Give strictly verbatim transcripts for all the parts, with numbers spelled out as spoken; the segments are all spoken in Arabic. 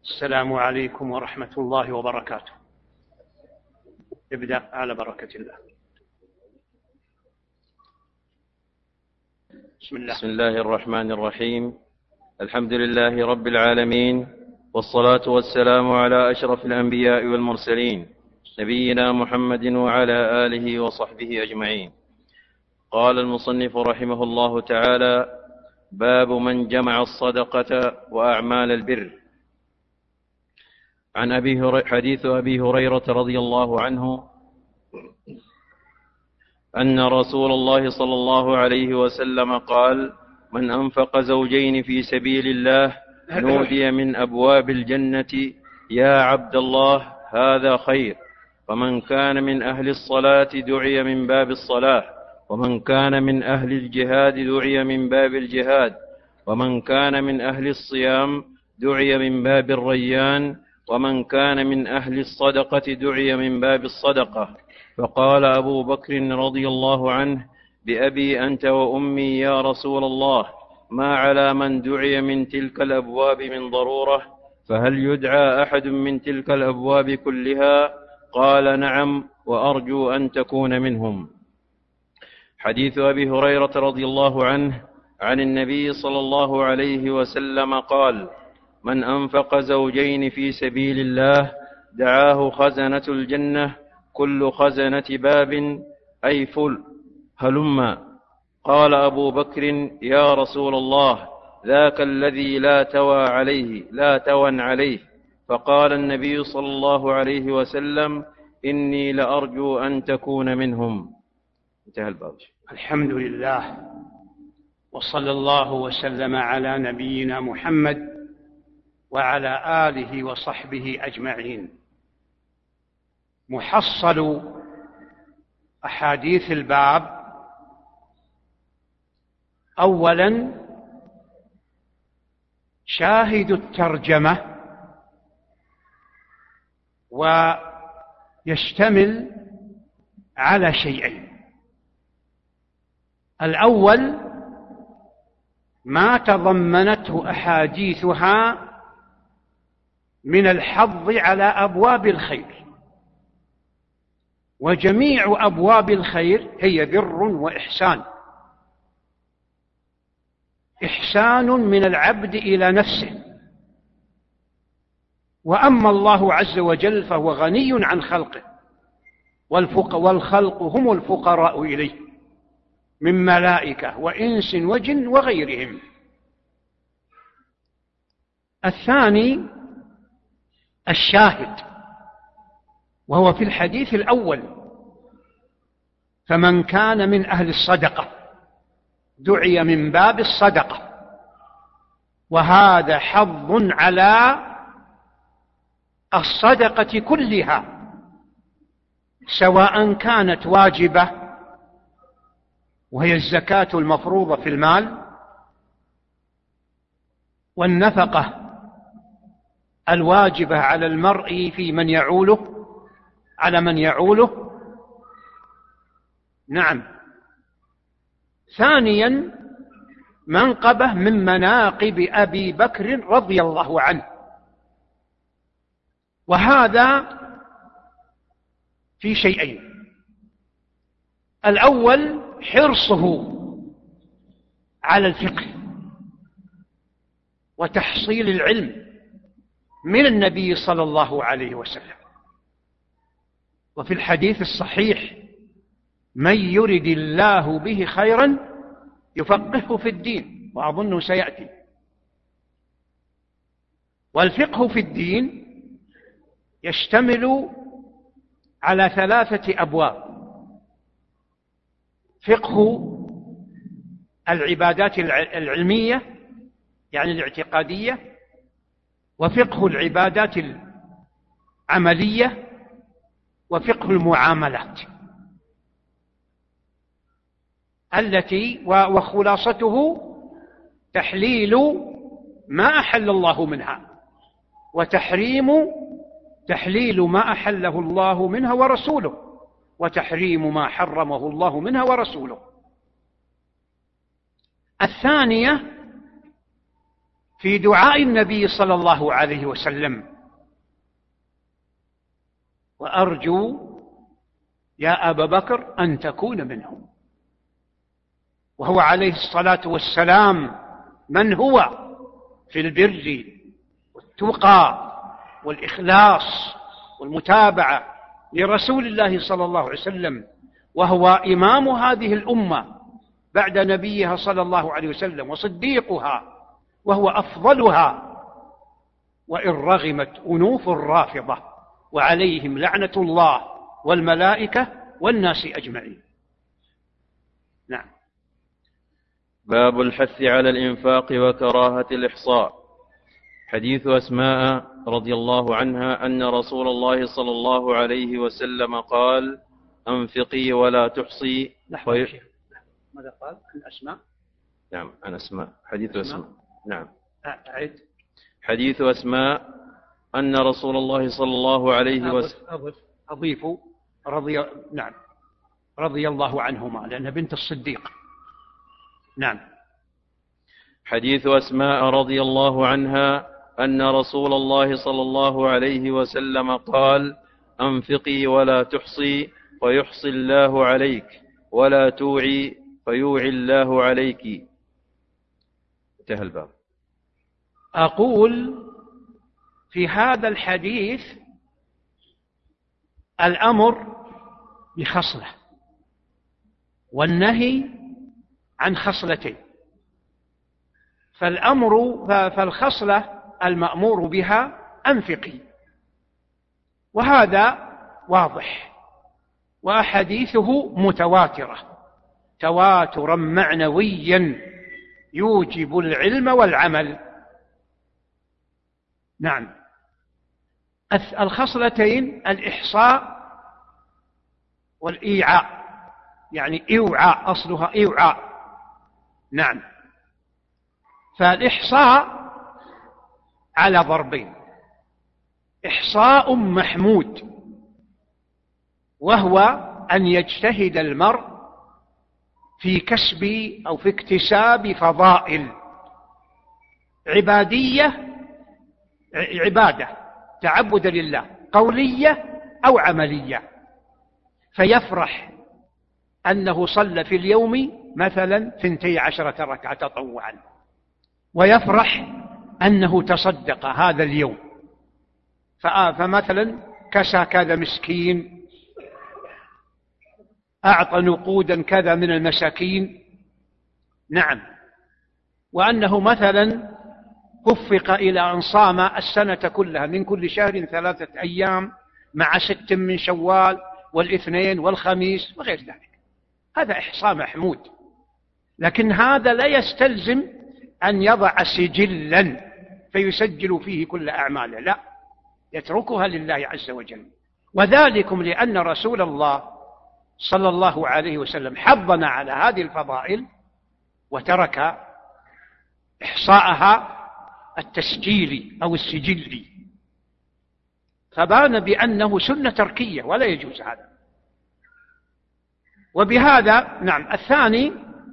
السلام عليكم ورحمة الله وبركاته. ابدأ على بركة الله. بسم الله. بسم الله الرحمن الرحيم. الحمد لله رب العالمين، والصلاة والسلام على أشرف الأنبياء والمرسلين، نبينا محمد وعلى آله وصحبه أجمعين. قال المصنف رحمه الله تعالى: باب من جمع الصدقة وأعمال البر. عن أبي هريرة حديث أبي هريرة رضي الله عنه أن رسول الله صلى الله عليه وسلم قال: من أنفق زوجين في سبيل الله نودي من أبواب الجنة: يا عبد الله هذا خير. ومن كان من أهل الصلاة دعي من باب الصلاة، ومن كان من أهل الجهاد دعي من باب الجهاد، ومن كان من أهل الصيام دعي من باب الريان، ومن كان من أهل الصدقة دعي من باب الصدقة. فقال أبو بكر رضي الله عنه: بأبي أنت وأمي يا رسول الله، ما على من دعي من تلك الأبواب من ضرورة؟ فهل يدعى أحد من تلك الأبواب كلها؟ قال: نعم، وأرجو أن تكون منهم. حديث أبي هريرة رضي الله عنه عن النبي صلى الله عليه وسلم قال: من أنفق زوجين في سبيل الله دعاه خزنة الجنة كل خزنة باب أي فل هلما. قال أبو بكر: يا رسول الله، ذاك الذي لا توى عليه لا توى عليه. فقال النبي صلى الله عليه وسلم: إني لأرجو أن تكون منهم. انتهى الباب. الحمد لله، وصلى الله وسلم على نبينا محمد وعلى آله وصحبه أجمعين. محصل أحاديث الباب: أولا، شاهد الترجمة، ويشتمل على شيئين: الأول ما تضمنته أحاديثها من الحظ على أبواب الخير، وجميع أبواب الخير هي بر وإحسان، إحسان من العبد إلى نفسه. وأما الله عز وجل فهو غني عن خلقه، والخلق هم الفقراء إليه من ملائكة وإنس وجن وغيرهم. الثاني الشاهد، وهو في الحديث الأول: فمن كان من أهل الصدقة دعي من باب الصدقة. وهذا حظ على الصدقة كلها، سواء كانت واجبة وهي الزكاة المفروضة في المال، والنفقة الواجبة على المرء في من يعوله على من يعوله. نعم. ثانيا، منقبة من مناقب أبي بكر رضي الله عنه، وهذا في شيئين: الأول حرصه على الفقه وتحصيل العلم من النبي صلى الله عليه وسلم. وفي الحديث الصحيح: من يرد الله به خيرا يفقهه في الدين، وأظنه سيأتي. والفقه في الدين يشتمل على ثلاثة أبواب: فقه العبادات العلمية يعني الاعتقادية، وفقه العبادات العملية، وفقه المعاملات، التي وخلاصته تحليل ما أحل الله منها، وتحريم تحليل ما أحله الله منها ورسوله، وتحريم ما حرمه الله منها ورسوله. الثانية في دعاء النبي صلى الله عليه وسلم: وأرجو يا أبا بكر أن تكون منهم. وهو عليه الصلاة والسلام من هو في البر والتقى والإخلاص والمتابعة لرسول الله صلى الله عليه وسلم، وهو إمام هذه الأمة بعد نبيها صلى الله عليه وسلم وصديقها، وهو أفضلها، وإن رغمت أنوف الرافضة وعليهم لعنة الله والملائكة والناس أجمعين. نعم. باب الحث على الإنفاق وكراهة الإحصاء. حديث أسماء رضي الله عنها أن رسول الله صلى الله عليه وسلم قال: أنفقي ولا تحصي. لحظة شيخ، ماذا قال عن أسماء؟ نعم، عن أسماء. حديث أسماء. أسماء. نعم. أعد. حديث أسماء أن رسول الله صلى الله عليه وسلم أضف أضيف رضي نعم رضي الله عنهما، لأنها بنت الصديق. نعم. حديث أسماء رضي الله عنها أن رسول الله صلى الله عليه وسلم قال: أنفقي ولا تحصي ويحصي الله عليك، ولا توعي فيوعي الله عليك. انتهى الباب. أقول في هذا الحديث الأمر بخصلة والنهي عن خصلتين. فالأمر فالخصلة المأمور بها أنفقي، وهذا واضح، وأحاديثه متواترة تواترا معنويا يوجب العلم والعمل. نعم. الخصلتين الإحصاء والإيعاء، يعني إوعاء، أصلها إوعاء. نعم. فالإحصاء على ضربين: إحصاء محمود، وهو أن يجتهد المرء في كسب أو في اكتساب فضائل عبادية، عبادة تعبد لله قولية أو عملية، فيفرح أنه صلى في اليوم مثلا ثنتي عشرة ركعة تطوعا، ويفرح أنه تصدق هذا اليوم، فمثلا كسى كذا مسكين، أعطى نقودا كذا من المساكين. نعم. وأنه مثلا وفق إلى أن صام السنة كلها من كل شهر ثلاثة أيام مع ست من شوال والاثنين والخميس وغير ذلك. هذا إحصاء محمود، لكن هذا لا يستلزم أن يضع سجلا فيسجل فيه كل أعماله، لا، يتركها لله عز وجل. وذلكم لأن رسول الله صلى الله عليه وسلم حضنا على هذه الفضائل وترك إحصاءها التسجيلي أو السجلي، فبان بأنه سنة تركية ولا يجوز هذا. وبهذا نعم. الثاني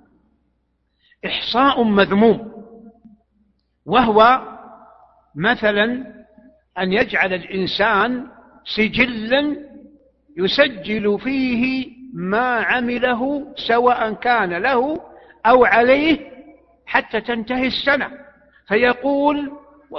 إحصاء مذموم، وهو مثلا أن يجعل الإنسان سجلا يسجل فيه ما عمله سواء كان له أو عليه حتى تنتهي السنة، فيقول،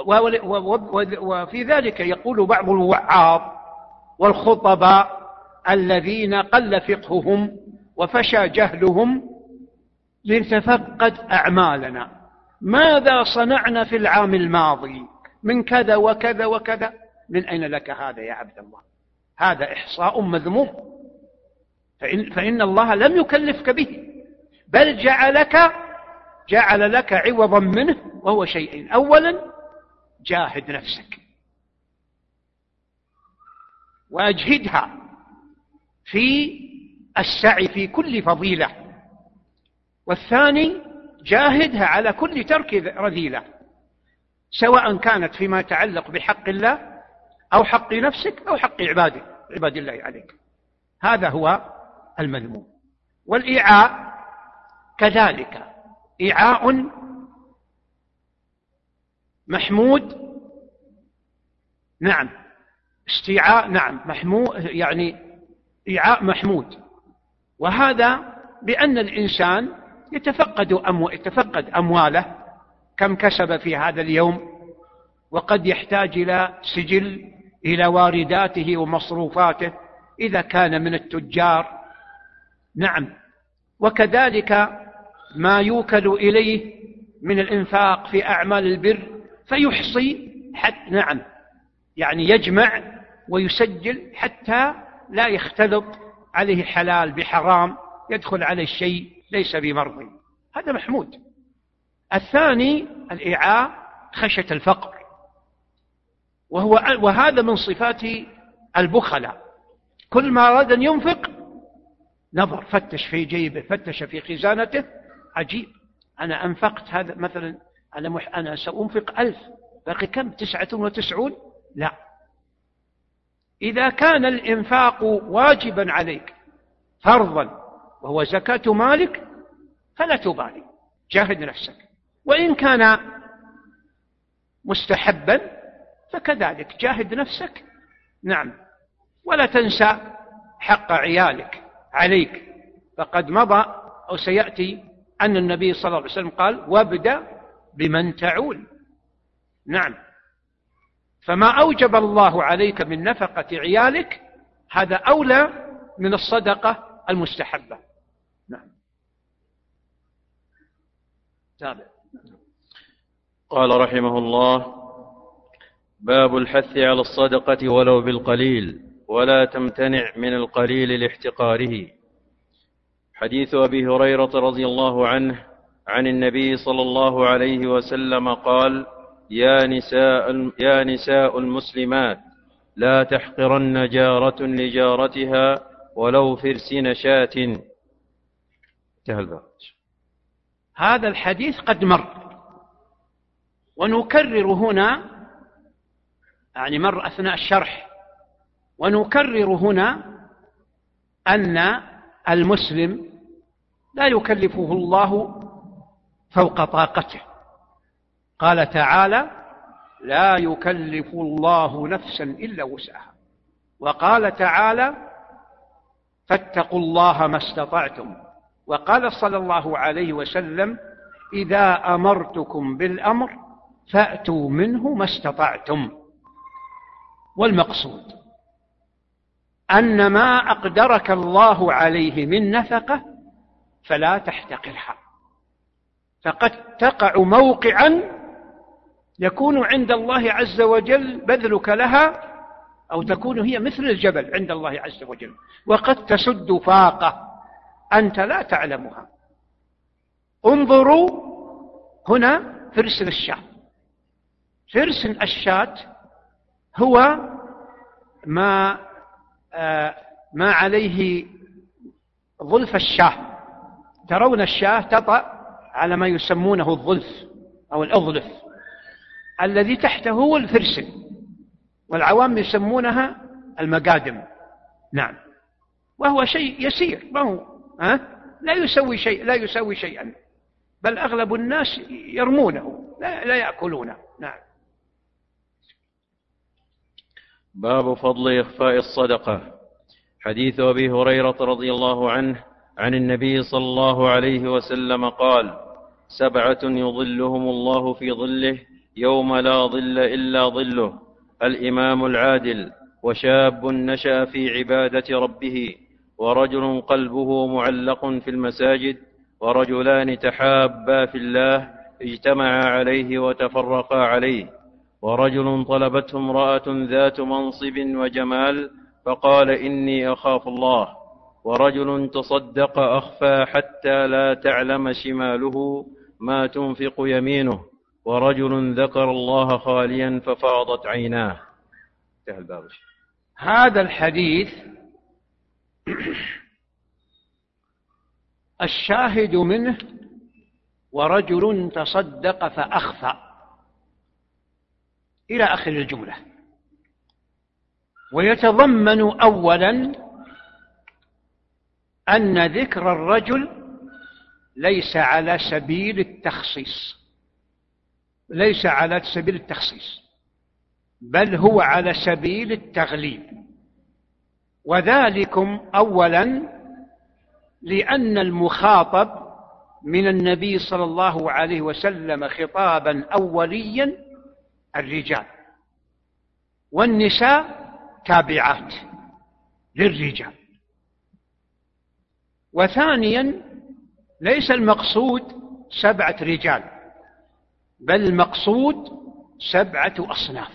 وفي ذلك يقول بعض الوعاظ والخطباء الذين قل فقههم وفشى جهلهم: لنتفقد أعمالنا، ماذا صنعنا في العام الماضي من كذا وكذا وكذا. من أين لك هذا يا عبد الله؟ هذا إحصاء مذموم، فإن, فإن الله لم يكلفك به، بل جعلك جعل لك عوضا منه، وهو شيئين: أولا جاهد نفسك وأجهدها في السعي في كل فضيلة، والثاني جاهدها على كل ترك رذيلة، سواء كانت فيما يتعلق بحق الله أو حق نفسك أو حق عباده عباد الله عليك. هذا هو المذموم. والإيعاء كذلك إيعاء محمود، نعم، استيعاء، نعم، محمود يعني إيعاء محمود. وهذا بأن الإنسان يتفقد, أمو... يتفقد أمواله كم كسب في هذا اليوم، وقد يحتاج إلى سجل إلى وارداته ومصروفاته إذا كان من التجار، نعم، وكذلك ما يوكل إليه من الإنفاق في أعمال البر فيحصي حتى، نعم، يعني يجمع ويسجل حتى لا يختلط عليه حلال بحرام، يدخل عليه شيء ليس بمرضي، هذا محمود. الثاني الإيعاء خشية الفقر، وهو وهذا من صفات البخلاء، كل ما أراد أن ينفق نظر، فتش في جيبه، فتش في خزانته، عجيب، أنا أنفقت هذا مثلا، أنا, مح أنا سأنفق ألف، باقي كم؟ تسعة وتسعون؟ لا، إذا كان الإنفاق واجبا عليك فرضا وهو زكاة مالك فلا تبالي، جاهد نفسك، وإن كان مستحبا فكذلك جاهد نفسك، نعم، ولا تنسى حق عيالك عليك، فقد مضى أو سيأتي أن النبي صلى الله عليه وسلم قال وابدأ بمن تعول، نعم، فما أوجب الله عليك من نفقة عيالك هذا أولى من الصدقة المستحبة، نعم. تابع. قال رحمه الله: باب الحث على الصدقة ولو بالقليل، ولا تمتنع من القليل لاحتقاره. حديث أبي هريرة رضي الله عنه عن النبي صلى الله عليه وسلم قال: يا نساء, يا نساء المسلمات لا تحقرن جارة لجارتها ولو فرسن شاة. هذا الحديث قد مر، ونكرر هنا، يعني مر أثناء الشرح، ونكرر هنا أن المسلم لا يكلفه الله فوق طاقته، قال تعالى: لا يكلف الله نفسا إلا وسعها، وقال تعالى: فاتقوا الله ما استطعتم، وقال صلى الله عليه وسلم: إذا أمرتكم بالأمر فأتوا منه ما استطعتم. والمقصود أن ما أقدرك الله عليه من نفقة فلا تحتقرها، فقد تقع موقعا يكون عند الله عز وجل بذلك لها، أو تكون هي مثل الجبل عند الله عز وجل، وقد تسد فاقة أنت لا تعلمها. انظروا هنا فرسن الشاة، فرسن الشاة هو ما آه ما عليه ظلف الشاة، ترون الشاة تطأ على ما يسمونه الظلف أو الأظلف، الذي تحته هو الفرسن، والعوام يسمونها المقادم، نعم، وهو شيء يسير، ما هو أه؟ لا يسوي شيء، لا يسوي شيئا، بل أغلب الناس يرمونه، لا, لا يأكلونه، نعم. باب فضل إخفاء الصدقة. حديث أبي هريرة رضي الله عنه عن النبي صلى الله عليه وسلم قال: سبعة يظلهم الله في ظله يوم لا ظل إلا ظله: الإمام العادل، وشاب نشأ في عبادة ربه، ورجل قلبه معلق في المساجد، ورجلان تحابا في الله اجتمعا عليه وتفرقا عليه، ورجل طلبته امرأة ذات منصب وجمال فقال: إني أخاف الله، ورجل تصدق أخفى حتى لا تعلم شماله ما تنفق يمينه، ورجل ذكر الله خاليا ففاضت عيناه. هذا الحديث الشاهد منه: ورجل تصدق فأخفى، إلى آخر الجملة، ويتضمن أولا أن ذكر الرجل ليس على سبيل التخصيص، ليس على سبيل التخصيص، بل هو على سبيل التغليب. وذلكم أولا لأن المخاطب من النبي صلى الله عليه وسلم خطابا أوليا الرجال، والنساء تابعات للرجال. وثانيا ليس المقصود سبعة رجال، بل المقصود سبعة أصناف،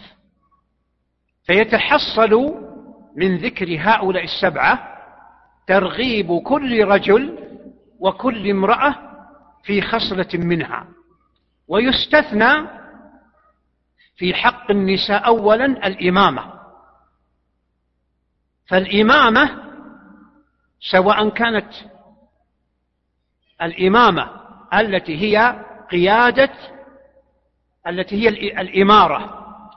فيتحصل من ذكر هؤلاء السبعة ترغيب كل رجل وكل امرأة في خصلة منها. ويستثنى في حق النساء أولا الإمامة، فالإمامة سواء كانت الإمامة التي هي قيادة، التي هي الإمارة،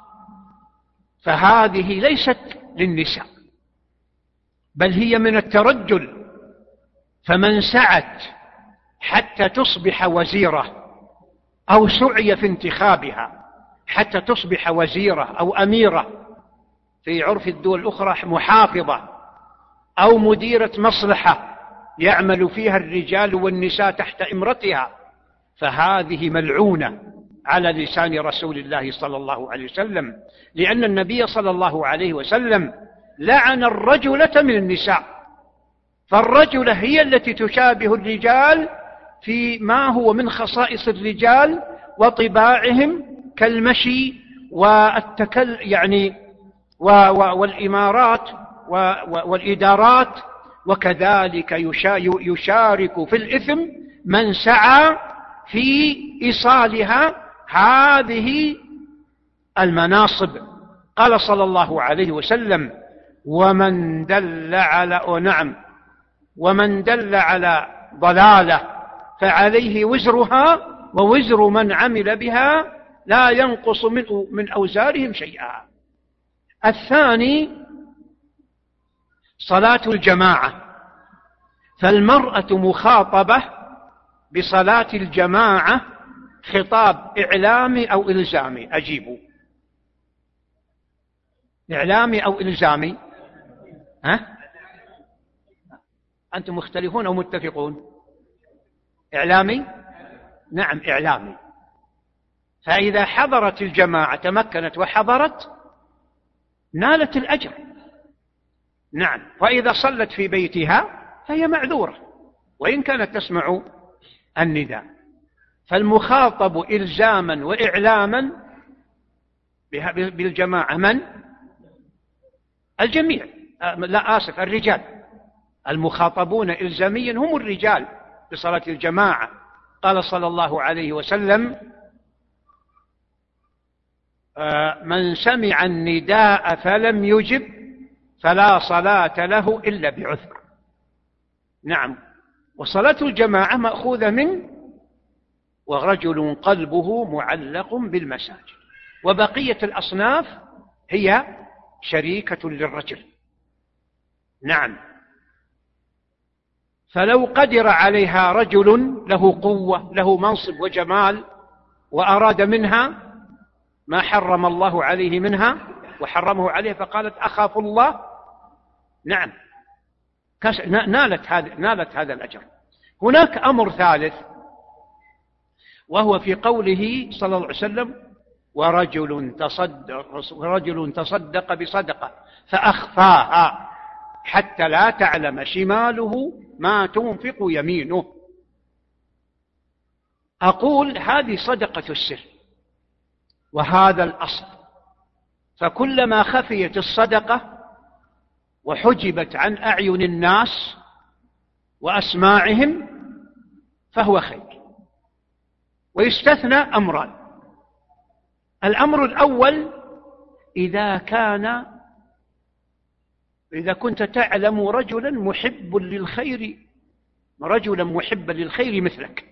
فهذه ليست للنساء بل هي من الترجل، فمن سعت حتى تصبح وزيرة أو سعي في انتخابها حتى تصبح وزيرة أو أميرة في عرف الدول الأخرى محافظة أو مديرة مصلحة يعمل فيها الرجال والنساء تحت إمرتها، فهذه ملعونة على لسان رسول الله صلى الله عليه وسلم، لأن النبي صلى الله عليه وسلم لعن الرجلة من النساء، فالرجلة هي التي تشابه الرجال في ما هو من خصائص الرجال وطباعهم كالمشي والتكل يعني والإمارات والإدارات، وكذلك يشارك في الإثم من سعى في إيصالها هذه المناصب. قال صلى الله عليه وسلم: ومن دل على نعم ومن دل على ضلالة فعليه وزرها ووزر من عمل بها لا ينقص من من أوزارهم شيئا. الثاني صلاة الجماعة، فالمرأة مخاطبة بصلاة الجماعة خطاب إعلامي أو إلزامي؟ أجيبوا، إعلامي أو إلزامي؟ ها؟ أنتم مختلفون أو متفقون؟ إعلامي؟ نعم إعلامي. فإذا حضرت الجماعة تمكنت وحضرت نالت الأجر، نعم. وإذا صلت في بيتها فهي معذورة وإن كانت تسمع النداء. فالمخاطب إلزاما وإعلاما بالجماعة من؟ الجميع، لا آسف الرجال. المخاطبون إلزاميا هم الرجال بصلاة الجماعة. قال صلى الله عليه وسلم: من سمع النداء فلم يجب فلا صلاة له إلا بعذر. نعم. وصلاة الجماعة مأخوذة من ورجل قلبه معلق بالمساجد، وبقية الأصناف هي شريكة للرجل. نعم. فلو قدر عليها رجل له قوة له منصب وجمال وأراد منها ما حرم الله عليه منها وحرمه عليه فقالت أخاف الله، نعم نالت هذا نالت هذا الأجر. هناك أمر ثالث وهو في قوله صلى الله عليه وسلم: ورجل تصدق, رجل تصدق بصدقة فأخفاها حتى لا تعلم شماله ما تنفق يمينه. أقول هذه صدقة السر، وهذا الأصل، فكلما خفيت الصدقة وحجبت عن أعين الناس وأسماعهم فهو خير. ويستثنى أمران: الأمر الأول إذا كان إذا كنت تعلم رجلا محب للخير رجلا محبا للخير مثلك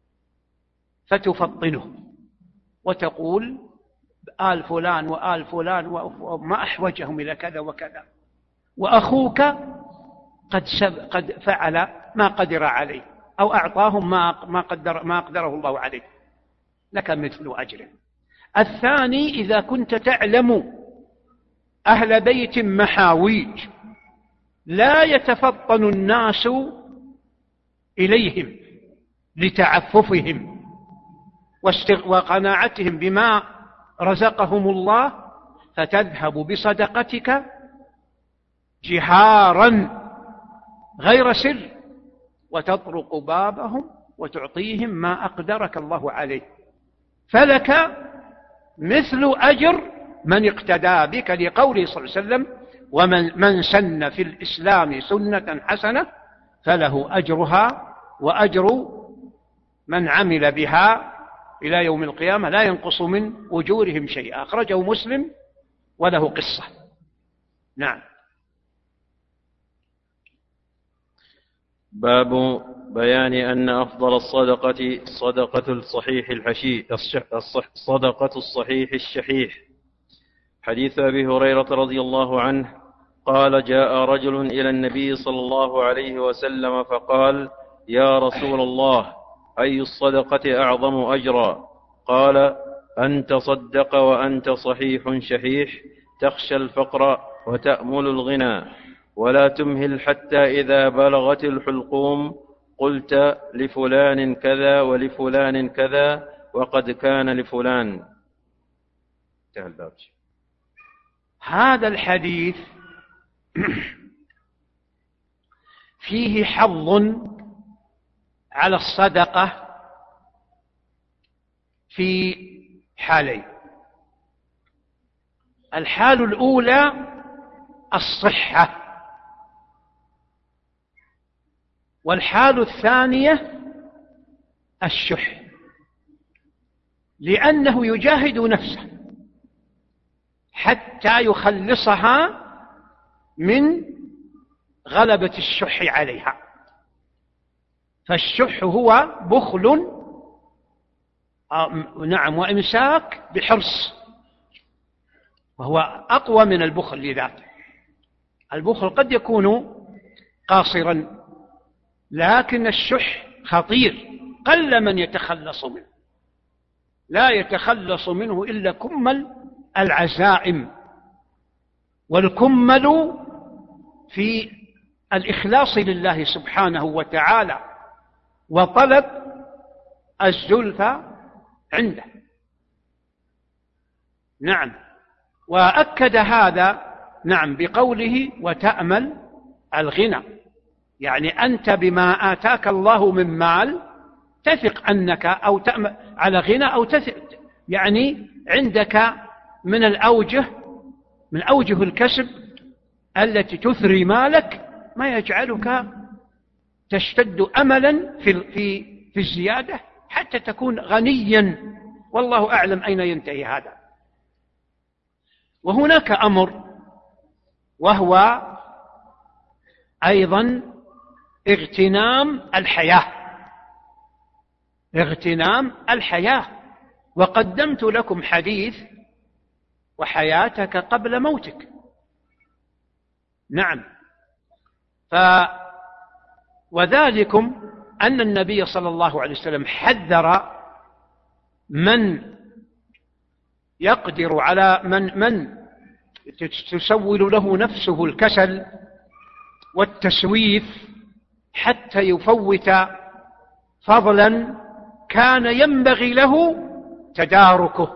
فتفطنه وتقول آل فلان وآل فلان وما أحوجهم إلى كذا وكذا، وأخوك قد, قد فعل ما قدر عليه أو أعطاهم ما, ما, قدر ما قدره الله عليه، لك مثل أجره. الثاني إذا كنت تعلم أهل بيت محاويج لا يتفطن الناس إليهم لتعففهم وقناعتهم بما رزقهم الله، فتذهب بصدقتك جهارا غير سر وتطرق بابهم وتعطيهم ما أقدرك الله عليه، فلك مثل أجر من اقتدى بك، لقوله صلى الله عليه وسلم: ومن من سن في الإسلام سنة حسنة فله أجرها وأجر من عمل بها إلى يوم القيامة لا ينقص من أجورهم شيئا. أخرجه مسلم وله قصة. نعم. باب بيان أن أفضل الصدقة صدقة الصحيح الحشي صدقة الصحيح الشحيح. حديث أبي هريرة رضي الله عنه قال: جاء رجل إلى النبي صلى الله عليه وسلم فقال: يا رسول الله، أي الصدقة أعظم أجرا؟ قال: أن تصدق وأنت صحيح شحيح تخشى الفقر وتأمل الغنى ولا تمهل حتى إذا بلغت الحلقوم قلت لفلان كذا ولفلان كذا وقد كان لفلان. هذا الحديث فيه حظ على الصدقة في حالين: الحال الأولى الصحة، والحال الثانية الشح، لأنه يجاهد نفسه حتى يخلصها من غلبة الشح عليها. فالشح هو بخل نعم وإمساك بحرص، وهو أقوى من البخل لذاته. البخل قد يكون قاصرا، لكن الشح خطير، قل من يتخلص منه، لا يتخلص منه إلا كمل العزائم، والكمل في الإخلاص لله سبحانه وتعالى وطلب الزلفى عنده. نعم. وأكد هذا نعم بقوله: وتأمل الغنى، يعني أنت بما آتاك الله من مال تثق أنك أو تأمل على غنى، أو تثق يعني عندك من الأوجه من أوجه الكسب التي تثري مالك ما يجعلك تشتد أملا في في في الزيادة حتى تكون غنيا، والله أعلم أين ينتهي هذا. وهناك أمر، وهو أيضا اغتنام الحياة، اغتنام الحياة. وقدمت لكم حديث: وحياتك قبل موتك. نعم. ف وذلكم أن النبي صلى الله عليه وسلم حذر من يقدر على من من تسول له نفسه الكسل والتسويف حتى يفوت فضلا كان ينبغي له تداركه،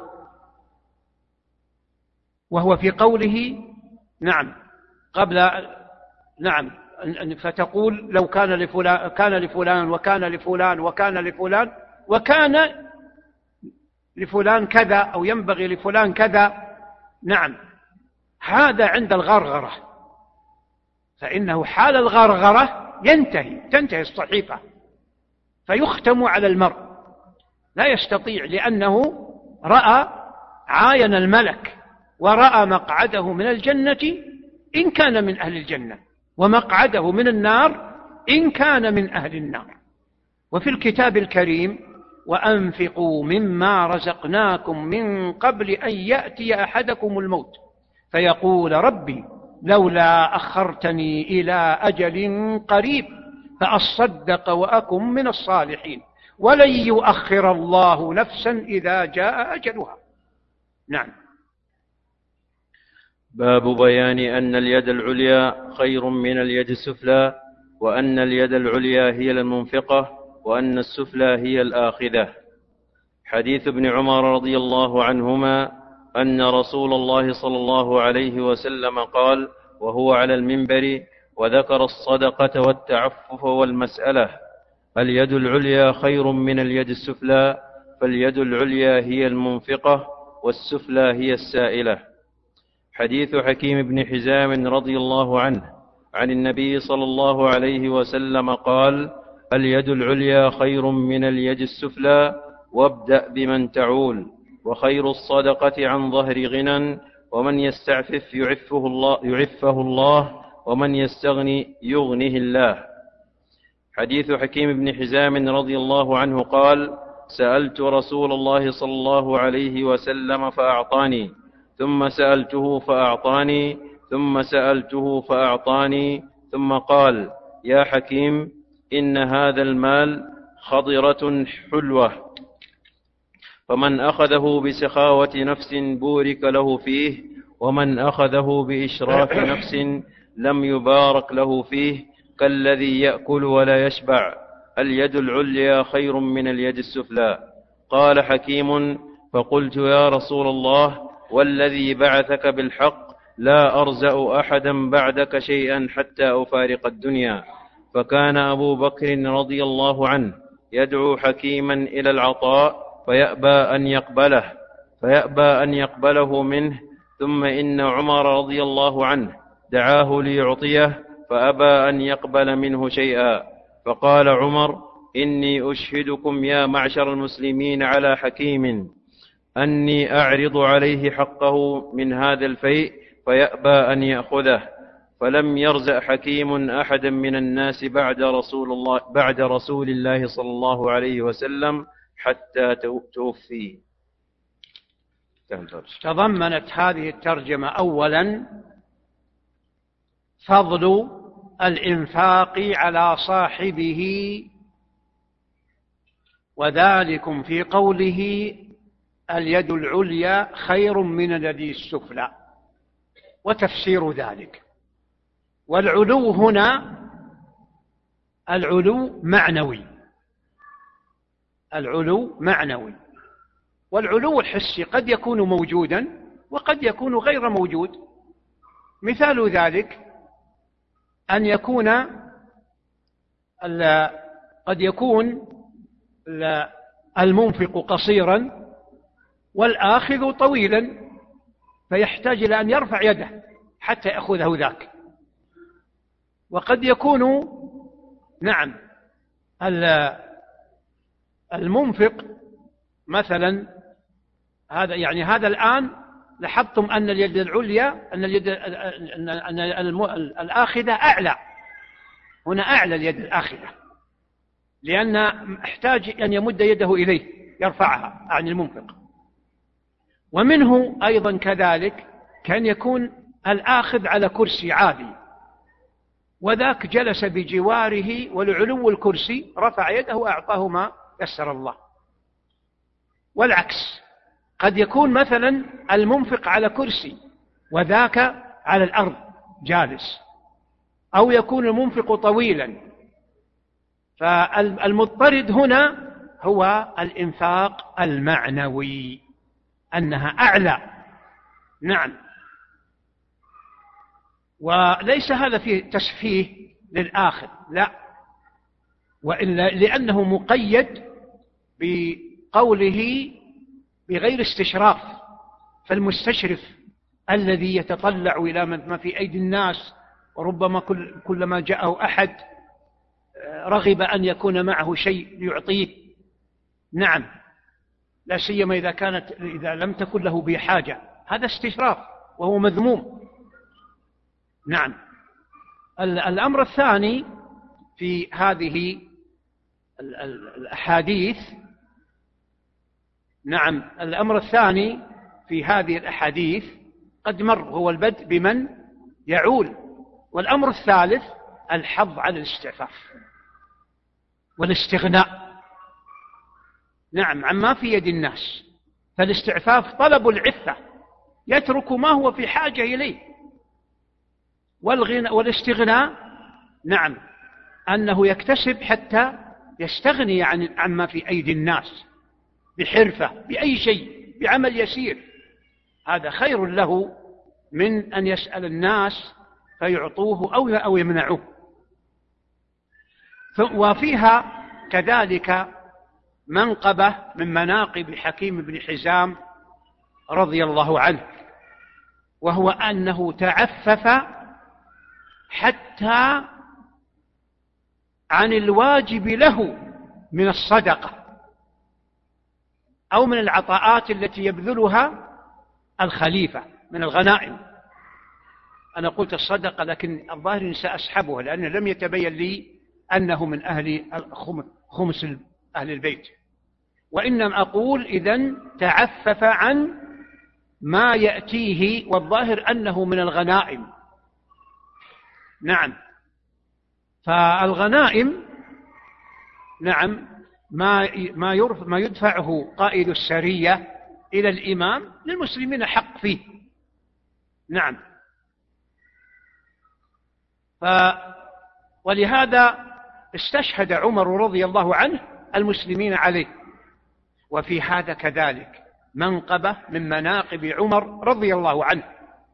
وهو في قوله نعم قبل نعم فتقول: لو كان لفلان كان لفلان وكان لفلان وكان لفلان وكان لفلان كذا، أو ينبغي لفلان كذا. نعم. هذا عند الغرغرة، فإنه حال الغرغرة ينتهي تنتهي الصحيفة فيختم على المرء، لا يستطيع، لأنه رأى عاين الملك ورأى مقعده من الجنة إن كان من أهل الجنة، ومقعده من النار إن كان من أهل النار. وفي الكتاب الكريم: وأنفقوا مما رزقناكم من قبل أن يأتي أحدكم الموت فيقول: ربي لولا أخرتني إلى أجل قريب فأصدق وأكن من الصالحين ولن يؤخر الله نفسا إذا جاء أجلها نعم. باب بيان أن اليد العليا خير من اليد السفلى، وأن اليد العليا هي المنفقة، وأن السفلى هي الآخذة. حديث ابن عمر رضي الله عنهما أن رسول الله صلى الله عليه وسلم قال وهو على المنبر وذكر الصدقة والتعفف والمسألة: اليد العليا خير من اليد السفلى، فاليد العليا هي المنفقة والسفلى هي السائلة. حديث حكيم بن حزام رضي الله عنه عن النبي صلى الله عليه وسلم قال: اليد العليا خير من اليد السفلى، وابدأ بمن تعول، وخير الصدقة عن ظهر غنى، ومن يستعفف يعفه الله, يعفه الله ومن يستغني يغنه الله. حديث حكيم بن حزام رضي الله عنه قال: سألت رسول الله صلى الله عليه وسلم فأعطاني، ثم سألته فأعطاني، ثم سألته فأعطاني، ثم قال: يا حكيم، إن هذا المال خضرة حلوة، فمن أخذه بسخاوة نفس بورك له فيه، ومن أخذه بإشراف نفس لم يبارك له فيه، كالذي يأكل ولا يشبع. اليد العليا خير من اليد السفلى. قال حكيم: فقلت يا رسول الله، والذي بعثك بالحق لا أرزأ أحدا بعدك شيئا حتى أفارق الدنيا. فكان أبو بكر رضي الله عنه يدعو حكيما إلى العطاء فيأبى أن يقبله فيأبى أن يقبله منه، ثم إن عمر رضي الله عنه دعاه ليعطيه فأبى أن يقبل منه شيئا. فقال عمر: إني أشهدكم يا معشر المسلمين على حكيم أني أعرض عليه حقه من هذا الفيء فيأبى أن يأخذه. فلم يرزق حكيم أحدا من الناس بعد رسول الله بعد رسول الله صلى الله عليه وسلم حتى توفي. تضمنت هذه الترجمة أولا فضل الإنفاق على صاحبه، وذلكم في قوله: اليد العليا خير من اليد السفلى، وتفسير ذلك. والعلو هنا العلو معنوي، العلو معنوي، والعلو الحسي قد يكون موجودا وقد يكون غير موجود. مثال ذلك أن يكون قد يكون المنفق قصيرا والآخذ طويلا، فيحتاج إلى أن يرفع يده حتى يأخذه ذاك. وقد يكون نعم المنفق مثلا هذا يعني هذا الآن لاحظتم أن اليد العليا أن اليد أن الآخذة أعلى، هنا أعلى اليد الآخذة، لأن احتاج أن يمد يده إليه يرفعها عن المنفق. ومنه أيضا كذلك كان يكون الآخذ على كرسي عالي وذاك جلس بجواره، ولعلو الكرسي رفع يده وأعطاه ما يسر الله. والعكس، قد يكون مثلا المنفق على كرسي وذاك على الأرض جالس، أو يكون المنفق طويلا. فالمضطرد هنا هو الإنفاق المعنوي، أنها أعلى. نعم. وليس هذا فيه تسفيه للآخر، لا، وإلا لأنه مقيد بقوله بغير استشراف. فالمستشرف الذي يتطلع إلى ما في أيدي الناس، وربما كل كلما جاءه أحد رغب أن يكون معه شيء يعطيه، نعم، لا سيما إذا كانت إذا لم تكن له به حاجة، هذا استشراف وهو مذموم. نعم. الأمر الثاني في هذه الأحاديث نعم الأمر الثاني في هذه الأحاديث قد مر، هو البدء بمن يعول. والأمر الثالث الحظ على الاستعفاف والاستغناء، نعم، عما في يد الناس. فالاستعفاف طلب العفة، يترك ما هو في حاجة إليه. والغنى والاستغناء نعم أنه يكتسب حتى يستغني عن عما في أيدي الناس بحرفة، بأي شيء، بعمل يسير، هذا خير له من أن يسأل الناس فيعطوه أو أو يمنعوه. وفيها كذلك منقبة من مناقب حكيم بن حزام رضي الله عنه، وهو أنه تعفف حتى عن الواجب له من الصدقة أو من العطاءات التي يبذلها الخليفة من الغنائم. أنا قلت الصدقة لكن الظاهر سأسحبها لأنه لم يتبين لي أنه من أهل خمس أهل البيت، وإنما أقول إذن تعفف عن ما يأتيه، والظاهر أنه من الغنائم. نعم، فالغنائم نعم ما ما ما يدفعه قائد السرية إلى الإمام للمسلمين حق فيه. نعم، ف ولهذا استشهد عمر رضي الله عنه المسلمين عليه. وفي هذا كذلك منقبة من مناقب عمر رضي الله عنه،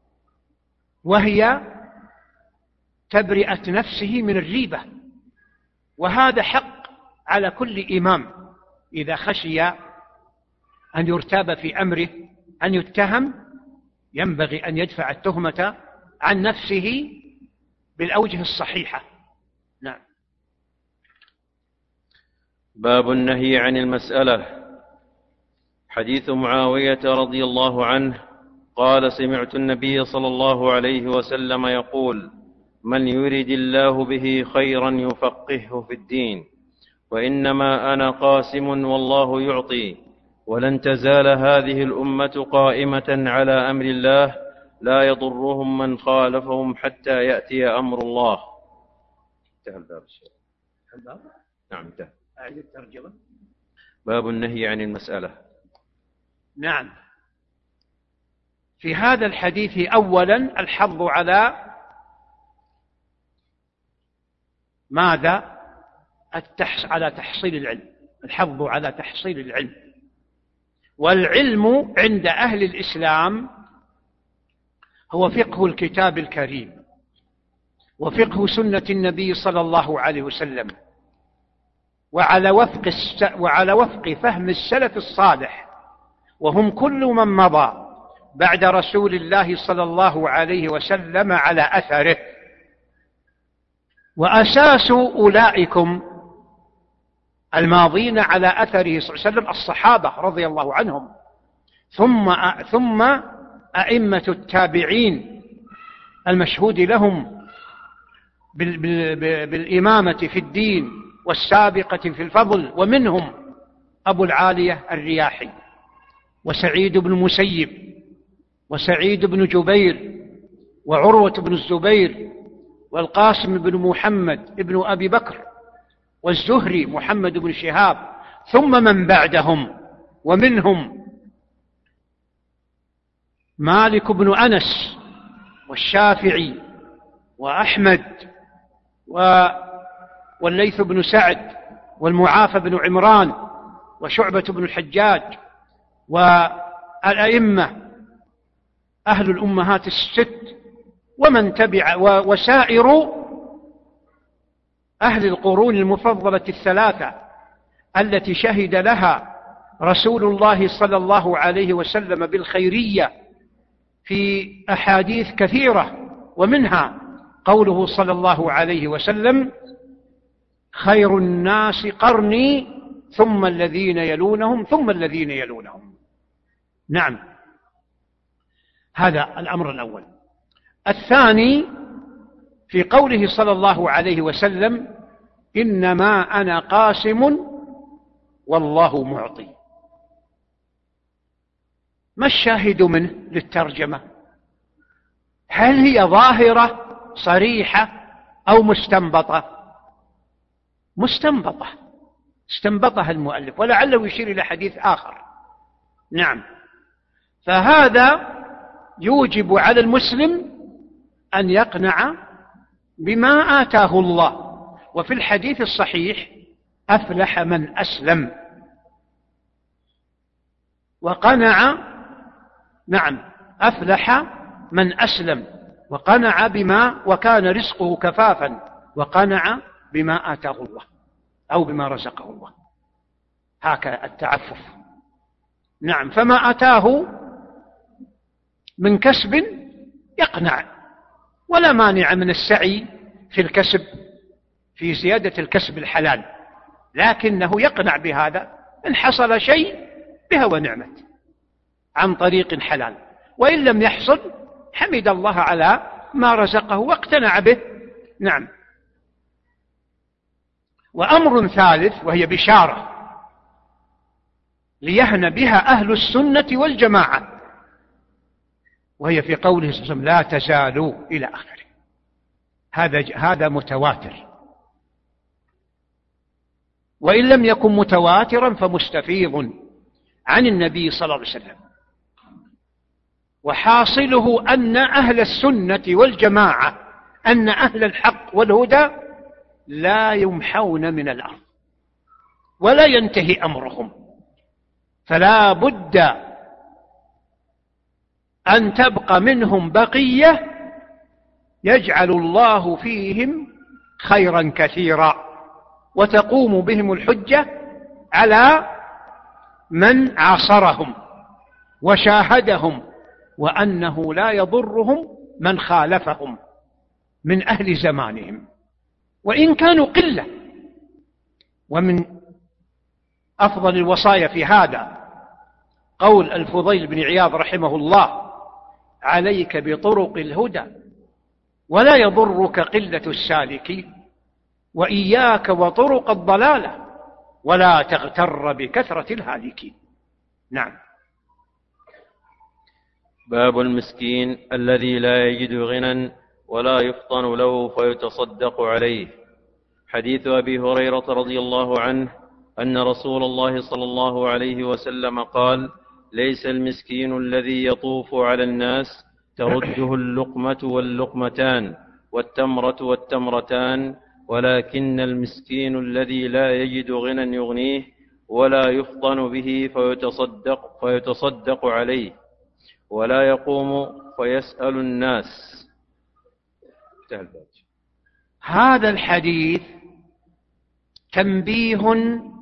وهي تبرئة نفسه من الريبة، وهذا حق على كل إمام إذا خشي أن يرتاب في أمره، أن يتهم، ينبغي أن يدفع التهمة عن نفسه بالأوجه الصحيحة. نعم. باب النهي عن المسألة. حديث معاوية رضي الله عنه قال: سمعت النبي صلى الله عليه وسلم يقول: من يرد الله به خيرا يفقهه في الدين، وإنما أنا قاسم والله يعطي، ولن تزال هذه الأمة قائمة على أمر الله لا يضرهم من خالفهم حتى يأتي أمر الله. انتهى الباب. الباب؟ نعم انتهى. أعيد الترجمة. باب النهي عن المسألة. نعم، في هذا الحديث أولا الحظ على ماذا؟ التحص على تحصيل العلم، الحظ على تحصيل العلم. والعلم عند أهل الإسلام هو فقه الكتاب الكريم وفقه سنة النبي صلى الله عليه وسلم، وعلى وفق الس... وعلى وفق فهم السلف الصالح، وهم كل من مضى بعد رسول الله صلى الله عليه وسلم على أثره. وأساس أولئكم الماضين على أثره صلى الله عليه وسلم الصحابة رضي الله عنهم، ثم ثم أئمة التابعين المشهود لهم بالإمامة في الدين والسابقة في الفضل، ومنهم أبو العالية الرياحي وسعيد بن المسيب وسعيد بن جبير وعروة بن الزبير والقاسم بن محمد بن أبي بكر والزهري محمد بن شهاب، ثم من بعدهم، ومنهم مالك بن أنس والشافعي وأحمد والليث بن سعد والمعافى بن عمران وشعبة بن الحجاج والأئمة أهل الأمهات الست ومن تبع وسائر أهل القرون المفضلة الثلاثة التي شهد لها رسول الله صلى الله عليه وسلم بالخيرية في أحاديث كثيرة، ومنها قوله صلى الله عليه وسلم: خير الناس قرني ثم الذين يلونهم ثم الذين يلونهم. نعم، هذا الأمر الأول. الثاني في قوله صلى الله عليه وسلم: إنما أنا قاسم والله معطي. ما الشاهد منه للترجمة؟ هل هي ظاهرة صريحة أو مستنبطة؟ مستنبطة، استنبطها المؤلف، ولعله يشير إلى حديث آخر نعم. فهذا يوجب على المسلم أن يقنع بما آتاه الله. وفي الحديث الصحيح أفلح من أسلم وقنع، نعم، أفلح من أسلم وقنع بما وكان رزقه كفافا وقنع بما آتاه الله أو بما رزقه الله. هكذا التعفف. نعم. فما آتاه من كسب يقنع، ولا مانع من السعي في الكسب، في زيادة الكسب الحلال، لكنه يقنع بهذا إن حصل شيء بها ونعمت عن طريق حلال، وإن لم يحصل حمد الله على ما رزقه واقتنع به. نعم. وأمر ثالث وهي بشارة ليهن بها أهل السنة والجماعة، وهي في قوله صلى الله عليه وسلم لا تزالوا إلى آخره. هذا هذا متواتر، وإن لم يكن متواترا فمستفيض عن النبي صلى الله عليه وسلم. وحاصله أن أهل السنة والجماعة، أن أهل الحق والهدى لا يمحون من الأرض ولا ينتهي أمرهم، فلا بد أن تبقى منهم بقية يجعل الله فيهم خيرا كثيرا، وتقوم بهم الحجة على من عاصرهم وشاهدهم، وأنه لا يضرهم من خالفهم من أهل زمانهم وإن كانوا قلة. ومن أفضل الوصايا في هذا قول الفضيل بن عياض رحمه الله عليك بطرق الهدى ولا يضرك قلة السالكين، وإياك وطرق الضلالة ولا تغتر بكثرة الهالكين. نعم. باب المسكين الذي لا يجد غنى ولا يفطن له فيتصدق عليه. حديث أبي هريرة رضي الله عنه أن رسول الله صلى الله عليه وسلم قال ليس المسكين الذي يطوف على الناس ترده اللقمة واللقمتان والتمرة والتمرتان، ولكن المسكين الذي لا يجد غنى يغنيه ولا يفطن به فيتصدق, فيتصدق عليه ولا يقوم فيسأل الناس. هذا الحديث تنبيه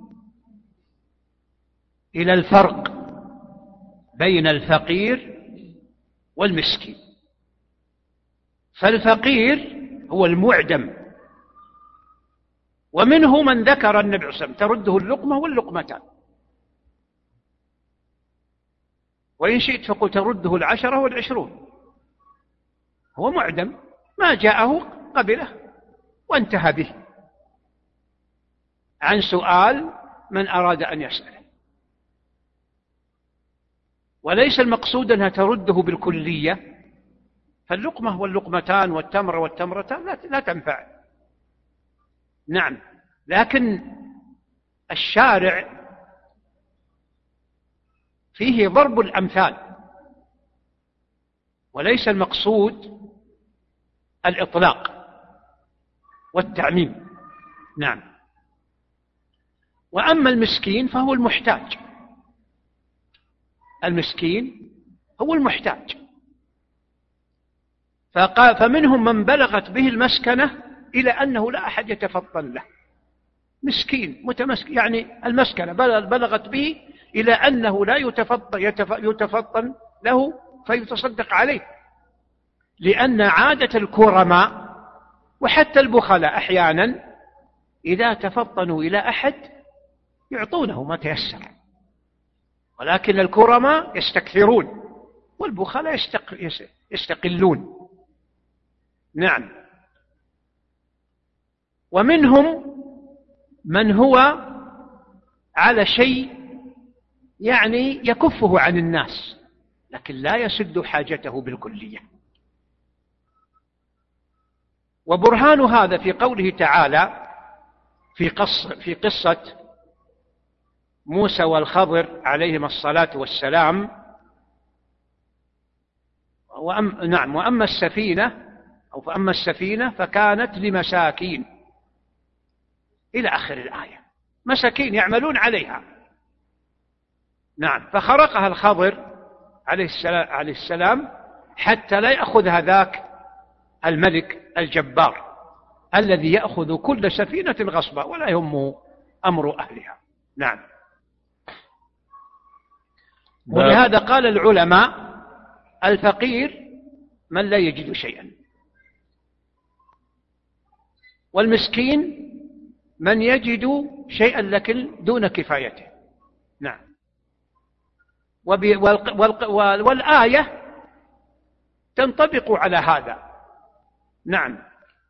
إلى الفرق بين الفقير والمسكين. فالفقير هو المعدم، ومنه من ذكر النبي صلى الله عليه وسلم ترده اللقمة واللقمتان، وإن شئت فقل ترده العشرة والعشرون. هو معدم، ما جاءه قبله وانتهى به عن سؤال من أراد أن يسأله، وليس المقصود أنها ترده بالكلية. فاللقمة واللقمتان والتمر والتمرتان لا تنفع. نعم. لكن الشارع فيه ضرب الأمثال، وليس المقصود الإطلاق والتعميم. نعم. وأما المسكين فهو المحتاج. المسكين هو المحتاج. فمنهم من بلغت به المسكنة إلى أنه لا أحد يتفطن له، مسكين متمسك، يعني المسكنة بلغت به إلى أنه لا يتفطن, يتفطن له فيتصدق عليه، لأن عادة الكرماء وحتى البخلاء أحيانا إذا تفطنوا إلى أحد يعطونه ما تيسر، ولكن الكرماء يستكثرون والبخلاء يستقلون. نعم. ومنهم من هو على شيء يعني يكفه عن الناس لكن لا يسد حاجته بالكلية. وبرهان هذا في قوله تعالى في قصة, في قصة موسى والخضر عليهما الصلاة والسلام. وأم نعم وأما السفينة أو فأما السفينة فكانت لمساكين إلى آخر الآية، مساكين يعملون عليها. نعم، فخرقها الخضر عليه السلام حتى لا يأخذها ذاك الملك الجبار الذي يأخذ كل سفينة غصبا ولا يهمه أمر أهلها. نعم. ولهذا قال العلماء الفقير من لا يجد شيئا، والمسكين من يجد شيئا لكن دون كفايته. نعم. والآية تنطبق على هذا. نعم.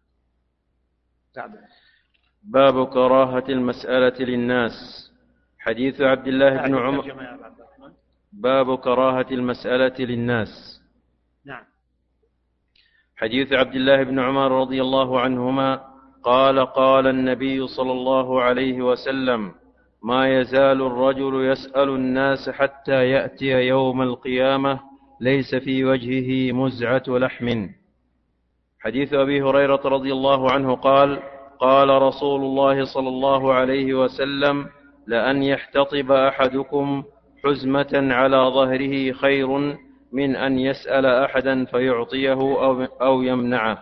باب كراهة المسألة للناس. حديث عبد الله بن عمر. باب كراهة المسألة للناس. نعم. حديث عبد الله بن عمر رضي الله عنهما قال قال النبي صلى الله عليه وسلم: ما يزال الرجل يسأل الناس حتى يأتي يوم القيامة ليس في وجهه مزعة لحم. حديث أبي هريرة رضي الله عنه قال قال رسول الله صلى الله عليه وسلم: لأن يحتطب أحدكم حزمة على ظهره خير من أن يسأل أحدا فيعطيه أو, أو يمنعه.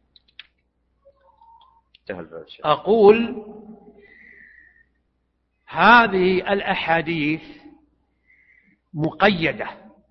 أقول هذه الأحاديث مقيدة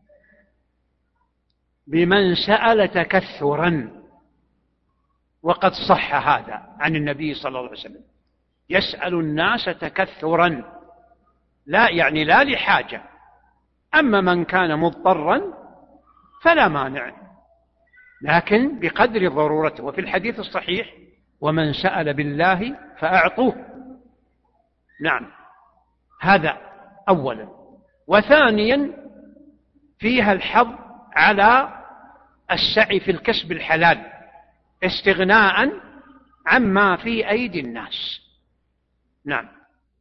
بمن سأل تكثرا، وقد صح هذا عن النبي صلى الله عليه وسلم، يسأل الناس تكثرا، لا يعني لا لحاجة. أما من كان مضطرا فلا مانع، لكن بقدر ضرورته. وفي الحديث الصحيح: ومن سأل بالله فأعطوه. نعم، هذا أولا. وثانيا فيها الحظ على السعي في الكسب الحلال استغناء عما في أيدي الناس. نعم.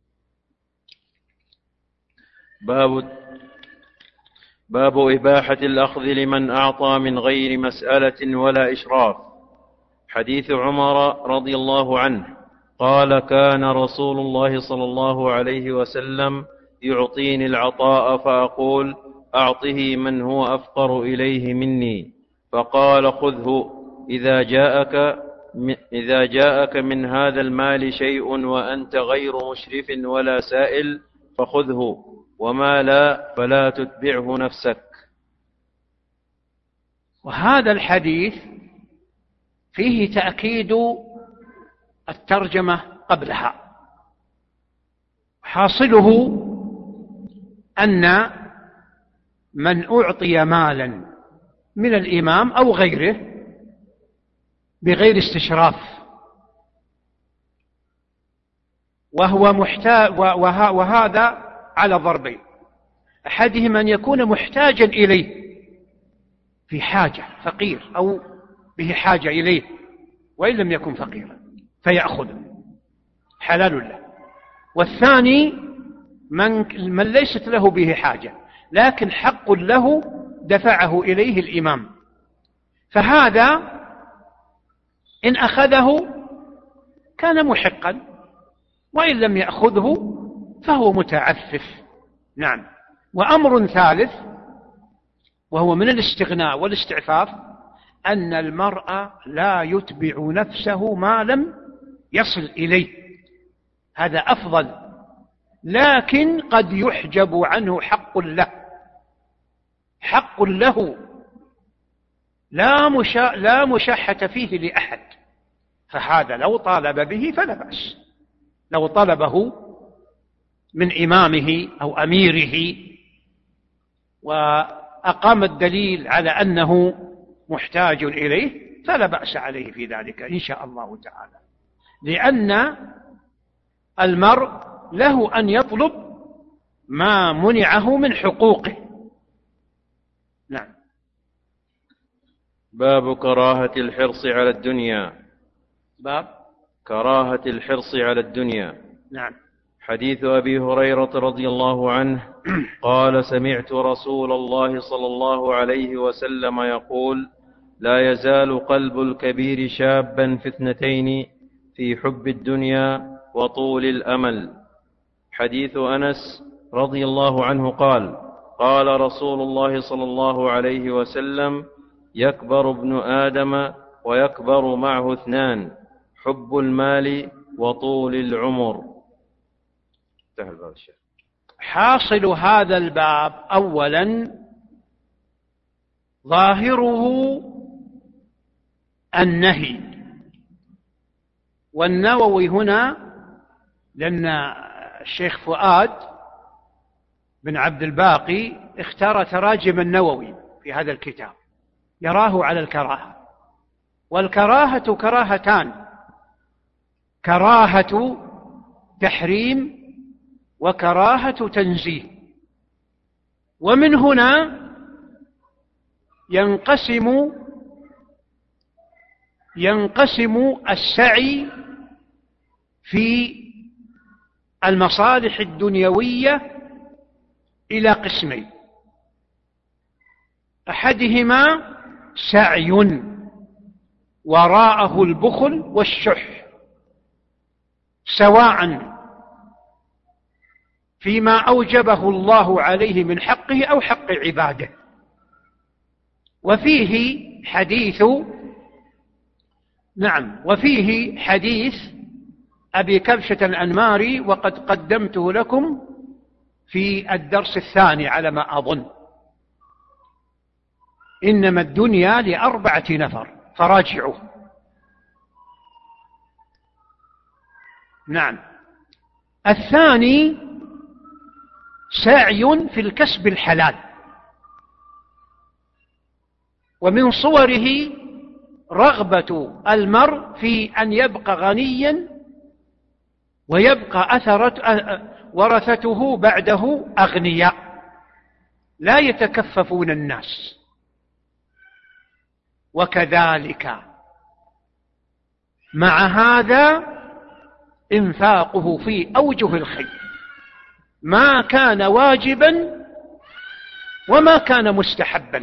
باب باب إباحة الأخذ لمن أعطى من غير مسألة ولا إشراف. حديث عمر رضي الله عنه قال: كان رسول الله صلى الله عليه وسلم يعطيني العطاء فأقول: أعطه من هو أفقر إليه مني، فقال: خذه إذا جاءك إذا جاءك من هذا المال شيء وأنت غير مشرف ولا سائل فخذه، وما لا فلا تتبعه نفسك. وهذا الحديث فيه تأكيد الترجمة قبلها. حاصله أن من أعطي مالا من الإمام أو غيره بغير استشراف وهو محتاج، وهذا على ضربين: أحدهما أن يكون محتاجا إليه في حاجة، فقير أو به حاجة إليه وإن لم يكن فقيرا فيأخذه حلال له. والثاني من, من ليست له به حاجة لكن حق له دفعه إليه الإمام، فهذا إن أخذه كان محقا، وإن لم يأخذه فهو متعفف. نعم. وأمر ثالث وهو من الاستغناء والاستعفاف أن المرء لا يتبع نفسه ما لم يصل إليه، هذا أفضل، لكن قد يحجب عنه حق له، حق له لا مشا... لا مشاحة فيه لأحد، فهذا لو طالب به فلا بأس، لو طلبه من إمامه أو أميره وأقام الدليل على أنه محتاج إليه فلا بأس عليه في ذلك إن شاء الله تعالى، لأن المرء له أن يطلب ما منعه من حقوقه. نعم. باب كراهة الحرص على الدنيا. باب كراهة الحرص على الدنيا. نعم. حديث أبي هريرة رضي الله عنه قال سمعت رسول الله صلى الله عليه وسلم يقول لا يزال قلب الكبير شابا في اثنتين في حب الدنيا وطول الأمل. حديث أنس رضي الله عنه قال قال رسول الله صلى الله عليه وسلم يكبر ابن آدم ويكبر معه اثنان حب المال وطول العمر. حاصل هذا الباب أولا ظاهره النهي، والنووي هنا لأن الشيخ فؤاد بن عبد الباقي اختار تراجم النووي في هذا الكتاب يراه على الكراهة، والكراهة كراهتان: كراهة تحريم وكراهة تنزيه. ومن هنا ينقسم ينقسم السعي في المصالح الدنيوية إلى قسمين: أحدهما سعي وراءه البخل والشح، سواء فيما أوجبه الله عليه من حقه أو حق عباده. وفيه حديث نعم وفيه حديث أبي كبشة الأنماري، وقد قدمته لكم في الدرس الثاني على ما أظن: إنما الدنيا لأربعة نفر فراجعوا. نعم. الثاني سعي في الكسب الحلال، ومن صوره رغبة المرء في أن يبقى غنيا ويبقى أثرة ورثته بعده أغنياء لا يتكففون الناس. وكذلك مع هذا إنفاقه في أوجه الخير، ما كان واجبا وما كان مستحبا،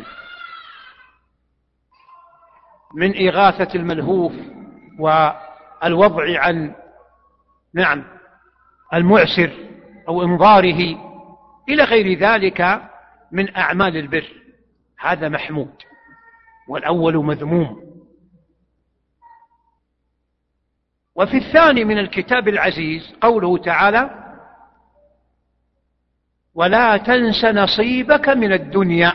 من إغاثة الملهوف والوضع عن نعم المعسر أو إنظاره إلى غير ذلك من أعمال البر، هذا محمود، والأول مذموم. وفي الثاني من الكتاب العزيز قوله تعالى: ولا تنس نصيبك من الدنيا،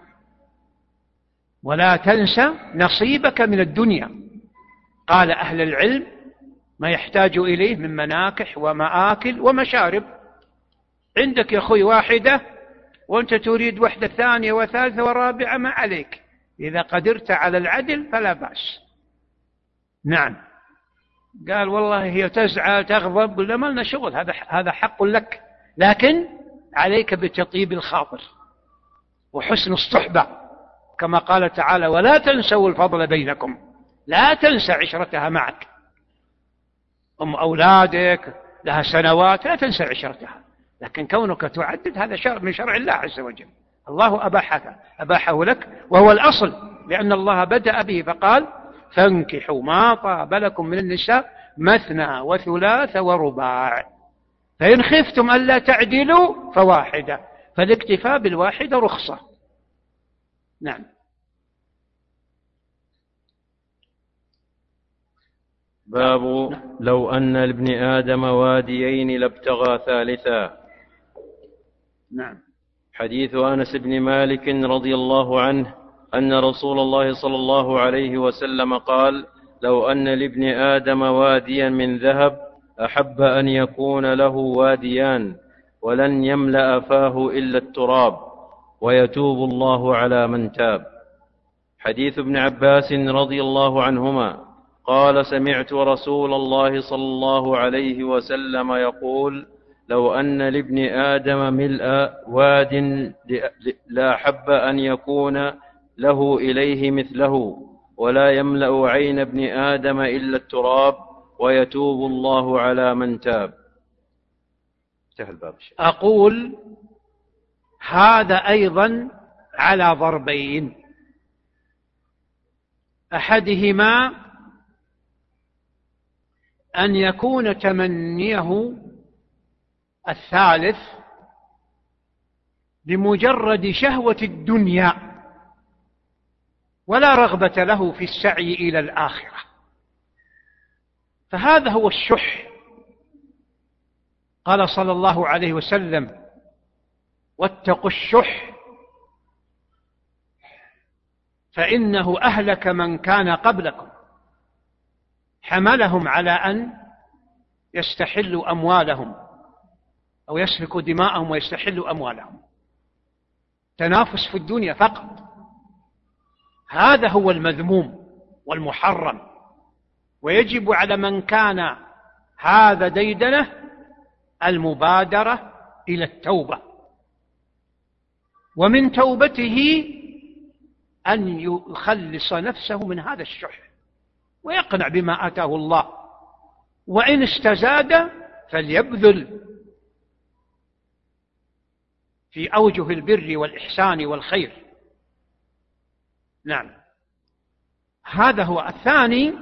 ولا تنس نصيبك من الدنيا. قال أهل العلم ما يحتاج إليه من مناكح ومآكل ومشارب. عندك يا أخوي واحدة وأنت تريد وحدة ثانية وثالثة ورابعة، ما عليك، إذا قدرت على العدل فلا بأس. نعم. قال والله هي تزعل تغضب، قلنا ما لنا شغل، هذا هذا حق لك، لكن عليك بتطيب الخاطر وحسن الصحبة، كما قال تعالى: ولا تنسوا الفضل بينكم. لا تنسى عشرتها معك، أم أولادك لها سنوات، لا تنسى عشرتها، لكن كونك تعدد هذا شرع من شرع الله عز وجل. الله أباحه أباحه لك، وهو الأصل، لأن الله بدأ به فقال: فانكحوا ما طاب لكم من النساء مثنى وثلاث ورباع، فإن خفتم ألا تعدلوا فواحدة، فالاكتفاء بالواحدة رخصة. نعم. باب لو أن لابن آدم واديين لابتغى ثالثا. نعم. حديث أنس بن مالك رضي الله عنه أن رسول الله صلى الله عليه وسلم قال: لو أن لابن آدم واديا من ذهب أحب أن يكون له واديان ولن يملأ فاه إلا التراب ويتوب الله على من تاب. حديث ابن عباس رضي الله عنهما قال: سمعت رسول الله صلى الله عليه وسلم يقول: لو أن لابن آدم ملء واد لأحب أن يكون له إليه مثله ولا يملأ عين ابن آدم إلا التراب ويتوب الله على من تاب. انتهى الباب. أقول هذا أيضا على ضربين، أحدهما أن يكون تمنيه الثالث لمجرد شهوة الدنيا ولا رغبة له في السعي إلى الآخرة، فهذا هو الشح. قال صلى الله عليه وسلم: واتقوا الشح فإنه أهلك من كان قبلكم، حملهم على أن يستحلوا أموالهم أو يسفكوا دماءهم ويستحلوا أموالهم، تنافس في الدنيا فقط، هذا هو المذموم والمحرم. ويجب على من كان هذا ديدنه المبادرة إلى التوبة، ومن توبته أن يخلص نفسه من هذا الشح ويقنع بما آتاه الله، وإن استزاد فليبذل في أوجه البر والإحسان والخير. نعم، هذا هو. الثاني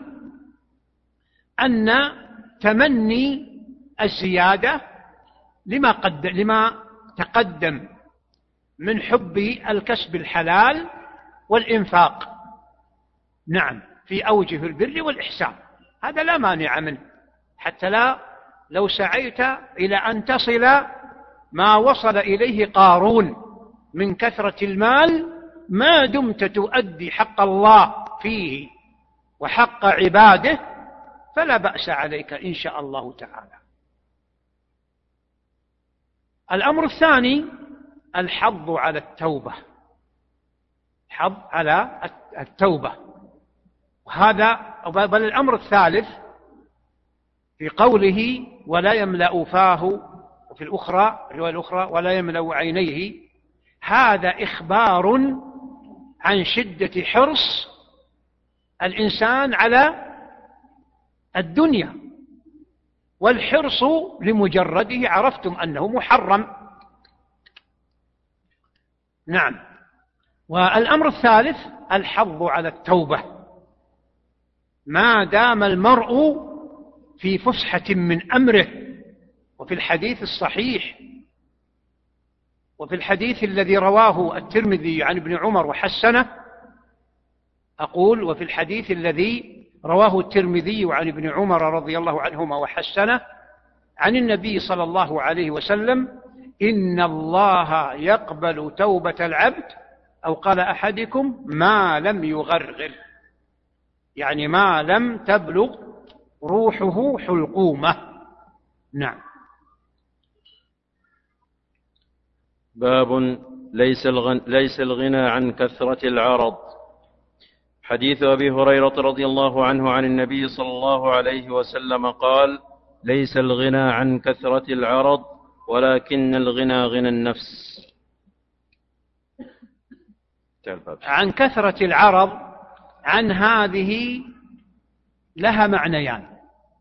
أن تمني الزيادة لما, قد لما تقدم من حب الكسب الحلال والإنفاق، نعم، في أوجه البر والإحسان، هذا لا مانع منه، حتى لا لو سعيت إلى أن تصل ما وصل إليه قارون من كثرة المال، ما دمت تؤدي حق الله فيه وحق عباده فلا بأس عليك إن شاء الله تعالى. الأمر الثاني الحض على التوبة، حض على التوبة، وهذا بل الأمر الثالث في قوله: ولا يملأ فاه، وفي الأخرى الرواية الأخرى: ولا يملأ عينيه، هذا إخبار عن شدة حرص الإنسان على الدنيا، والحرص لمجرده عرفتم أنه محرم. نعم. والأمر الثالث الحض على التوبة، ما دام المرء في فسحة من أمره. وفي الحديث الصحيح، وفي الحديث الذي رواه الترمذي عن ابن عمر وحسنه، أقول وفي الحديث الذي رواه الترمذي عن ابن عمر رضي الله عنهما وحسنه عن النبي صلى الله عليه وسلم: إن الله يقبل توبة العبد، أو قال أحدكم: ما لم يغرغر، يعني ما لم تبلغ روحه حلقومة. نعم. باب ليس الغنى, ليس الغنى عن كثرة العرض. حديث أبي هريرة رضي الله عنه عن النبي صلى الله عليه وسلم قال: ليس الغنى عن كثرة العرض ولكن الغنى غنى النفس. عن كثرة العرض، عن هذه لها معنيان،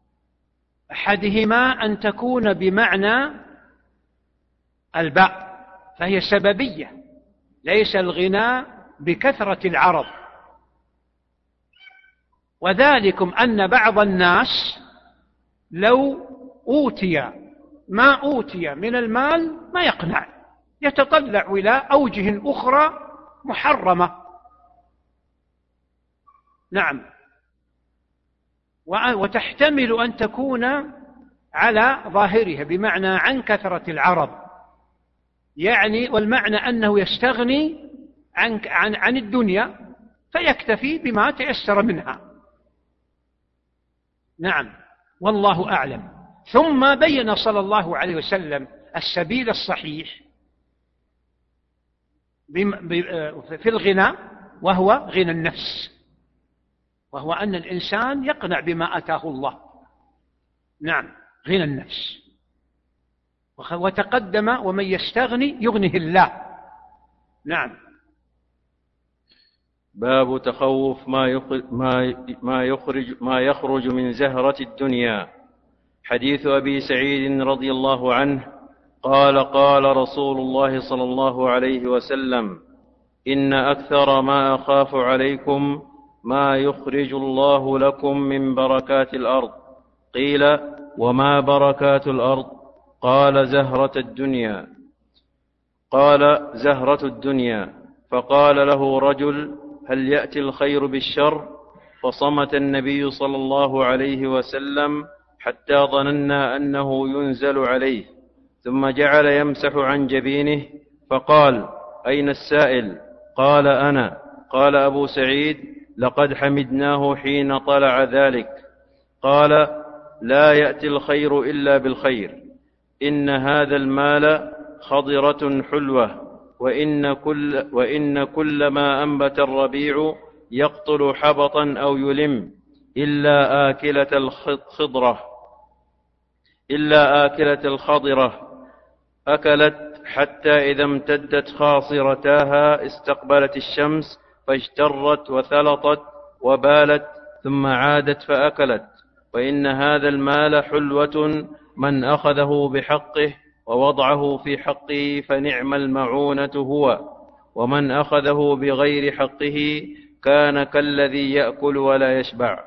أحدهما أن تكون بمعنى الباء فهي سببية، ليس الغنى بكثرة العرض، وذلكم أن بعض الناس لو أوتي ما أوتي من المال ما يقنع، يتطلع إلى أوجه أخرى محرمة. نعم. وتحتمل أن تكون على ظاهرها بمعنى عن كثرة العرض، يعني والمعنى أنه يستغني عن, عن, عن الدنيا فيكتفي بما تيسر منها. نعم، والله أعلم. ثم بين صلى الله عليه وسلم السبيل الصحيح في الغنى، وهو غنى النفس، وهو أن الإنسان يقنع بما أتاه الله. نعم، غنى النفس. وتقدم: ومن يستغني يغنه الله. نعم. باب تخوف ما يخرج, ما يخرج, ما يخرج من زهرة الدنيا. حديث أبي سعيد رضي الله عنه قال قال رسول الله صلى الله عليه وسلم: إن أكثر ما أخاف عليكم ما يخرج الله لكم من بركات الأرض. قيل: وما بركات الأرض؟ قال: زهرة الدنيا. قال: زهرة الدنيا. فقال له رجل: هل يأتي الخير بالشر؟ فصمت النبي صلى الله عليه وسلم حتى ظننا أنه ينزل عليه، ثم جعل يمسح عن جبينه فقال: أين السائل؟ قال: أنا. قال أبو سعيد: لقد حمدناه حين طلع ذلك. قال: لا يأتي الخير إلا بالخير. إن هذا المال خضرة حلوة، وإن كل, وإن كل ما أنبت الربيع يقتل حبطا أو يلم إلا آكلة الخضرة إلا آكلة الخضرة أكلت حتى إذا امتدت خاصرتاها استقبلت الشمس فاجترت وثلطت وبالت ثم عادت فأكلت. وإن هذا المال حلوة من أخذه بحقه ووضعه في حقه فنعم المعونة هو، ومن أخذه بغير حقه كان كالذي يأكل ولا يشبع.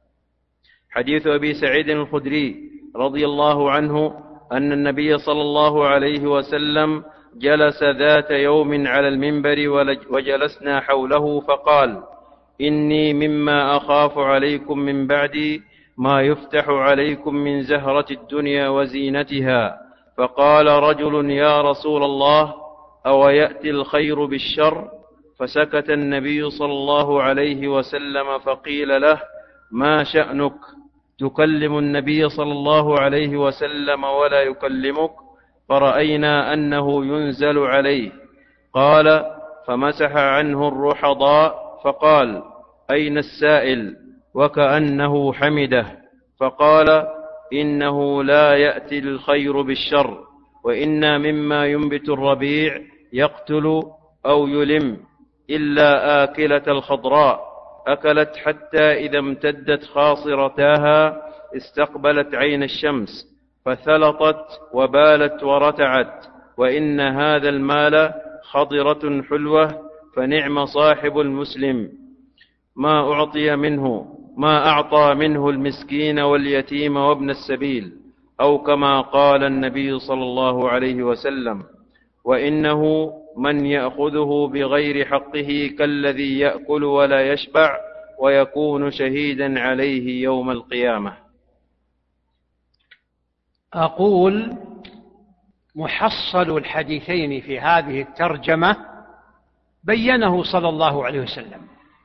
حديث أبي سعيد الخدري رضي الله عنه أن النبي صلى الله عليه وسلم جلس ذات يوم على المنبر وجلسنا حوله فقال: إني مما أخاف عليكم من بعدي ما يفتح عليكم من زهرة الدنيا وزينتها. فقال رجل: يا رسول الله، أو يأتي الخير بالشر؟ فسكت النبي صلى الله عليه وسلم فقيل له: ما شأنك؟ تكلم النبي صلى الله عليه وسلم ولا يكلمك؟ فرأينا أنه ينزل عليه. قال: فمسح عنه الرحضاء فقال: أين السائل؟ وكأنه حمده. فقال: إنه لا يأتي الخير بالشر، وإنا مما ينبت الربيع يقتل أو يلم إلا آكلة الخضراء أكلت حتى إذا امتدت خاصرتاها استقبلت عين الشمس فثلطت وبالت ورتعت. وإن هذا المال خضرة حلوة فنعم صاحب المسلم ما أعطي منه ما أعطى منه المسكين واليتيم وابن السبيل، أو كما قال النبي صلى الله عليه وسلم: وإنه من يأخذه بغير حقه كالذي يأكل ولا يشبع ويكون شهيدا عليه يوم القيامة. أقول: محصل الحديثين في هذه الترجمة بينه صلى الله عليه وسلم،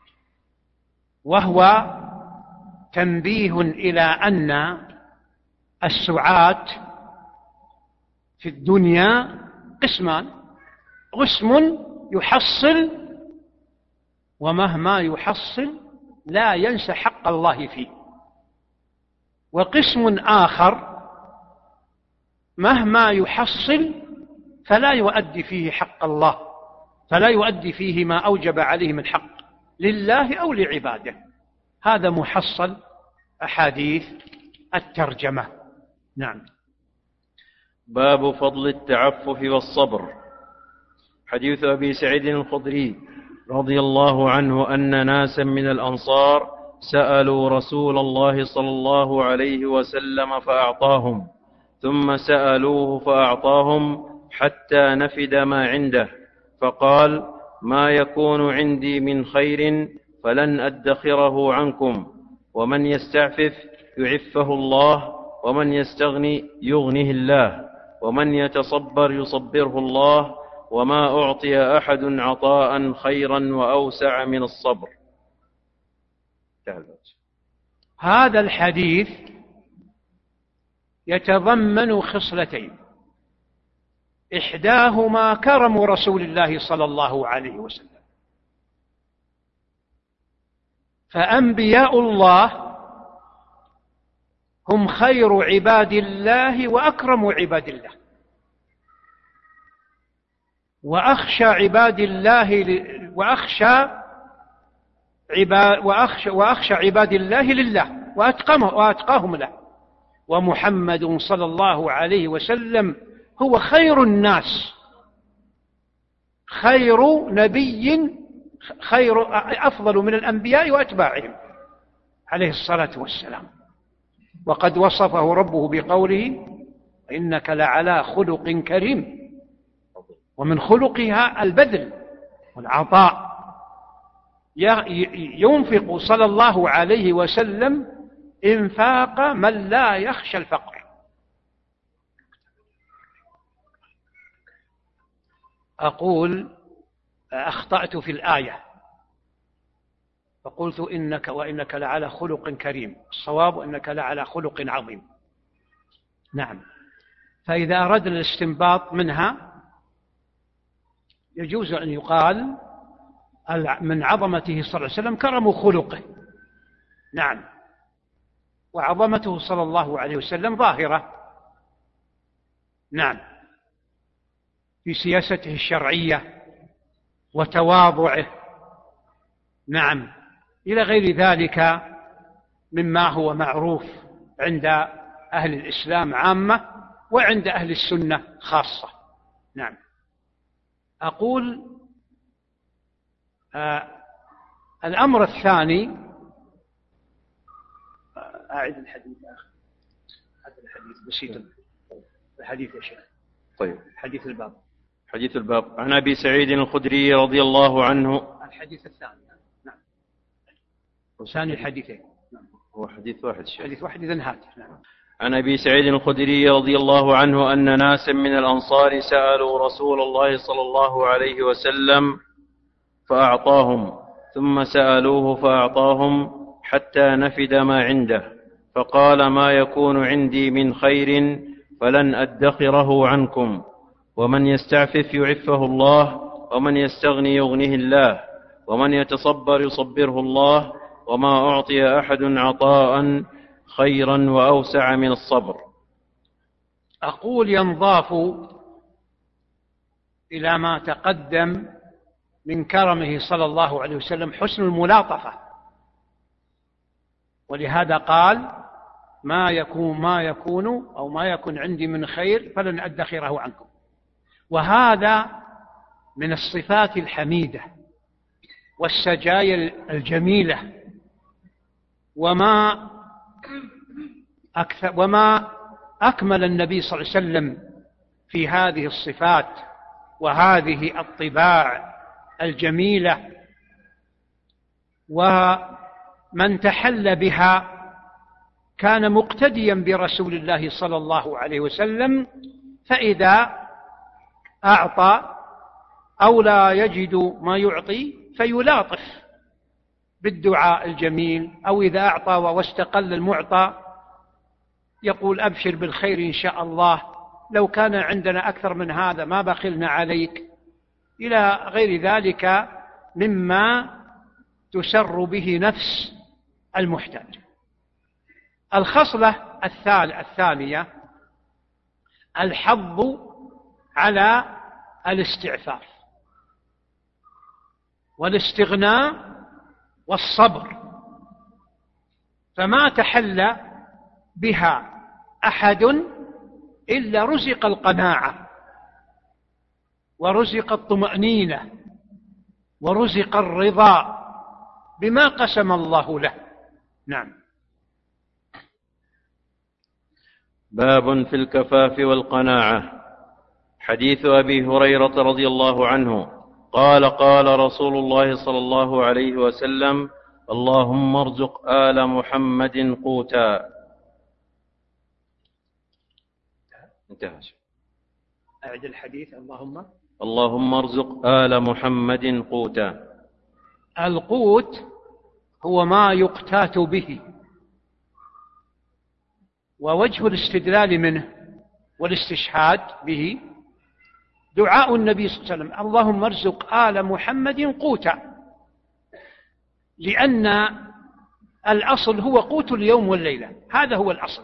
وهو تنبيه إلى أن السعاة في الدنيا قسمان: قسم يحصل ومهما يحصل لا ينسى حق الله فيه، وقسم آخر مهما يحصل فلا يؤدي فيه حق الله، فلا يؤدي فيه ما أوجب عليه من حق لله أو لعباده. هذا محصل أحاديث الترجمة. نعم. باب فضل التعفف والصبر. حديث أبي سعيد الخدري رضي الله عنه أن ناسا من الأنصار سألوا رسول الله صلى الله عليه وسلم فأعطاهم، ثم سألوه فأعطاهم حتى نفد ما عنده، فقال: ما يكون عندي من خير فلن أدخره عنكم، ومن يستعفف يعفه الله، ومن يستغني يغنه الله، ومن يتصبر يصبره الله، وما أعطي أحد عطاء خيرا وأوسع من الصبر. هذا الحديث يتضمن خصلتين: إحداهما كرم رسول الله صلى الله عليه وسلم، فأنبياء الله هم خير عباد الله وأكرم عباد الله، وأخشى عباد الله وأخشى عباد وأخشى, وأخشى عباد الله لله وأتقاهم له. ومحمد صلى الله عليه وسلم هو خير الناس، خير نبي، خير أفضل من الأنبياء وأتباعهم عليه الصلاة والسلام. وقد وصفه ربه بقوله إنك لعلى خلق كريم، ومن خلقها البذل والعطاء. ينفق صلى الله عليه وسلم إنفاق من لا يخشى الفقر. أقول أخطأت في الآية فقلت إنك وإنك لعلى خلق كريم، الصواب إنك لعلى خلق عظيم. نعم. فإذا أردنا الاستنباط منها يجوز أن يقال من عظمته صلى الله عليه وسلم كرم خلقه. نعم. وعظمته صلى الله عليه وسلم ظاهرة. نعم. في سياسته الشرعية وتواضعه. نعم. إلى غير ذلك مما هو معروف عند أهل الإسلام عامة وعند أهل السنة خاصة. نعم. أقول آه الأمر الثاني، أعد الحديث يا أخي، هذا الحديث بسيط، الحديث يا شيخ. طيب. حديث الباب. حديث الباب عن أبي سعيد الخدري رضي الله عنه. الحديث الثاني. نعم. ثاني الحديثين. نعم. هو حديث واحد شيخ. حديث واحد إذن هات. نعم. عن أبي سعيد الخدري رضي الله عنه أن ناسا من الأنصار سألوا رسول الله صلى الله عليه وسلم فأعطاهم، ثم سألوه فأعطاهم حتى نفد ما عنده، فقال ما يكون عندي من خير فلن أدخره عنكم، ومن يستعفف يعفه الله، ومن يستغني يغنه الله، ومن يتصبر يصبره الله، وما أعطي أحد عطاء خيرا وأوسع من الصبر. أقول ينضاف إلى ما تقدم من كرمه صلى الله عليه وسلم حسن الملاطفة، ولهذا قال ما يكون ما يكون أو ما يكون عندي من خير فلن أدخره عنكم. وهذا من الصفات الحميدة والسجايا الجميلة، وما أكثر وما أكمل النبي صلى الله عليه وسلم في هذه الصفات وهذه الطباع الجميلة. ومن تحل بها كان مقتديا برسول الله صلى الله عليه وسلم، فإذا أعطى أو لا يجد ما يعطي فيلاطف بالدعاء الجميل، أو إذا أعطى واستقل المعطى يقول أبشر بالخير إن شاء الله، لو كان عندنا أكثر من هذا ما بخلنا عليك، إلى غير ذلك مما تسر به نفس المحتاج. الخصلة الثانية الحظ على الاستعفاف والاستغناء والصبر، فما تحلى بها أحد إلا رزق القناعة ورزق الطمأنينة ورزق الرضا بما قسم الله له. نعم. باب في الكفاف والقناعة. حديث أبي هريرة رضي الله عنه قال قال رسول الله صلى الله عليه وسلم اللهم ارزق آل محمد قوتا. انتهى. أعد الحديث. اللهم اللهم ارزق آل محمد قوتا. القوت هو ما يقتات به، ووجه الاستدلال منه والاستشهاد به دعاء النبي صلى الله عليه وسلم اللهم ارزق آل محمد قوتا، لأن الأصل هو قوت اليوم والليلة، هذا هو الأصل،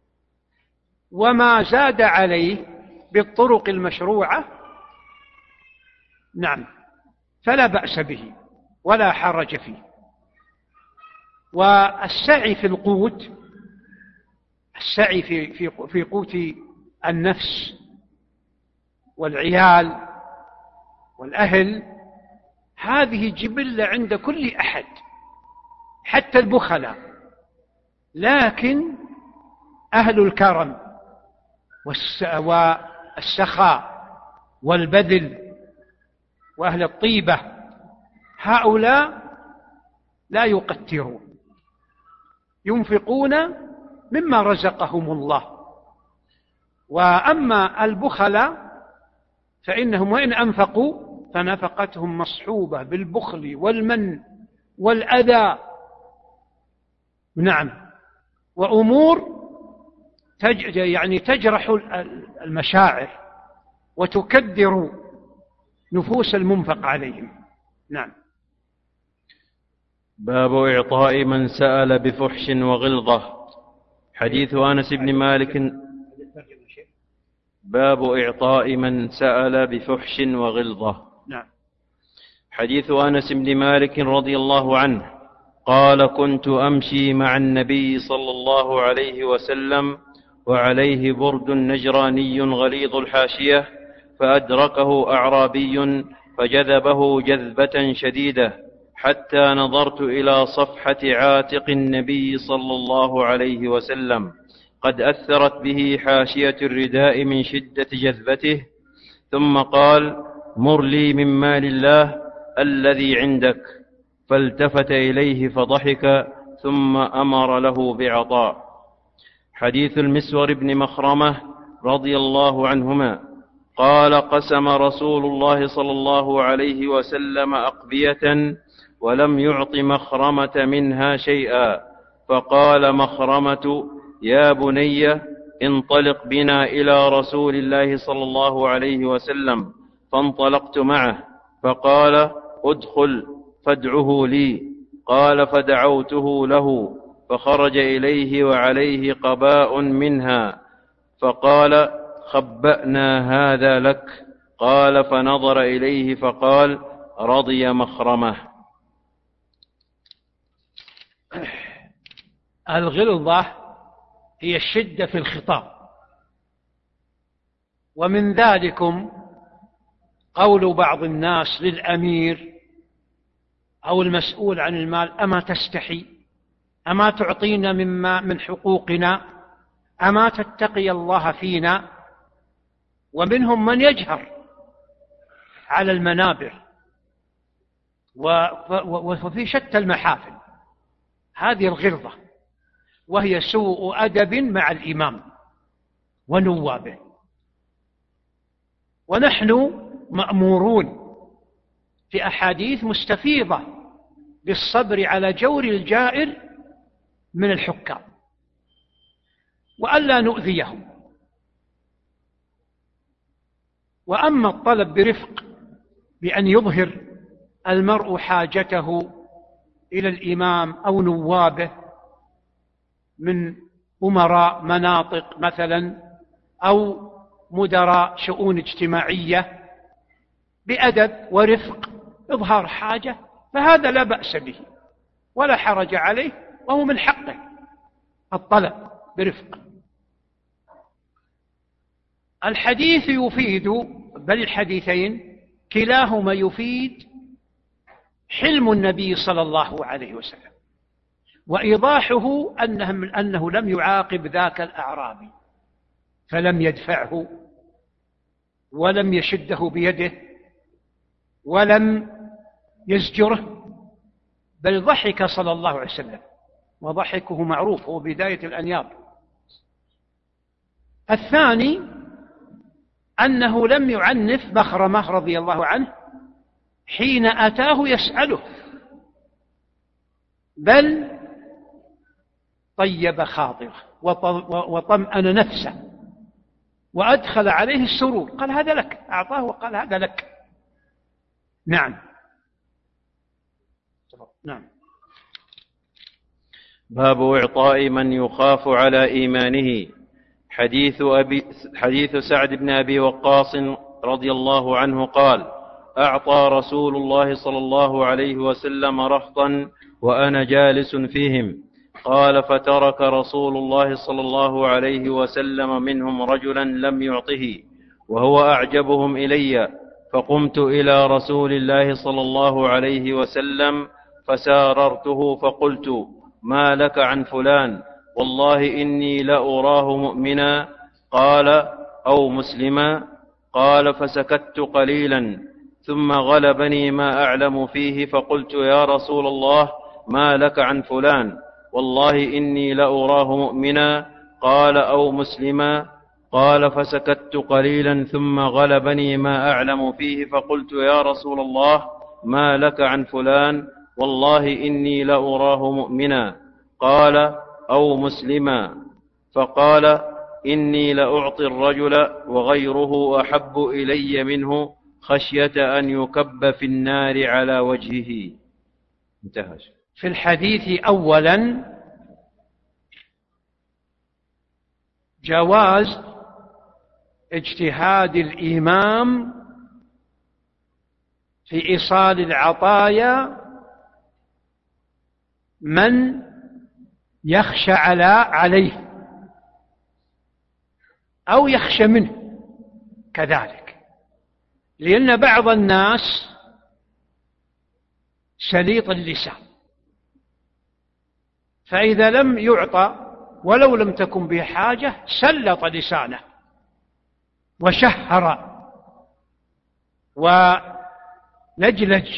وما زاد عليه بالطرق المشروعة نعم فلا بأس به ولا حرج فيه. والسعي في القوت، السعي في في في قوت النفس والعيال والأهل، هذه جبلة عند كل أحد حتى البخلاء. لكن أهل الكرم والسخاء والبذل وأهل الطيبة هؤلاء لا يقترون، ينفقون مما رزقهم الله. وأما البخلاء فإنهم وإن أنفقوا فنفقتهم مصحوبة بالبخل والمن والأذى، نعم، وأمور تج يعني تجرح المشاعر وتكدر نفوس المنفق عليهم. نعم. باب إعطاء من سأل بفحش وغلظة. حديث أنس بن مالك. باب إعطاء من سأل بفحش وغلظة. نعم. حديث أنس بن مالك رضي الله عنه قال: كنت أمشي مع النبي صلى الله عليه وسلم وعليه برد نجراني غليظ الحاشية، فأدركه أعرابي فجذبه جذبة شديدة حتى نظرت إلى صفحة عاتق النبي صلى الله عليه وسلم قد أثرت به حاشية الرداء من شدة جذبته، ثم قال: مر لي من مال الله الذي عندك. فالتفت إليه فضحك ثم أمر له بعطاء. حديث المسور بن مخرمة رضي الله عنهما قال: قسم رسول الله صلى الله عليه وسلم أقبية ولم يعط مخرمة منها شيئا، فقال مخرمة: يا بني انطلق بنا إلى رسول الله صلى الله عليه وسلم. فانطلقت معه، فقال: ادخل فادعه لي. قال: فدعوته له، فخرج إليه وعليه قباء منها، فقال: خبأنا هذا لك. قال: فنظر إليه فقال: رضي مخرمة. الغلظة هي الشدة في الخطاب، ومن ذلكم قول بعض الناس للأمير أو المسؤول عن المال: أما تستحي؟ أما تعطينا مما من حقوقنا؟ أما تتقي الله فينا؟ ومنهم من يجهر على المنابر وفي شتى المحافل. هذه الغلظة، وهي سوء أدب مع الإمام ونوابه. ونحن مأمورون في أحاديث مستفيضة بالصبر على جور الجائر من الحكام وألا نؤذيهم. وأما الطلب برفق بأن يظهر المرء حاجته إلى الإمام أو نوابه من أمراء مناطق مثلا أو مدراء شؤون اجتماعية بأدب ورفق، إظهار حاجة، فهذا لا بأس به ولا حرج عليه، وهو من حقه الطلب برفق. الحديث يفيد، بل الحديثين كلاهما يفيد حلم النبي صلى الله عليه وسلم، وإيضاحه أنه, أنه لم يعاقب ذاك الأعرابي، فلم يدفعه ولم يشده بيده ولم يزجره، بل ضحك صلى الله عليه وسلم، وضحكه معروف، هو بداية الأنياب. الثاني أنه لم يعنف مخرمة رضي الله عنه حين أتاه يسأله، بل طيب خاطره وطمأن نفسه وأدخل عليه السرور، قال: هذا لك، أعطاه وقال: هذا لك. نعم. نعم. باب إعطاء من يخاف على إيمانه. حديث, أبي حديث سعد بن أبي وقاص رضي الله عنه قال: أعطى رسول الله صلى الله عليه وسلم رهطا وأنا جالس فيهم. قال: فترك رسول الله صلى الله عليه وسلم منهم رجلا لم يعطه، وهو أعجبهم إلي، فقمت إلى رسول الله صلى الله عليه وسلم فساررته فقلت: ما لك عن فلان؟ والله إني لأراه مؤمنا. قال: أو مسلما؟ قال: فسكت قليلا، ثم غلبني ما أعلم فيه، فقلت: يا رسول الله، ما لك عن فلان؟ والله إني لأراه مؤمنا. قال: أو مسلما؟ قال: فسكت قليلا، ثم غلبني ما أعلم فيه، فقلت: يا رسول الله، ما لك عن فلان؟ والله إني لأراه مؤمنا. قال: أو مسلما؟ فقال: إني لأعطي الرجل وغيره أحب إلي منه خشية أن يكب في النار على وجهه. انتهى. في الحديث أولا جواز اجتهاد الإمام في إيصال العطايا من يخشى على عليه أو يخشى منه كذلك، لأن بعض الناس سليط اللسان، فإذا لم يعطى ولو لم تكن به حاجة سلط لسانه وشهر ولجلج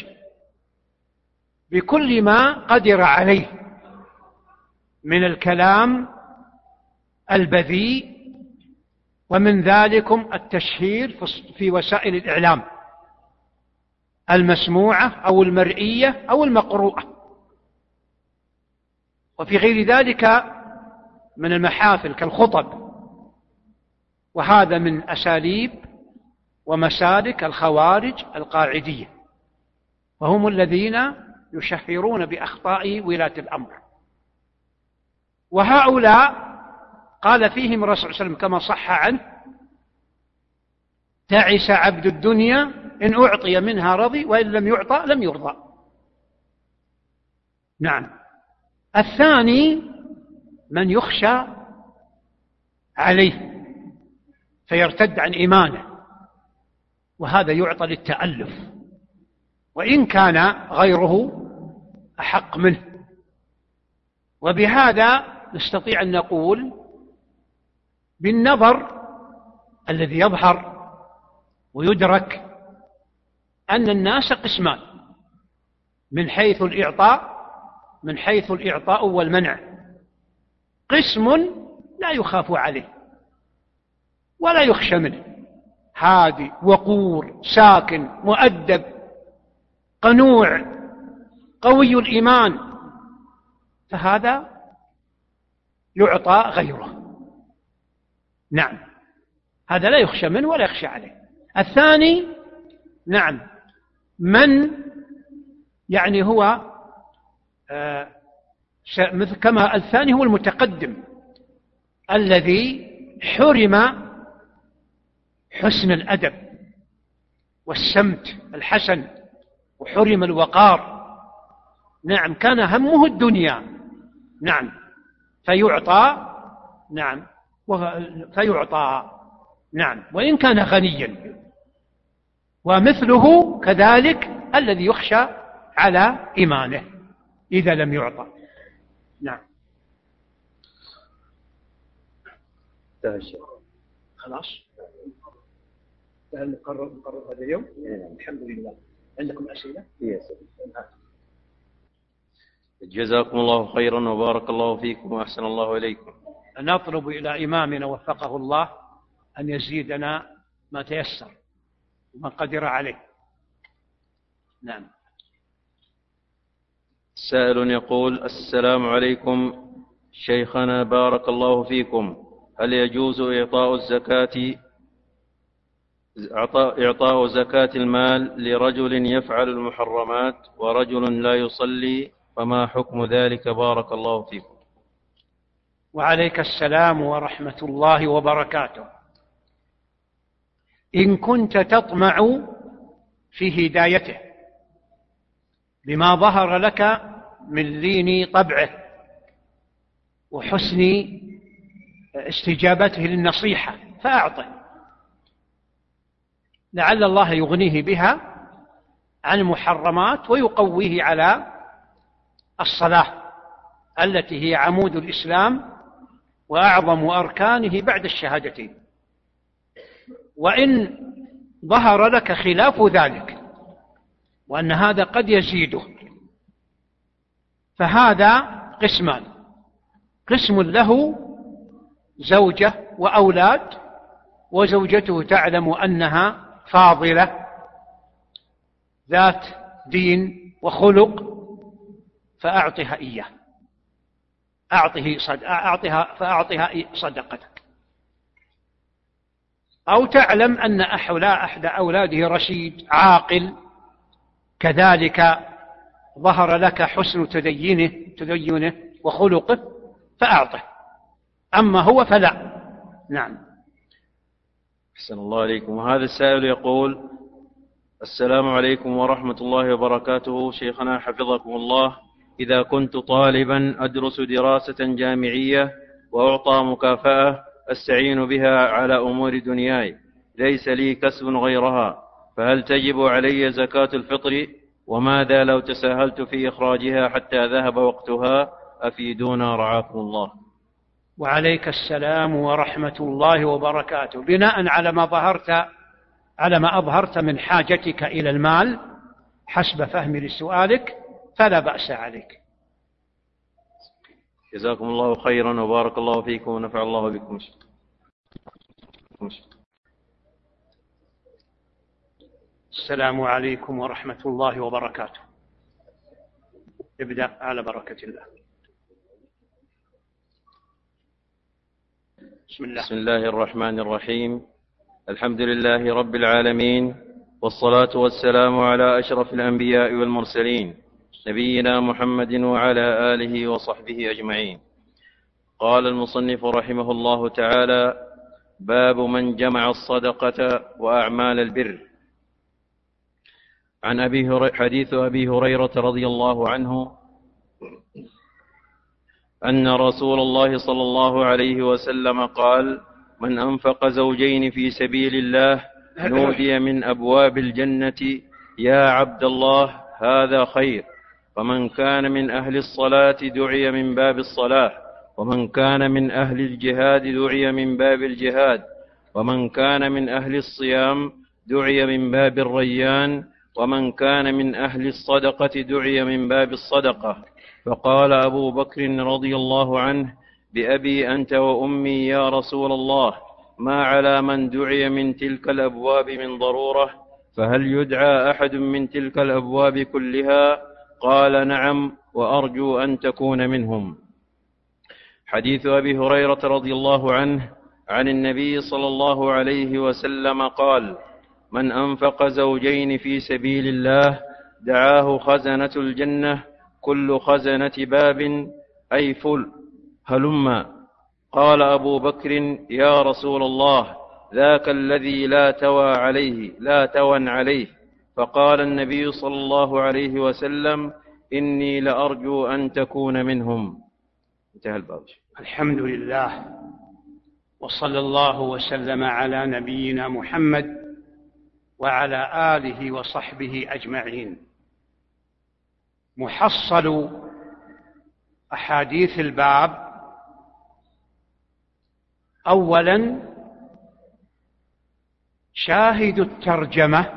بكل ما قدر عليه من الكلام البذيء، ومن ذلكم التشهير في وسائل الإعلام المسموعة أو المرئية أو المقروءة، وفي غير ذلك من المحافل كالخطب، وهذا من أساليب ومسالك الخوارج القاعدية، وهم الذين يشهرون بأخطاء ولاة الأمر. وهؤلاء قال فيهم الرسول صلى الله عليه وسلم كما صح عنه: تعس عبد الدنيا إن أعطي منها رضي، وإن لم يعطى لم يرضى. نعم. الثاني من يخشى عليه فيرتد عن إيمانه، وهذا يعطى للتألف وإن كان غيره أحق منه. وبهذا نستطيع أن نقول بالنظر الذي يظهر ويدرك أن الناس قسمان من حيث الإعطاء من حيث الإعطاء والمنع. قسم لا يخاف عليه ولا يخشى منه، هادي وقور ساكن مؤدب قنوع قوي الإيمان، فهذا يعطى غيره. نعم، هذا لا يخشى منه ولا يخشى عليه. الثاني نعم من يعني هو آه مثل كما الثاني هو المتقدم الذي حرم حسن الأدب والسمت الحسن وحرم الوقار. نعم، كان همه الدنيا. نعم، فيعطى. نعم، فيعطى. نعم، وإن كان غنيا. ومثله كذلك الذي يخشى على إيمانه إذا لم يعطى. نعم. خلاص هل نقرر نقرر هذا اليوم؟ الحمد لله. عندكم أسئلة؟ جزاكم الله خيرا وبارك الله فيكم وأحسن الله إليكم. نطلب إلى إمامنا وفقه الله أن يزيدنا ما تيسر وما قدر عليه. نعم. سائل يقول: السلام عليكم شيخنا بارك الله فيكم، هل يجوز إعطاء الزكاة إعطاء زكاة المال لرجل يفعل المحرمات ورجل لا يصلي، فما حكم ذلك بارك الله فيكم؟ وعليك السلام ورحمة الله وبركاته. إن كنت تطمع في هدايته بما ظهر لك من لين طبعه وحسن استجابته للنصيحة فأعطه، لعل الله يغنيه بها عن المحرمات ويقويه على الصلاة التي هي عمود الإسلام وأعظم أركانه بعد الشهادتين. وإن ظهر لك خلاف ذلك وأن هذا قد يزيده فهذا قسمان: قسم له زوجة وأولاد وزوجته تعلم أنها فاضلة ذات دين وخلق فأعطها إياه، أعطه صد... أعطها فأعطها صدقتك. أو تعلم أن أحد أولاده رشيد عاقل كذلك ظهر لك حسن تدينه تدينه وخلقه فأعطه، أما هو فلا. نعم. أحسن الله عليكم. وهذا السائل يقول: السلام عليكم ورحمة الله وبركاته، شيخنا حفظكم الله. إذا كنت طالبا أدرس دراسة جامعية وأعطى مكافأة أستعين بها على أمور دنياي، ليس لي كسب غيرها، فهل تجب علي زكاة الفطر؟ وماذا لو تساهلت في إخراجها حتى ذهب وقتها؟ أفيدونا رعاكم الله. وعليك السلام ورحمة الله وبركاته. بناء على ما ظهرت على ما أظهرت من حاجتك إلى المال حسب فهمي لسؤالك فلا بأس عليك. جزاكم الله خيرا وبارك الله فيكم ونفع الله بكم. السلام عليكم ورحمة الله وبركاته. ابدأ على بركة الله. بسم الله. بسم الله الرحمن الرحيم. الحمد لله رب العالمين، والصلاة والسلام على أشرف الأنبياء والمرسلين، نبينا محمد وعلى آله وصحبه أجمعين. قال المصنف رحمه الله تعالى: باب من جمع الصدقة وأعمال البر. عن أبي هريرة حديث أبي هريرة رضي الله عنه أن رسول الله صلى الله عليه وسلم قال: من أنفق زوجين في سبيل الله نودي من أبواب الجنة يا عبد الله هذا خير. ومن كان من أهل الصلاة دعي من باب الصلاة، ومن كان من أهل الجهاد دعي من باب الجهاد، ومن كان من أهل الصيام دعي من باب الريان، ومن كان من أهل الصدقة دعي من باب الصدقة. فقال أبو بكر رضي الله عنه: بأبي أنت وأمي يا رسول الله، ما على من دعي من تلك الأبواب من ضرورة؟ فهل يدعى أحد من تلك الأبواب كلها؟ قال: نعم، وأرجو أن تكون منهم. حديث أبي هريرة رضي الله عنه عن النبي صلى الله عليه وسلم قال: من أنفق زوجين في سبيل الله دعاه خزنة الجنة كل خزنة باب أي فل هلما. قال أبو بكر: يا رسول الله، ذاك الذي لا توى عليه لا توى عليه. فقال النبي صلى الله عليه وسلم: إني لأرجو أن تكون منهم. انتهى الباب. الحمد لله، وصلى الله وسلم على نبينا محمد وعلى آله وصحبه أجمعين. محصل أحاديث الباب: أولا شاهد الترجمة،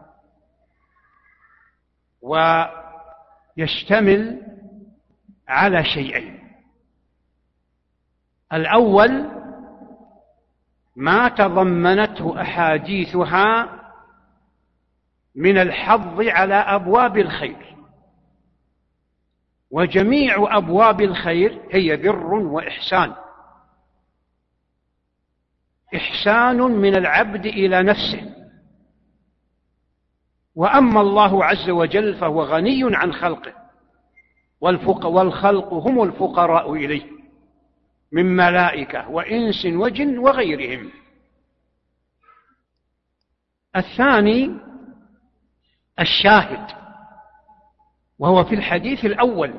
ويشتمل على شيئين: الأول ما تضمنته أحاديثها من الحظ على أبواب الخير، وجميع أبواب الخير هي بر وإحسان، إحسان من العبد إلى نفسه. وأما الله عز وجل فهو غني عن خلقه، والخلق هم الفقراء إليه من ملائكة وإنس وجن وغيرهم. الثاني الشاهد، وهو في الحديث الأول: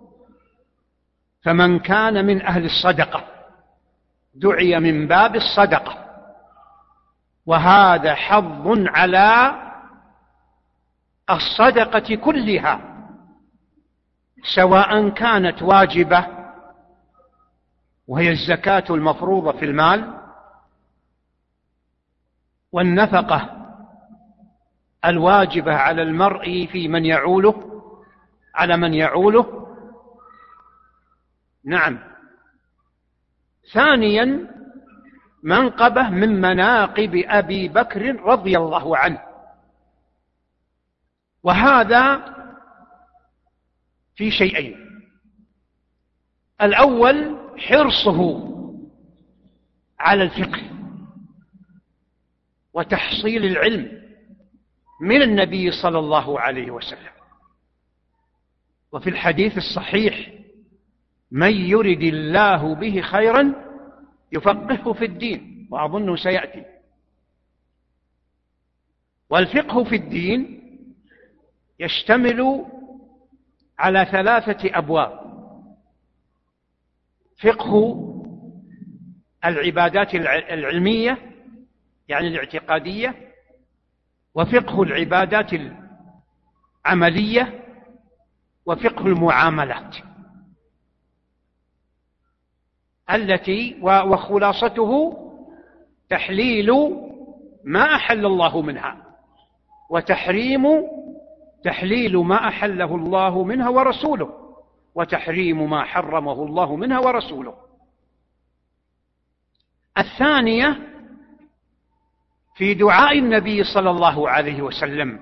فمن كان من أهل الصدقة دعي من باب الصدقة. وهذا حظ على الصدقة كلها، سواء كانت واجبة وهي الزكاة المفروضة في المال، والنفقة الواجبة على المرء في من يعوله على من يعوله. نعم. ثانيا، منقبة من مناقب أبي بكر رضي الله عنه، وهذا في شيئين: الأول حرصه على الفقه وتحصيل العلم من النبي صلى الله عليه وسلم، وفي الحديث الصحيح: من يرد الله به خيرا يفقهه في الدين، وأظنه سيأتي. والفقه في الدين يشتمل على ثلاثة أبواب: فقه العبادات العلمية يعني الاعتقادية، وفقه العبادات العملية، وفقه المعاملات، التي وخلاصته تحليل ما أحل الله منها، وتحريم تحليل ما أحله الله منها ورسوله، وتحريم ما حرمه الله منها ورسوله. الثانية في دعاء النبي صلى الله عليه وسلم: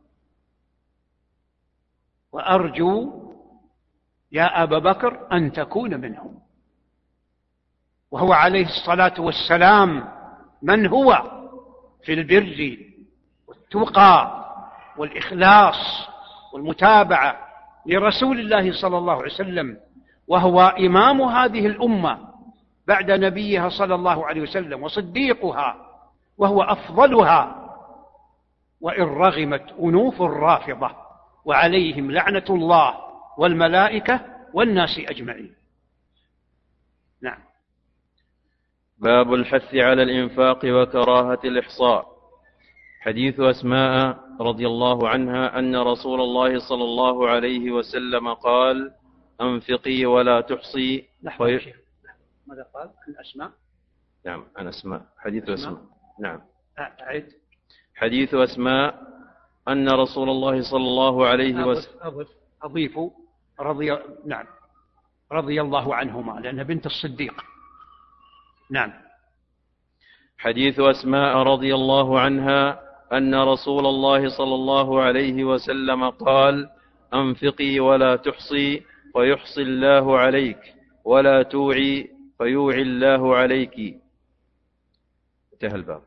وأرجو يا أبا بكر أن تكون منهم. وهو عليه الصلاة والسلام من هو في البر والتقى والإخلاص والمتابعة لرسول الله صلى الله عليه وسلم، وهو إمام هذه الأمة بعد نبيها صلى الله عليه وسلم وصديقها، وهو أفضلها، وإن رغمت أنوف الرافضة وعليهم لعنة الله والملائكة والناس أجمعين. نعم. باب الحث على الإنفاق وكراهة الإحصاء. حديث أسماء رضي الله عنها أن رسول الله صلى الله عليه وسلم قال: أنفقي ولا تحصي. لحظة شيخ، ماذا قال عن أسماء؟ نعم، عن أسماء. حديث أسماء. أسماء. نعم. أعد. حديث أسماء أن رسول الله صلى الله عليه وسلم أضف أضيف رضي نعم رضي الله عنهما، لأنها بنت الصديق. نعم. حديث أسماء رضي الله عنها أن رسول الله صلى الله عليه وسلم قال: أنفقي ولا تحصي ويحصي الله عليك، ولا توعي فيوعي الله عليك. انتهى الباب.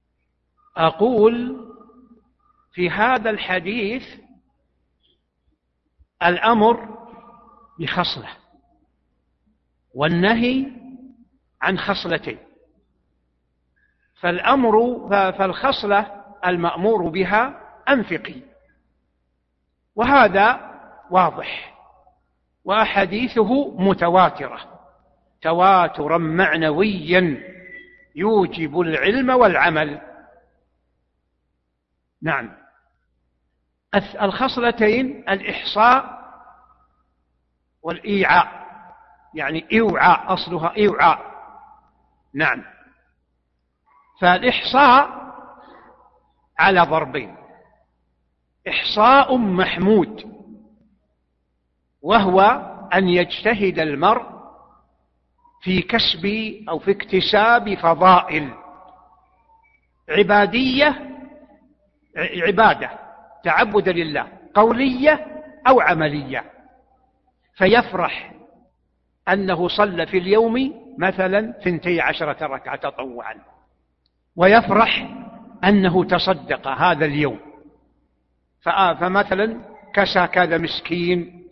أقول في هذا الحديث الأمر بخصلة والنهي عن خصلتين. فالأمر فالخصلة المأمور بها أنفقي، وهذا واضح، وأحاديثه متواترة تواترا معنويا يوجب العلم والعمل. نعم. الخصلتين الإحصاء والإيعاء، يعني إوعاء، أصلها إوعاء. نعم. فالإحصاء على ضربين: إحصاء محمود، وهو أن يجتهد المرء في كسب أو في اكتساب فضائل عبادية، عبادة تعبد لله قولية أو عملية، فيفرح أنه صلى في اليوم مثلا ثنتي عشرة ركعة تطوعا، ويفرح أنه تصدق هذا اليوم، فمثلا كسى كذا مسكين،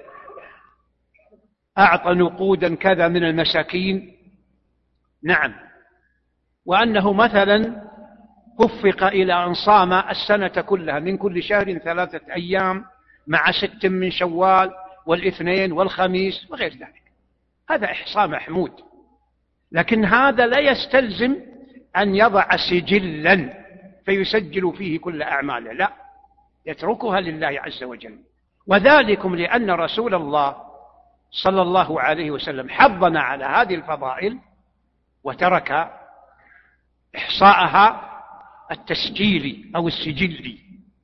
أعطى نقودا كذا من المساكين. نعم. وأنه مثلا وفق إلى أن صام السنة كلها من كل شهر ثلاثة أيام مع ست من شوال والاثنين والخميس وغير ذلك. هذا إحصاء محمود، لكن هذا لا يستلزم أن يضع سجلا فيسجل فيه كل أعماله، لا، يتركها لله عز وجل. وذلكم لأن رسول الله صلى الله عليه وسلم حضنا على هذه الفضائل وترك إحصاءها التسجيلي أو السجلي،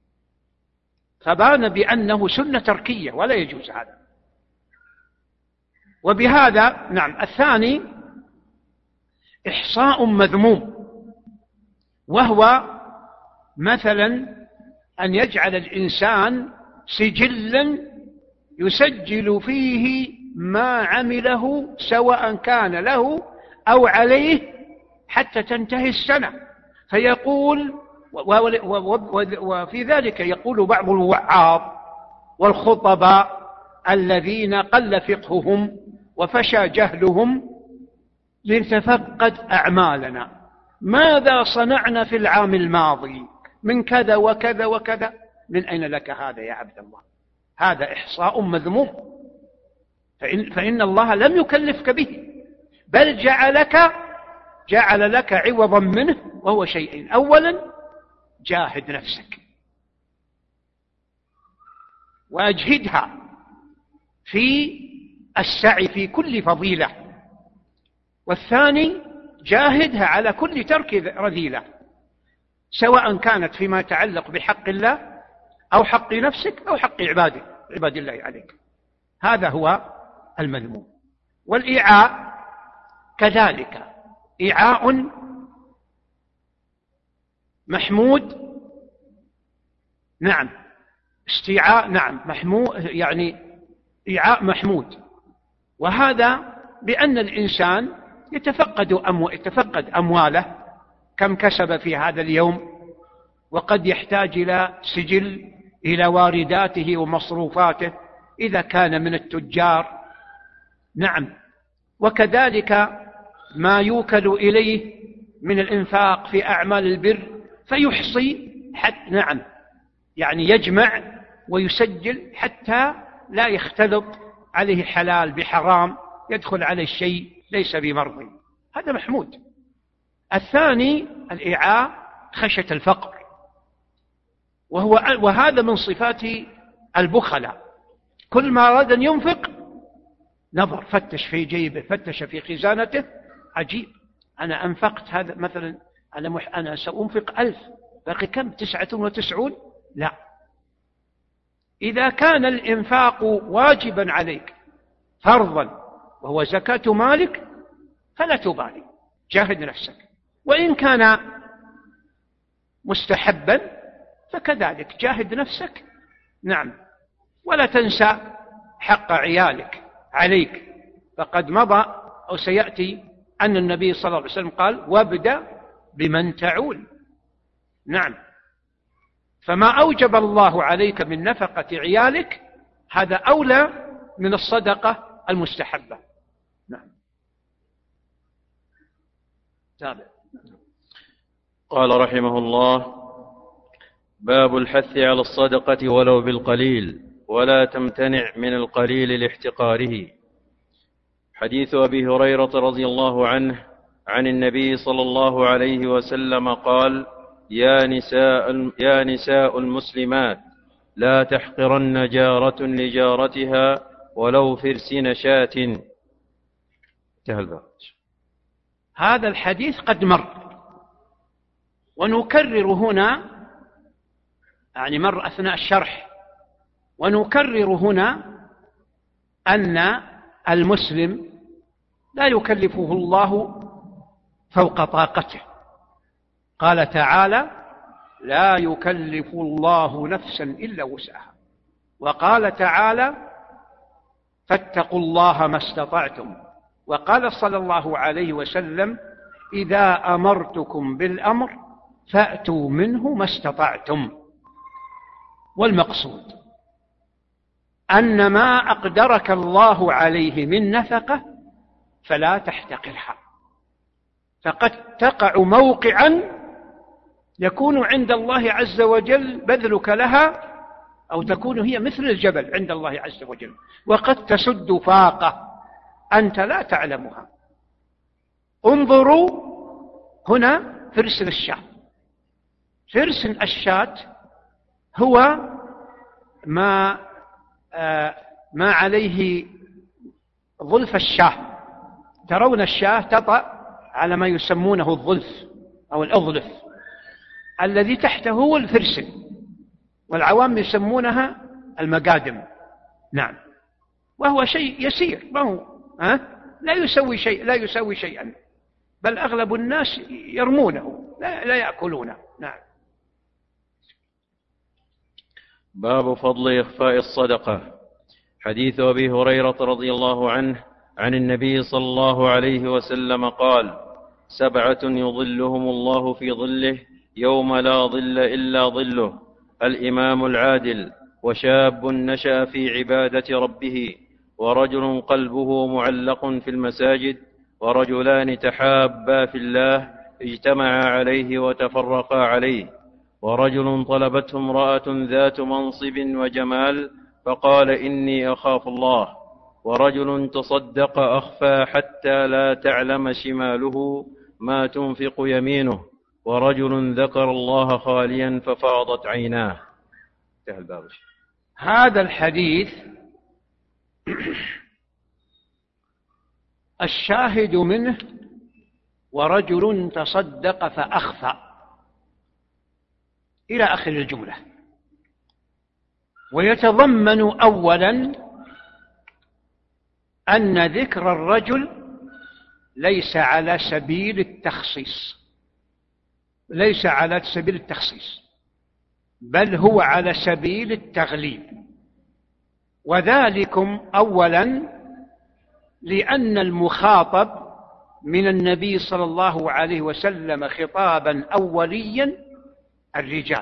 فبان بأنه سنة تركية ولا يجوز هذا. وبهذا نعم. الثاني إحصاء مذموم، وهو مثلا أن يجعل الإنسان سجلا يسجل فيه ما عمله سواء كان له أو عليه حتى تنتهي السنة، فيقول، وفي ذلك يقول بعض الوعاظ والخطباء الذين قل فقههم وفشى جهلهم: لنتفقد أعمالنا، ماذا صنعنا في العام الماضي من كذا وكذا وكذا. من أين لك هذا يا عبد الله؟ هذا إحصاء مذموم، فإن, فإن الله لم يكلفك به، بل جعلك جعل لك عوضا منه، وهو شيئين: أولا جاهد نفسك وأجهدها في السعي في كل فضيلة، والثاني جاهدها على كل ترك رذيلة، سواء كانت فيما يتعلق بحق الله أو حق نفسك أو حق عباده عباد الله عليك. هذا هو المذموم. والإيعاء كذلك إيعاء محمود، نعم، استيعاء، نعم، محمود، يعني إيعاء محمود، وهذا بأن الإنسان يتفقد أمو... يتفقد أمواله كم كسب في هذا اليوم، وقد يحتاج إلى سجل، إلى وارداته ومصروفاته إذا كان من التجار، نعم، وكذلك ما يوكل إليه من الإنفاق في أعمال البر فيحصي حتى، نعم، يعني يجمع ويسجل حتى لا يختلط عليه حلال بحرام، يدخل عليه شيء ليس بمرضي، هذا محمود. الثاني الإيعاء خشية الفقر، وهو وهذا من صفات البخلاء، كل ما أراد أن ينفق نظر، فتش في جيبه، فتش في خزانته، عجيب، أنا أنفقت هذا مثلا، أنا, مح أنا سأنفق ألف، باقي كم؟ تسعة وتسعون؟ لا، إذا كان الإنفاق واجبا عليك فرضا وهو زكاة مالك فلا تبالي، جاهد نفسك، وإن كان مستحبا فكذلك جاهد نفسك، نعم، ولا تنسى حق عيالك عليك، فقد مضى أو سيأتي أن النبي صلى الله عليه وسلم قال: وابدأ بمن تعول، نعم، فما أوجب الله عليك من نفقة عيالك هذا أولى من الصدقة المستحبة، نعم. تابع. قال رحمه الله: باب الحث على الصدقة ولو بالقليل، ولا تمتنع من القليل لاحتقاره. حديث أبي هريرة رضي الله عنه عن النبي صلى الله عليه وسلم قال: يا نساء, يا نساء المسلمات لا تحقرن جارة لجارتها ولو فرسن شاة. هذا الحديث قد مر، ونكرر هنا، يعني مر أثناء الشرح، ونكرر هنا أن المسلم لا يكلفه الله فوق طاقته. قال تعالى: لا يكلف الله نفسا إلا وسعها. وقال تعالى: فاتقوا الله ما استطعتم. وقال صلى الله عليه وسلم: إذا أمرتكم بالأمر فأتوا منه ما استطعتم. والمقصود أن ما أقدرك الله عليه من نفقة فلا تحتقرها، فقد تقع موقعا يكون عند الله عز وجل بذلك لها، أو تكون هي مثل الجبل عند الله عز وجل، وقد تسد فاقة أنت لا تعلمها. انظروا هنا فرسن الشاة. فرسن الشاة هو ما آه ما عليه ظلف الشاة. ترون الشاة تطأ على ما يسمونه الظلف أو الأظلف، الذي تحته هو الفرسن، والعوام يسمونها المقادم. نعم. وهو شيء يسير، ما هو أه؟ لا يسوي شيء، لا يسوي شيئا، بل أغلب الناس يرمونه، لا, لا يأكلونه. نعم. باب فضل إخفاء الصدقة. حديث أبي هريرة رضي الله عنه عن النبي صلى الله عليه وسلم قال: سبعة يظلهم الله في ظله يوم لا ظل إلا ظله: الإمام العادل، وشاب نشأ في عبادة ربه، ورجل قلبه معلق في المساجد، ورجلان تحابا في الله اجتمعا عليه وتفرقا عليه، ورجل طلبته امرأة ذات منصب وجمال فقال: إني أخاف الله، ورجل تصدق أخفى حتى لا تعلم شماله ما تنفق يمينه، ورجل ذكر الله خاليا ففاضت عيناه. هذا الحديث الشاهد منه: ورجل تصدق فأخفى، إلى آخر الجملة. ويتضمن أولا أن ذكر الرجل ليس على سبيل التخصيص، ليس على سبيل التخصيص، بل هو على سبيل التغليب. وذلكم أولا لأن المخاطب من النبي صلى الله عليه وسلم خطابا أوليا الرجال،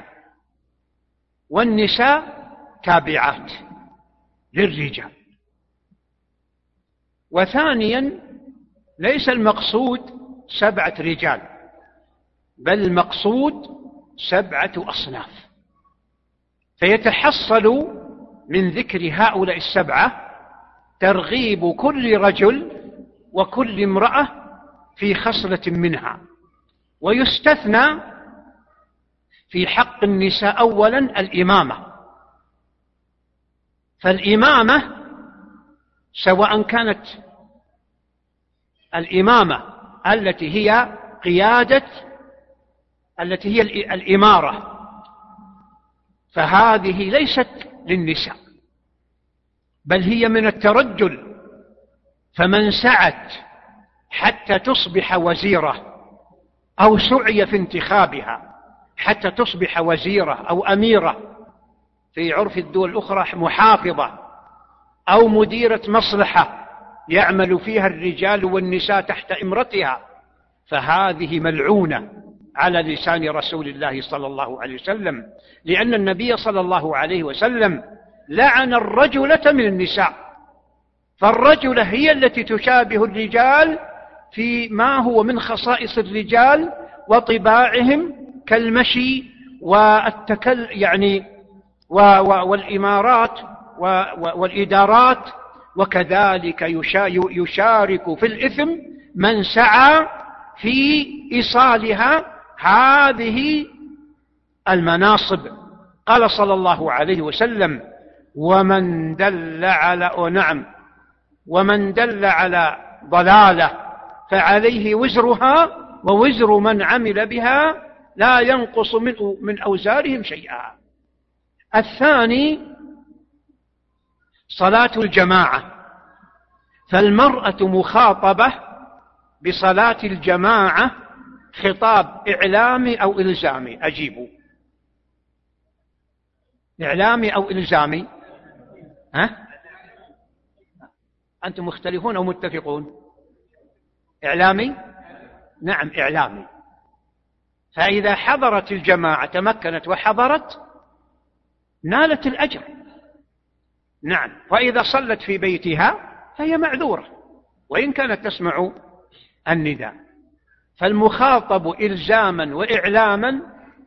والنساء تابعات للرجال. وثانيا ليس المقصود سبعة رجال، بل المقصود سبعة أصناف، فيتحصل من ذكر هؤلاء السبعة ترغيب كل رجل وكل امرأة في خصلة منها. ويستثنى في حق النساء أولا الإمامة، فالإمامة سواء كانت الإمامة التي هي قيادة، التي هي الإمارة، فهذه ليست للنساء، بل هي من الترجل. فمن سعت حتى تصبح وزيرة، أو سعي في انتخابها حتى تصبح وزيرة أو أميرة، في عرف الدول الأخرى محافظة، أو مديرة مصلحة يعمل فيها الرجال والنساء تحت إمرتها، فهذه ملعونة على لسان رسول الله صلى الله عليه وسلم، لأن النبي صلى الله عليه وسلم لعن الرجلة من النساء. فالرجلة هي التي تشابه الرجال في ما هو من خصائص الرجال وطباعهم كالمشي والتكل يعني والإمارات والإدارات. وكذلك يشارك في الإثم من سعى في إيصالها هذه المناصب. قال صلى الله عليه وسلم: ومن دل على نعم ومن دل على ضلالة فعليه وزرها ووزر من عمل بها لا ينقص من من أوزارهم شيئا. الثاني صلاة الجماعة، فالمرأة مخاطبة بصلاة الجماعة خطاب إعلامي أو إلزامي؟ أجيبوا. إعلامي أو إلزامي؟ ها؟ أنتم مختلفون أو متفقون؟ إعلامي؟ نعم إعلامي. فإذا حضرت الجماعة تمكنت وحضرت نالت الأجر. نعم. وإذا صلت في بيتها فهي معذورة وإن كانت تسمع النداء. فالمخاطب إلزاما وإعلاما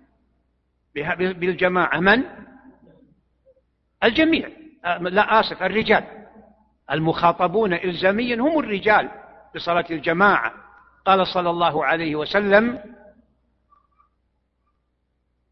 بالجماعة من؟ الجميع، لا آسف الرجال. المخاطبون إلزاميا هم الرجال بصلاة الجماعة. قال صلى الله عليه وسلم: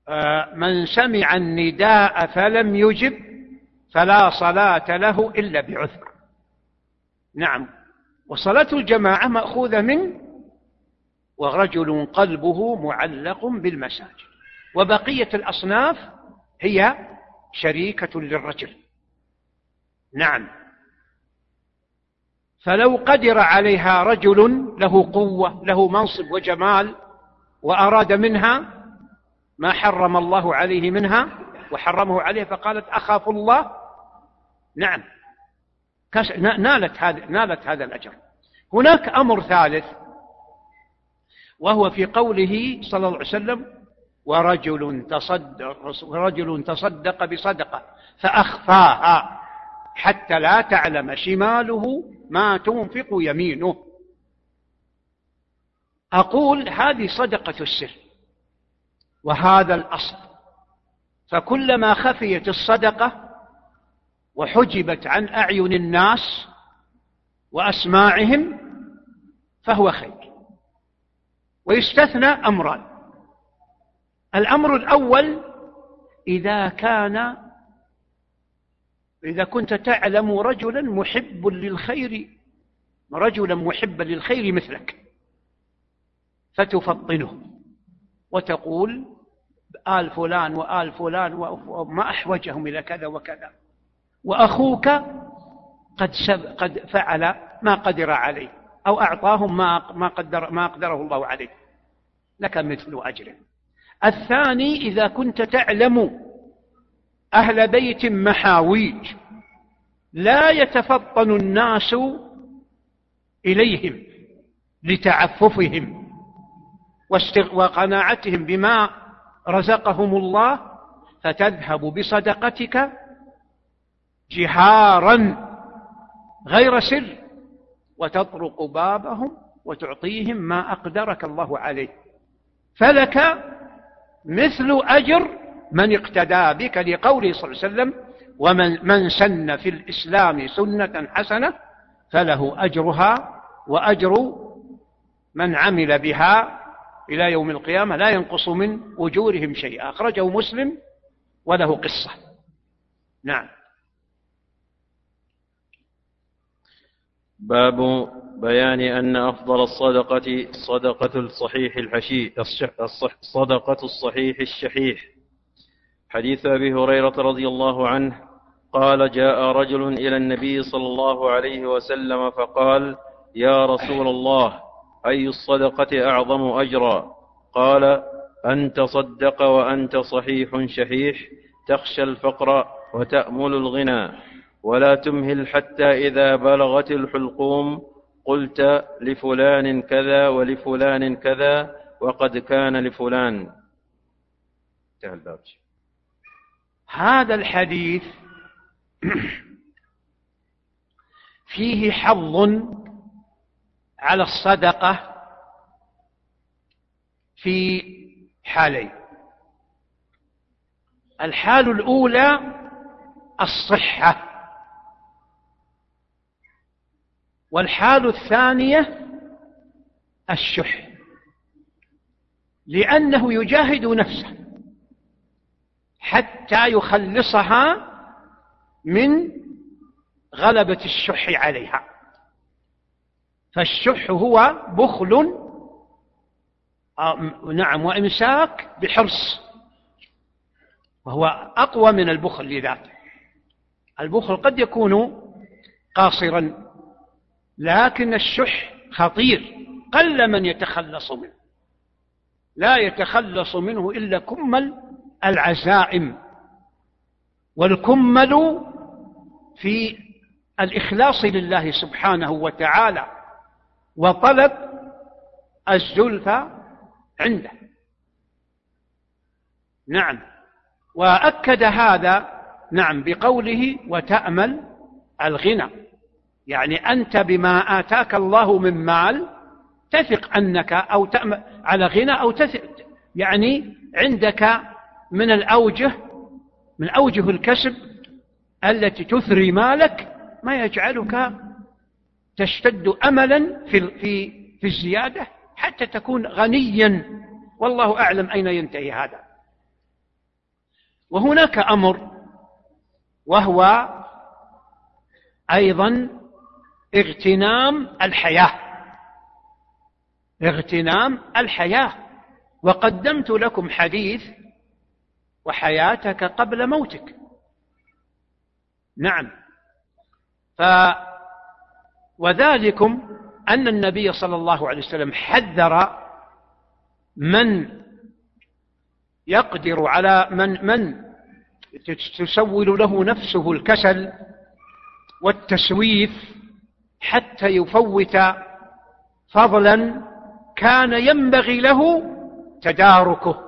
من سمع النداء فلم يجب فلا صلاة له إلا بعذر. نعم. وصلاة الجماعة مأخوذة من ورجل قلبه معلق بالمساجد، وبقية الأصناف هي شريكة للرجل. نعم. فلو قدر عليها رجل له قوة له منصب وجمال وأراد منها ما حرم الله عليه منها وحرمه عليه فقالت أخاف الله، نعم نالت هذا نالت هذا الأجر. هناك أمر ثالث وهو في قوله صلى الله عليه وسلم ورجل تصدق, رجل تصدق بصدقة فأخفاها حتى لا تعلم شماله ما تنفق يمينه. أقول هذه صدقة السر وهذا الأصل، فكلما خفيت الصدقة وحجبت عن أعين الناس وأسماعهم فهو خير. ويستثنى أمران: الأمر الأول إذا كان إذا كنت تعلم رجلا محب للخير رجلا محبا للخير مثلك فتفطنه وتقول آل فلان وآل فلان وما أحوجهم إلى كذا وكذا، وأخوك قد, قد فعل ما قدر عليه أو أعطاهم ما, ما, قدر ما قدره الله عليه، لك مثل أجره. الثاني إذا كنت تعلم أهل بيت محاويج لا يتفطن الناس إليهم لتعففهم وقناعتهم بما رزقهم الله، فتذهب بصدقتك جهارا غير سر وتطرق بابهم وتعطيهم ما أقدرك الله عليه، فلك مثل أجر من اقتدى بك، لقوله صلى الله عليه وسلم ومن من سن في الإسلام سنة حسنة فله أجرها وأجر من عمل بها إلى يوم القيامة لا ينقص من أجورهم شيئا. أخرجه مسلم وله قصة. نعم. باب بيان أن أفضل الصدقة صدقة الصحيح الحشي صدقة الصحيح الشحيح. حديث أبي هريرة رضي الله عنه قال جاء رجل إلى النبي صلى الله عليه وسلم فقال يا رسول الله أي الصدقة أعظم أجرا؟ قال أن تصدق وأنت صحيح شحيح تخشى الفقر وتأمل الغنى ولا تمهل حتى إذا بلغت الحلقوم قلت لفلان كذا ولفلان كذا وقد كان لفلان. هذا الحديث فيه حظ على الصدقة في حالين: الحال الأولى الصحة، والحال الثانية الشح، لأنه يجاهد نفسه حتى يخلصها من غلبة الشح عليها. فالشح هو بخل نعم وإمساك بحرص، وهو أقوى من البخل لذاته. البخل قد يكون قاصرا، لكن الشح خطير قل من يتخلص منه، لا يتخلص منه إلا كمل العزائم، والكمل في الإخلاص لله سبحانه وتعالى وطلب الزلفى عنده. نعم. وأكد هذا نعم بقوله وتأمل الغنى، يعني أنت بما آتاك الله من مال تثق أنك أو تأمل على غنى أو تثق، يعني عندك من الأوجه من أوجه الكسب التي تثري مالك ما يجعلك تشتد أملا في في في الزيادة حتى تكون غنيا، والله أعلم أين ينتهي هذا. وهناك أمر وهو أيضا اغتنام الحياة، اغتنام الحياة. وقدمت لكم حديث وحياتك قبل موتك. نعم. ف وذلكم أن النبي صلى الله عليه وسلم حذر من يقدر على من من تسول له نفسه الكسل والتسويف حتى يفوت فضلا كان ينبغي له تداركه،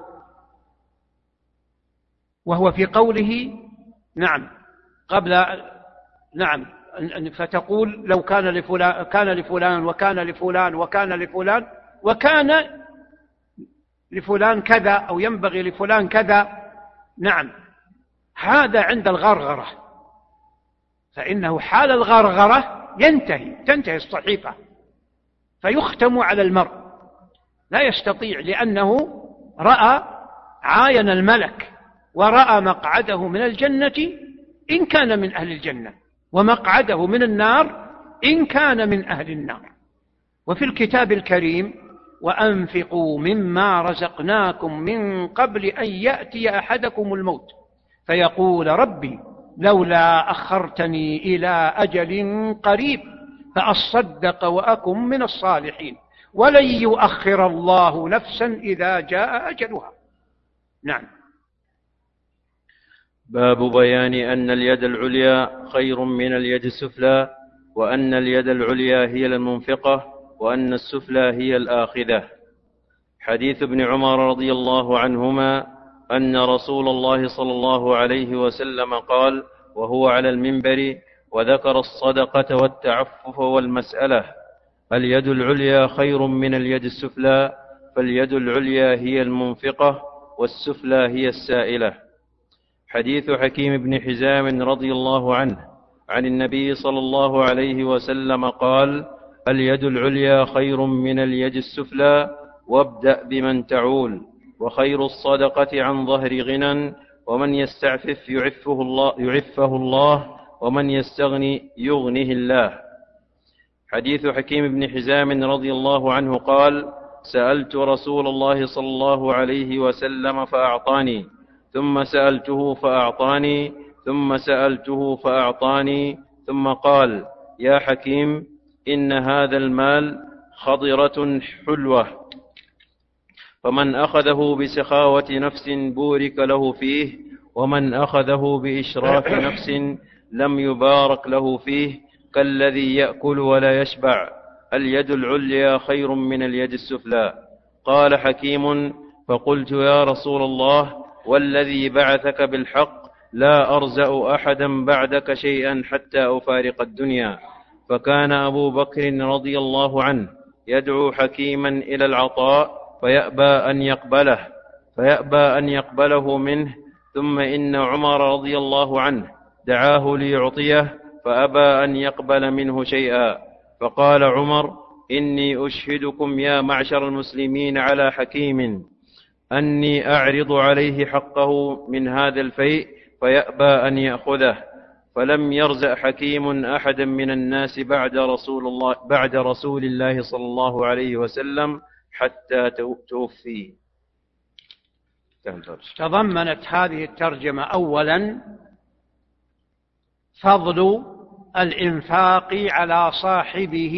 وهو في قوله نعم قبل نعم فتقول لو كان لفلان كان لفلان وكان لفلان وكان لفلان وكان لفلان كذا أو ينبغي لفلان كذا. نعم، هذا عند الغرغرة، فإنه حال الغرغرة ينتهي تنتهي الصحيفة فيختم على المرء، لا يستطيع، لأنه رأى عاين الملك ورأى مقعده من الجنة إن كان من أهل الجنة، ومقعده من النار إن كان من أهل النار. وفي الكتاب الكريم وأنفقوا مما رزقناكم من قبل أن يأتي أحدكم الموت فيقول ربي لولا أخرتني إلى أجل قريب فأصدق وأكن من الصالحين ولن يؤخر الله نفسا إذا جاء أجلها. نعم. باب بيان أن اليد العليا خير من اليد السفلى، وأن اليد العليا هي المنفقة وأن السفلى هي الآخذة. حديث ابن عمر رضي الله عنهما أن رسول الله صلى الله عليه وسلم قال وهو على المنبر وذكر الصدقة والتعفف والمسألة: اليد العليا خير من اليد السفلى، فاليد العليا هي المنفقة والسفلى هي السائلة. حديث حكيم بن حزام رضي الله عنه عن النبي صلى الله عليه وسلم قال: اليد العليا خير من اليد السفلى، وابدأ بمن تعول، وخير الصدقة عن ظهر غنى، ومن يستعفف يعفه الله, يعفه الله ومن يستغني يغنه الله. حديث حكيم بن حزام رضي الله عنه قال: سألت رسول الله صلى الله عليه وسلم فأعطاني، ثم سألته فأعطاني، ثم سألته فأعطاني، ثم قال: يا حكيم إن هذا المال خضرة حلوة، فمن أخذه بسخاوة نفس بورك له فيه، ومن أخذه بإشراف نفس لم يبارك له فيه، كالذي يأكل ولا يشبع. اليد العليا خير من اليد السفلى. قال حكيم: فقلت يا رسول الله والذي بعثك بالحق لا أرزأ أحدا بعدك شيئا حتى أفارق الدنيا. فكان أبو بكر رضي الله عنه يدعو حكيما إلى العطاء فيأبى أن يقبله فيأبى أن يقبله منه، ثم إن عمر رضي الله عنه دعاه ليعطيه فأبى أن يقبل منه شيئا. فقال عمر: إني أشهدكم يا معشر المسلمين على حكيم أني أعرض عليه حقه من هذا الفيء فيأبى أن يأخذه. فلم يرزق حكيم أحدا من الناس بعد رسول الله بعد رسول الله صلى الله عليه وسلم حتى توفي. تضمنت هذه الترجمة أولا فضل الإنفاق على صاحبه،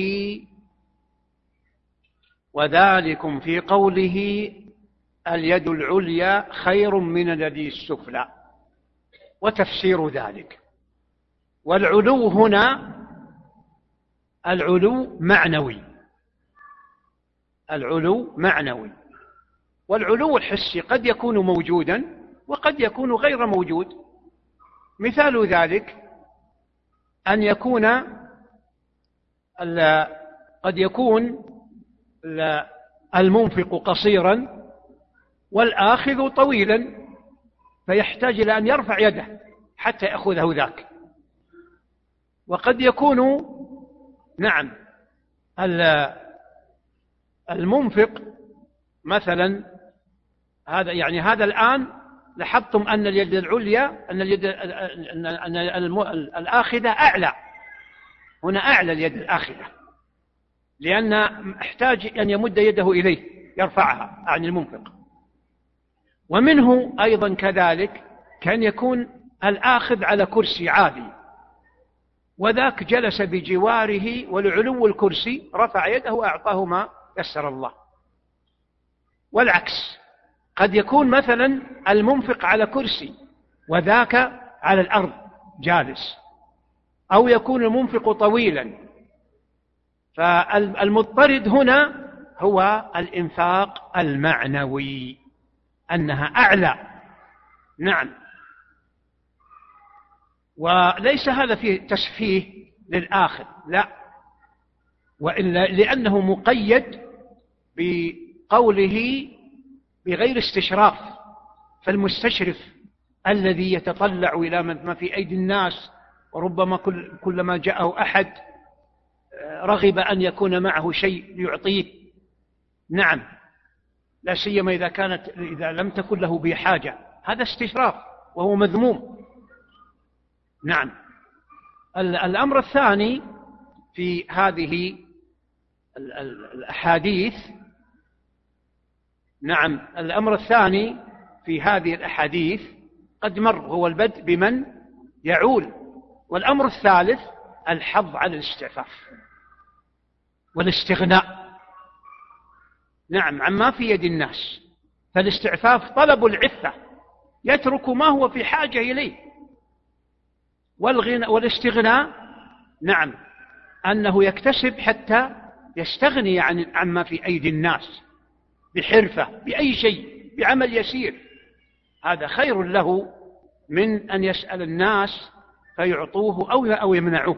وذلكم في قوله اليد العليا خير من اليد السفلى، وتفسير ذلك. والعلو هنا العلو معنوي، العلو معنوي، والعلو الحسي قد يكون موجودا وقد يكون غير موجود. مثال ذلك أن يكون قد يكون المنفق قصيرا والآخذ طويلا، فيحتاج إلى أن يرفع يده حتى يأخذه ذاك. وقد يكون نعم المنفق مثلا هذا يعني هذا الآن لاحظتم أن اليد العليا أن اليد أن الآخذة أعلى، هنا أعلى اليد الآخذة، لأن احتاج أن يمد يده إليه يرفعها عن المنفق. ومنه أيضا كذلك كان يكون الآخذ على كرسي عالي وذاك جلس بجواره، ولعلو الكرسي رفع يده وأعطاه ما يسر الله. والعكس، قد يكون مثلا المنفق على كرسي وذاك على الأرض جالس، أو يكون المنفق طويلا. فالمضطرد هنا هو الإنفاق المعنوي، أنها أعلى. نعم. وليس هذا فيه تسفيه للآخر، لا، وإلا لأنه مقيد بقوله بغير استشراف. فالمستشرف الذي يتطلع إلى ما في أيدي الناس، وربما كل كلما جاءه أحد رغب أن يكون معه شيء يعطيه. نعم، لا سيما إذا كانت إذا لم تكن له بحاجة، هذا استشراف وهو مذموم. نعم. الأمر الثاني في هذه الأحاديث، نعم الأمر الثاني في هذه الأحاديث قد مر، هو البدء بمن يعول. والأمر الثالث الحظ على الاستعفاف والاستغناء، نعم، عما في يد الناس. فالاستعفاف طلب العفة، يترك ما هو في حاجة إليه. والغنى والاستغناء، نعم، أنه يكتسب حتى يستغني عن عما في أيدي الناس بحرفة، بأي شيء، بعمل يسير. هذا خير له من أن يسأل الناس فيعطوه أو أو يمنعوه.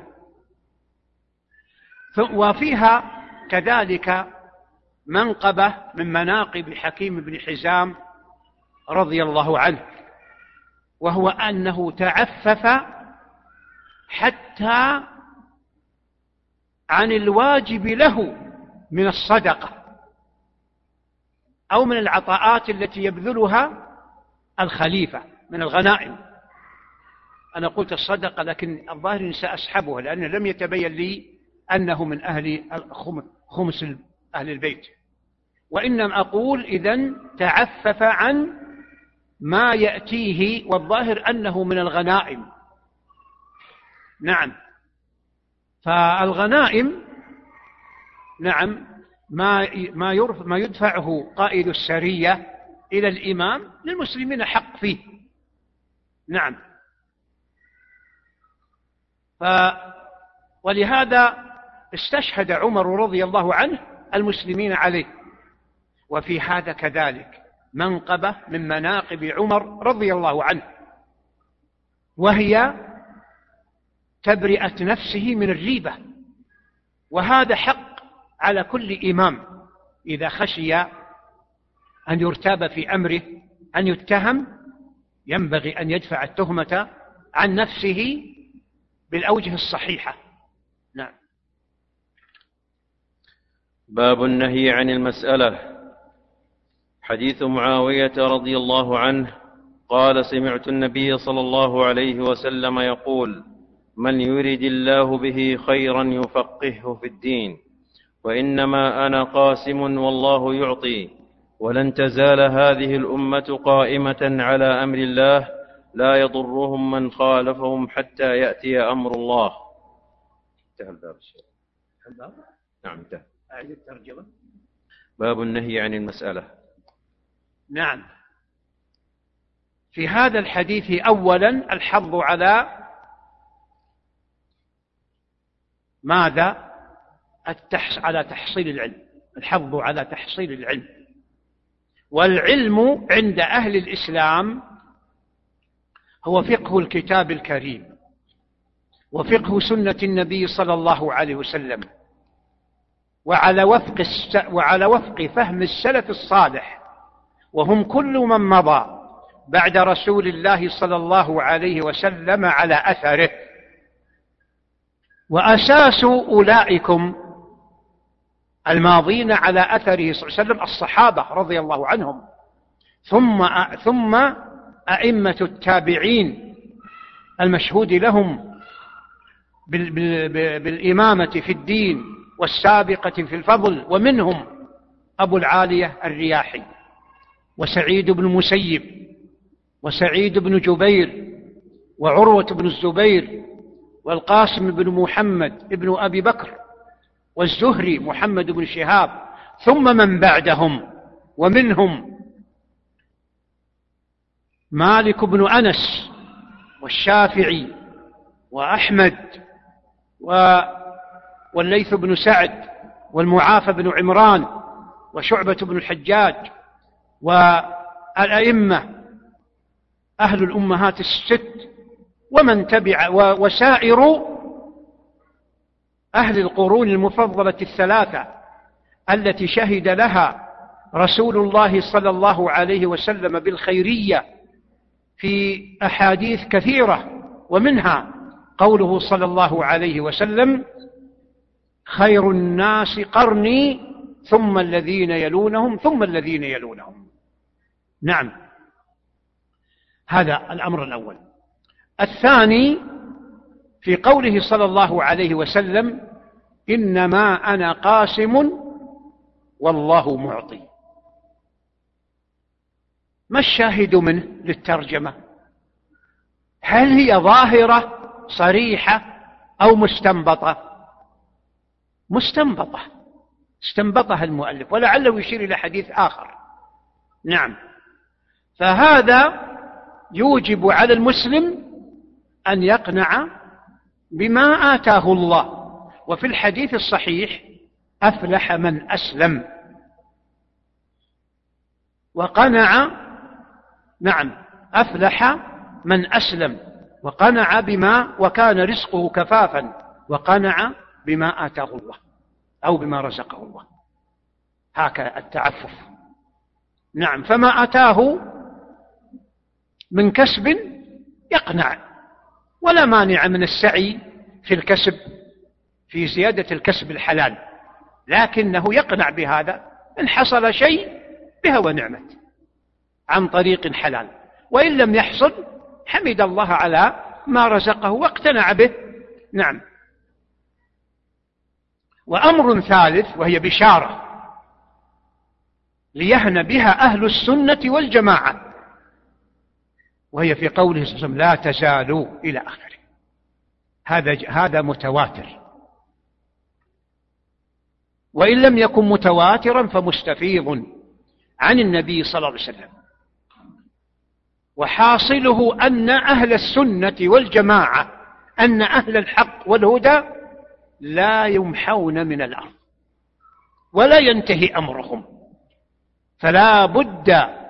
وفيها كذلك منقبة من مناقب حكيم بن حزام رضي الله عنه، وهو أنه تعفف حتى عن الواجب له من الصدقة أو من العطاءات التي يبذلها الخليفة من الغنائم. أنا قلت الصدقة، لكن الظاهر سأسحبها لأنه لم يتبين لي أنه من أهل خمس أهل البيت، وإنما أقول إذن تعفف عن ما يأتيه، والظاهر أنه من الغنائم. نعم. فالغنائم، نعم، ما ما ما يدفعه قائد السرية إلى الإمام للمسلمين حق فيه. نعم. ف ولهذا استشهد عمر رضي الله عنه المسلمين عليه. وفي هذا كذلك منقبة من مناقب عمر رضي الله عنه، وهي تبرئة نفسه من الريبة. وهذا حق على كل إمام إذا خشي أن يرتاب في أمره، أن يتهم، ينبغي أن يدفع التهمة عن نفسه بالأوجه الصحيحة. نعم. باب النهي عن المسألة. حديث معاوية رضي الله عنه قال: سمعت النبي صلى الله عليه وسلم يقول: من يرد الله به خيرا يفقهه في الدين، وإنما أنا قاسم والله يعطي، ولن تزال هذه الأمة قائمة على أمر الله لا يضرهم من خالفهم حتى يأتي أمر الله. انتهى الباب. الباب؟ نعم انتهى. أعيد الترجمة. باب النهي عن المسألة. نعم. في هذا الحديث أولا الحظ على ماذا؟ التحص على تحصيل العلم، الحظ على تحصيل العلم. والعلم عند أهل الإسلام هو فقه الكتاب الكريم وفقه سنة النبي صلى الله عليه وسلم، وعلى وفق الس... وعلى وفق فهم السلف الصالح، وهم كل من مضى بعد رسول الله صلى الله عليه وسلم على أثره. وأساس أولئكم الماضين على أثره صلى الله عليه وسلم الصحابة رضي الله عنهم، ثم ثم أئمة التابعين المشهود لهم بالإمامة في الدين والسابقة في الفضل، ومنهم أبو العالية الرياحي وسعيد بن المسيب وسعيد بن جبير وعروة بن الزبير والقاسم بن محمد بن أبي بكر والزهري محمد بن شهاب، ثم من بعدهم، ومنهم مالك بن أنس والشافعي وأحمد والليث بن سعد والمعافى بن عمران وشعبة بن الحجاج والأئمة أهل الأمهات الست ومن تبع وسائر أهل القرون المفضلة الثلاثة التي شهد لها رسول الله صلى الله عليه وسلم بالخيرية في أحاديث كثيرة، ومنها قوله صلى الله عليه وسلم: خير الناس قرني ثم الذين يلونهم ثم الذين يلونهم. نعم، هذا الأمر الأول. الثاني في قوله صلى الله عليه وسلم: إنما أنا قاسم والله معطي. ما الشاهد منه للترجمة؟ هل هي ظاهرة صريحة أو مستنبطة؟ مستنبطة، استنبطها المؤلف، ولعله يشير إلى حديث آخر. نعم، فهذا يوجب على المسلم أن يقنع بما آتاه الله. وفي الحديث الصحيح: أفلح من أسلم وقنع. نعم، أفلح من أسلم وقنع بما وكان رزقه كفافا وقنع بما آتاه الله أو بما رزقه الله. هكذا التعفف. نعم، فما آتاه من كسب يقنع، ولا مانع من السعي في الكسب، في زيادة الكسب الحلال، لكنه يقنع بهذا إن حصل شيء بها ونعمت عن طريق حلال، وإن لم يحصل حمد الله على ما رزقه واقتنع به. نعم. وأمر ثالث وهي بشارة ليهن بها أهل السنة والجماعة، وهي في قوله صلى الله عليه وسلم: لا تزالوا إلى آخره. هذا هذا متواتر، وإن لم يكن متواترا فمستفيض عن النبي صلى الله عليه وسلم. وحاصله أن أهل السنة والجماعة، أن أهل الحق والهدى لا يمحون من الأرض ولا ينتهي أمرهم، فلا بد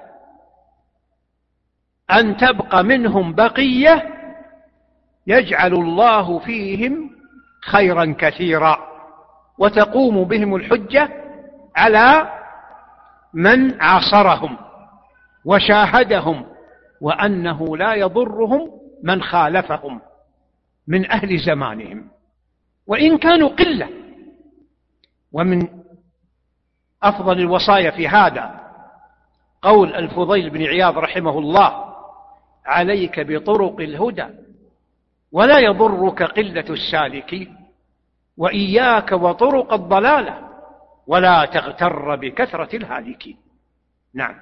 أن تبقى منهم بقية يجعل الله فيهم خيرا كثيرا، وتقوم بهم الحجة على من عاصرهم وشاهدهم، وأنه لا يضرهم من خالفهم من أهل زمانهم وإن كانوا قلة. ومن أفضل الوصايا في هذا قول الفضيل بن عياض رحمه الله: عليك بطرق الهدى ولا يضرك قلة السالكين، وإياك وطرق الضلالة ولا تغتر بكثرة الهالكين. نعم.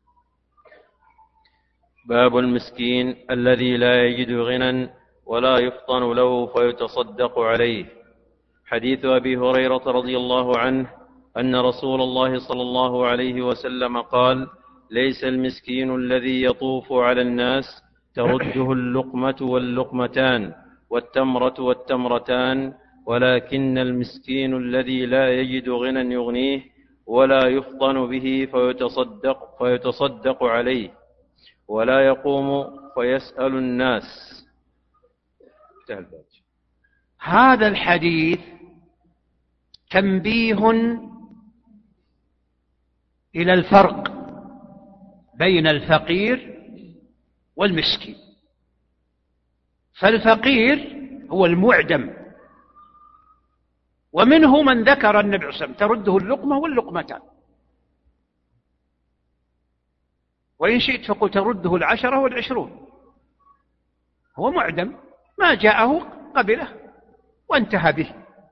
باب المسكين الذي لا يجد غنى ولا يفطن له فيتصدق عليه. حديث أبي هريرة رضي الله عنه أن رسول الله صلى الله عليه وسلم قال: ليس المسكين الذي يطوف على الناس ترده اللقمة واللقمتان والتمرة والتمرتان، ولكن المسكين الذي لا يجد غنى يغنيه ولا يفطن به فيتصدق, فيتصدق عليه ولا يقوم فيسأل الناس. هذا الحديث تنبيه إلى الفرق بين الفقير والمسكين. فالفقير هو المعدم، ومنه من ذكر النبي صلى الله عليه وسلم: ترده اللقمة واللقمتان. وإن شئت فقل ترده العشرة والعشرون، هو معدم، ما جاءه قبله وانتهى به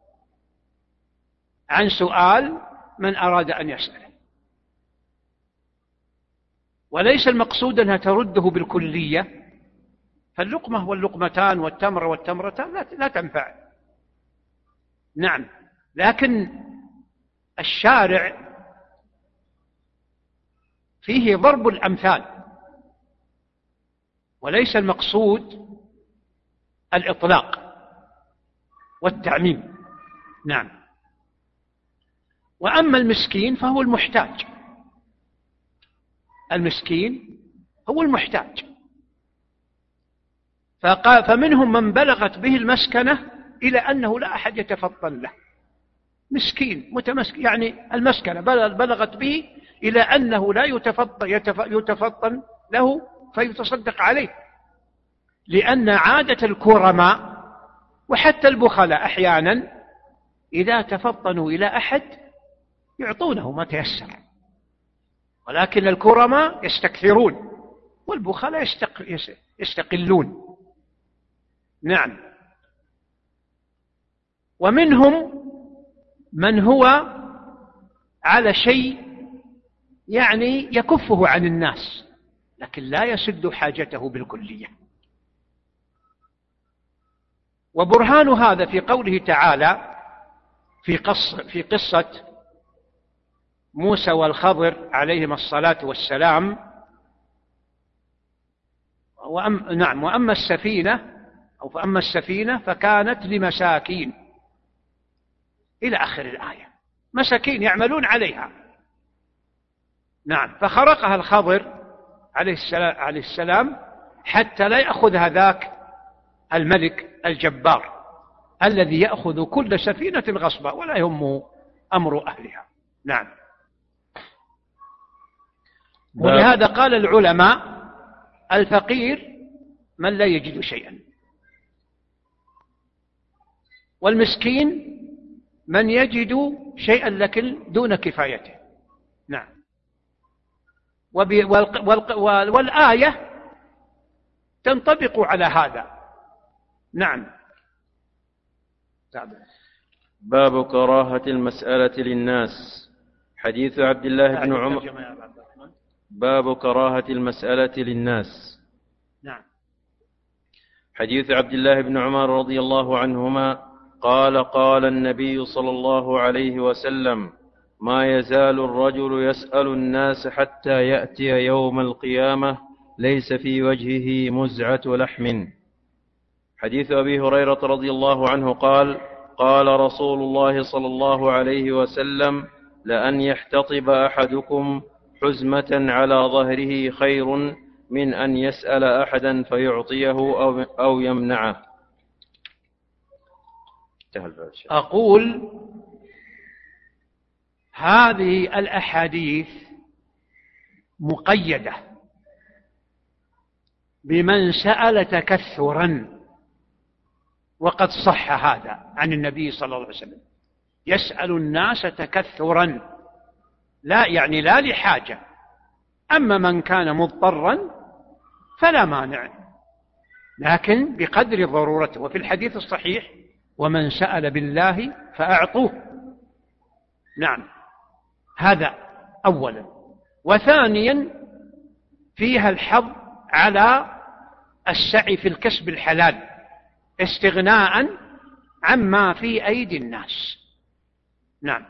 عن سؤال من أراد أن يسأله. وليس المقصود أنها ترده بالكلية، فاللقمة واللقمتان والتمر والتمرتان لا تنفع. نعم، لكن الشارع فيه ضرب الأمثال، وليس المقصود الإطلاق والتعميم. نعم. وأما المسكين فهو المحتاج، المسكين هو المحتاج. فمنهم من بلغت به المسكنة إلى أنه لا أحد يتفطن له، مسكين متمسك، يعني المسكنة بلغت به إلى أنه لا يتفطن, يتفطن له فيتصدق عليه، لأن عادة الكرماء وحتى البخلاء أحيانا إذا تفطنوا إلى أحد يعطونه ما تيسر، ولكن الكرماء يستكثرون والبخلاء يستقلون. نعم. ومنهم من هو على شيء يعني يكفه عن الناس لكن لا يسد حاجته بالكلية. وبرهان هذا في قوله تعالى في قصة, في قصة موسى والخضر عليهما الصلاة والسلام، وأم نعم وأما السفينة أو فأما السفينة فكانت لمساكين إلى آخر الآية، مساكين يعملون عليها. نعم. فخرقها الخضر عليه السلام حتى لا يأخذها ذاك الملك الجبار الذي يأخذ كل سفينة غصبا ولا يهمه أمر أهلها. نعم. ولهذا قال العلماء الفقير من لا يجد شيئا، والمسكين من يجد شيئا لكن دون كفايته. نعم. والآية تنطبق على هذا. نعم. باب كراهة المسألة للناس. حديث عبد الله بن عمر. باب كراهة المسألة للناس. نعم. حديث عبد الله بن عمر رضي الله عنهما قال قال النبي صلى الله عليه وسلم: ما يزال الرجل يسأل الناس حتى يأتي يوم القيامة ليس في وجهه مزعة لحم. حديث أبي هريرة رضي الله عنه قال قال رسول الله صلى الله عليه وسلم: لأن يحتطب أحدكم حزمة على ظهره خير من أن يسأل أحدا فيعطيه أو, أو يمنعه. أقول هذه الأحاديث مقيدة بمن سأل تكثرا، وقد صح هذا عن النبي صلى الله عليه وسلم، يسأل الناس تكثرا، لا يعني لا لحاجة. أما من كان مضطرا فلا مانع، لكن بقدر ضرورته. وفي الحديث الصحيح: ومن سأل بالله فأعطوه. نعم. هذا أولا. وثانيا فيها الحظ على السعي في الكسب الحلال استغناء عما في أيدي الناس. نعم.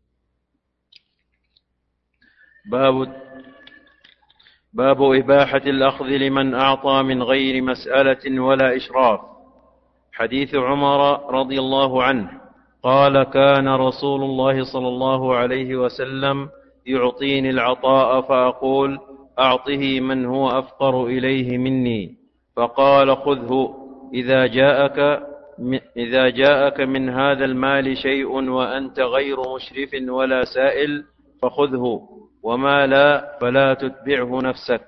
باب باب إباحة الأخذ لمن أعطى من غير مسألة ولا إشراف. حديث عمر رضي الله عنه قال: كان رسول الله صلى الله عليه وسلم يعطيني العطاء فأقول: أعطه من هو أفقر إليه مني، فقال: خذه، إذا جاءك إذا جاءك من هذا المال شيء وأنت غير مشرف ولا سائل فخذه، وما لا فلا تتبعه نفسك.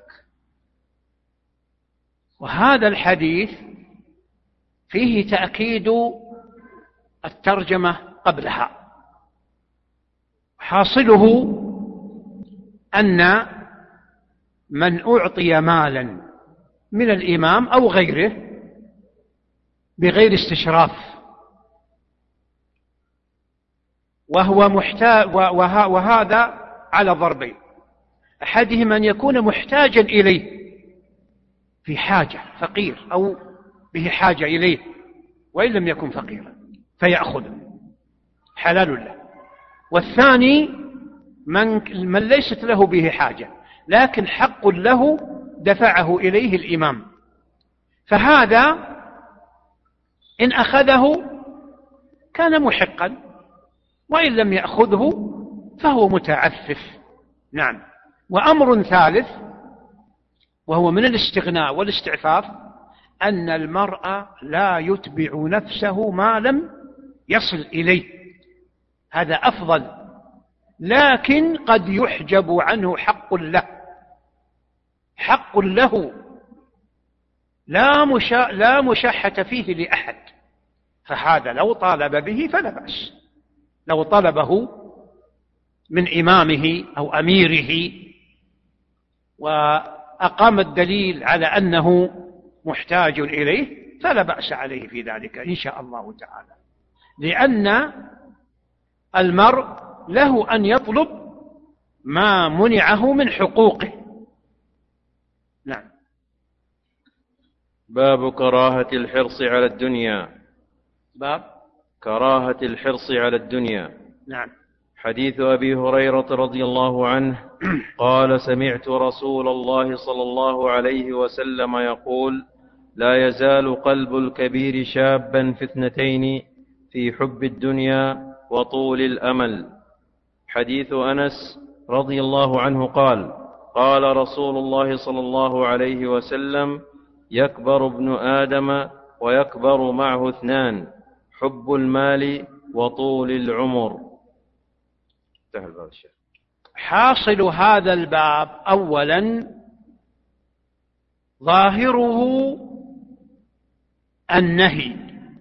وهذا الحديث فيه تأكيد الترجمة قبلها. حاصله أن من أعطي مالا من الإمام أو غيره بغير استشراف وهو محتاج، وهذا على ضربين: أحدهما أن يكون محتاجا إليه في حاجة، فقير أو به حاجة إليه وإن لم يكن فقيرا فيأخذه حلال له. والثاني من, من ليست له به حاجة لكن حق له دفعه إليه الإمام، فهذا إن أخذه كان محقا وإن لم يأخذه فهو متعفف. نعم. وأمر ثالث وهو من الاستغناء والاستعفاف أن المرء لا يتبع نفسه ما لم يصل إليه، هذا أفضل، لكن قد يحجب عنه حق له، حق له لا مشا... لا مشاحة فيه لأحد، فهذا لو طالب به فلا بأس، لو طلبه من إمامه أو أميره وأقام الدليل على أنه محتاج إليه فلا بأس عليه في ذلك إن شاء الله تعالى، لأن المرء له أن يطلب ما منعه من حقوقه. نعم. باب كراهة الحرص على الدنيا. باب كراهة الحرص على الدنيا. نعم. حديث أبي هريرة رضي الله عنه قال: سمعت رسول الله صلى الله عليه وسلم يقول: لا يزال قلب الكبير شابا في اثنتين، في حب الدنيا وطول الأمل. حديث أنس رضي الله عنه قال: قال رسول الله صلى الله عليه وسلم: يكبر ابن آدم ويكبر معه اثنان، حب المال وطول العمر. حاصل هذا الباب أولا ظاهره النهي،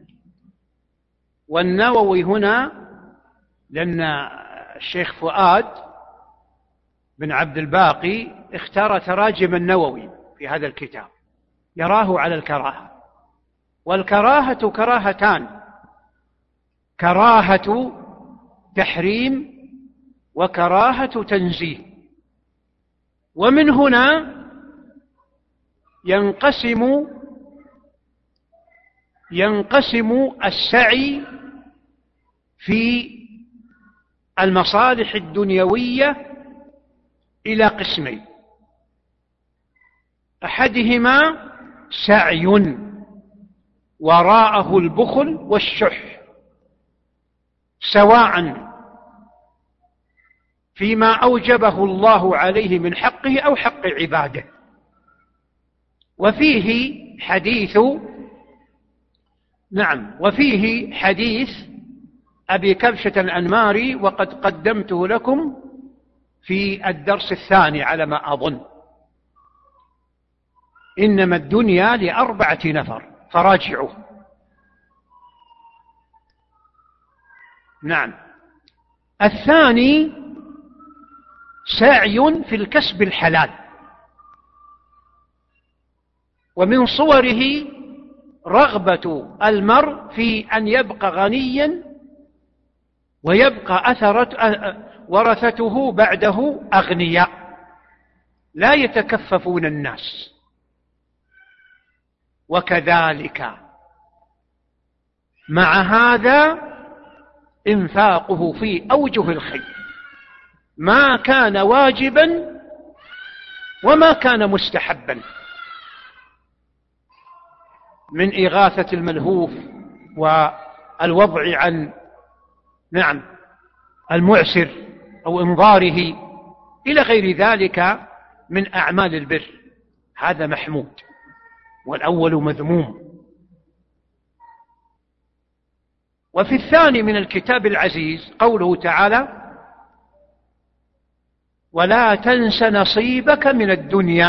والنووي هنا لأن الشيخ فؤاد بن عبد الباقي اختار تراجم النووي في هذا الكتاب يراه على الكراهة، والكراهة كراهتان: كراهة تحريم وكراهة تنزيه. ومن هنا ينقسم ينقسم السعي في المصالح الدنيوية إلى قسمين: أحدهما سعي وراءه البخل والشح، سواء فيما أوجبه الله عليه من حقه أو حق عباده. وفيه حديث نعم وفيه حديث أبي كبشة الأنماري، وقد قدمته لكم في الدرس الثاني على ما أظن: إنما الدنيا لأربعة نفر فراجعوا. نعم. الثاني سعي في الكسب الحلال، ومن صوره رغبة المرء في أن يبقى غنيا ويبقى أثرة ورثته بعده أغنياء لا يتكففون الناس. وكذلك مع هذا إنفاقه في أوجه الخير، ما كان واجبا وما كان مستحبا، من إغاثة الملهوف والوضع عن نعم المعسر أو إنظاره إلى غير ذلك من أعمال البر، هذا محمود، والأول مذموم. وفي الثاني من الكتاب العزيز قوله تعالى: ولا تنس نصيبك من الدنيا،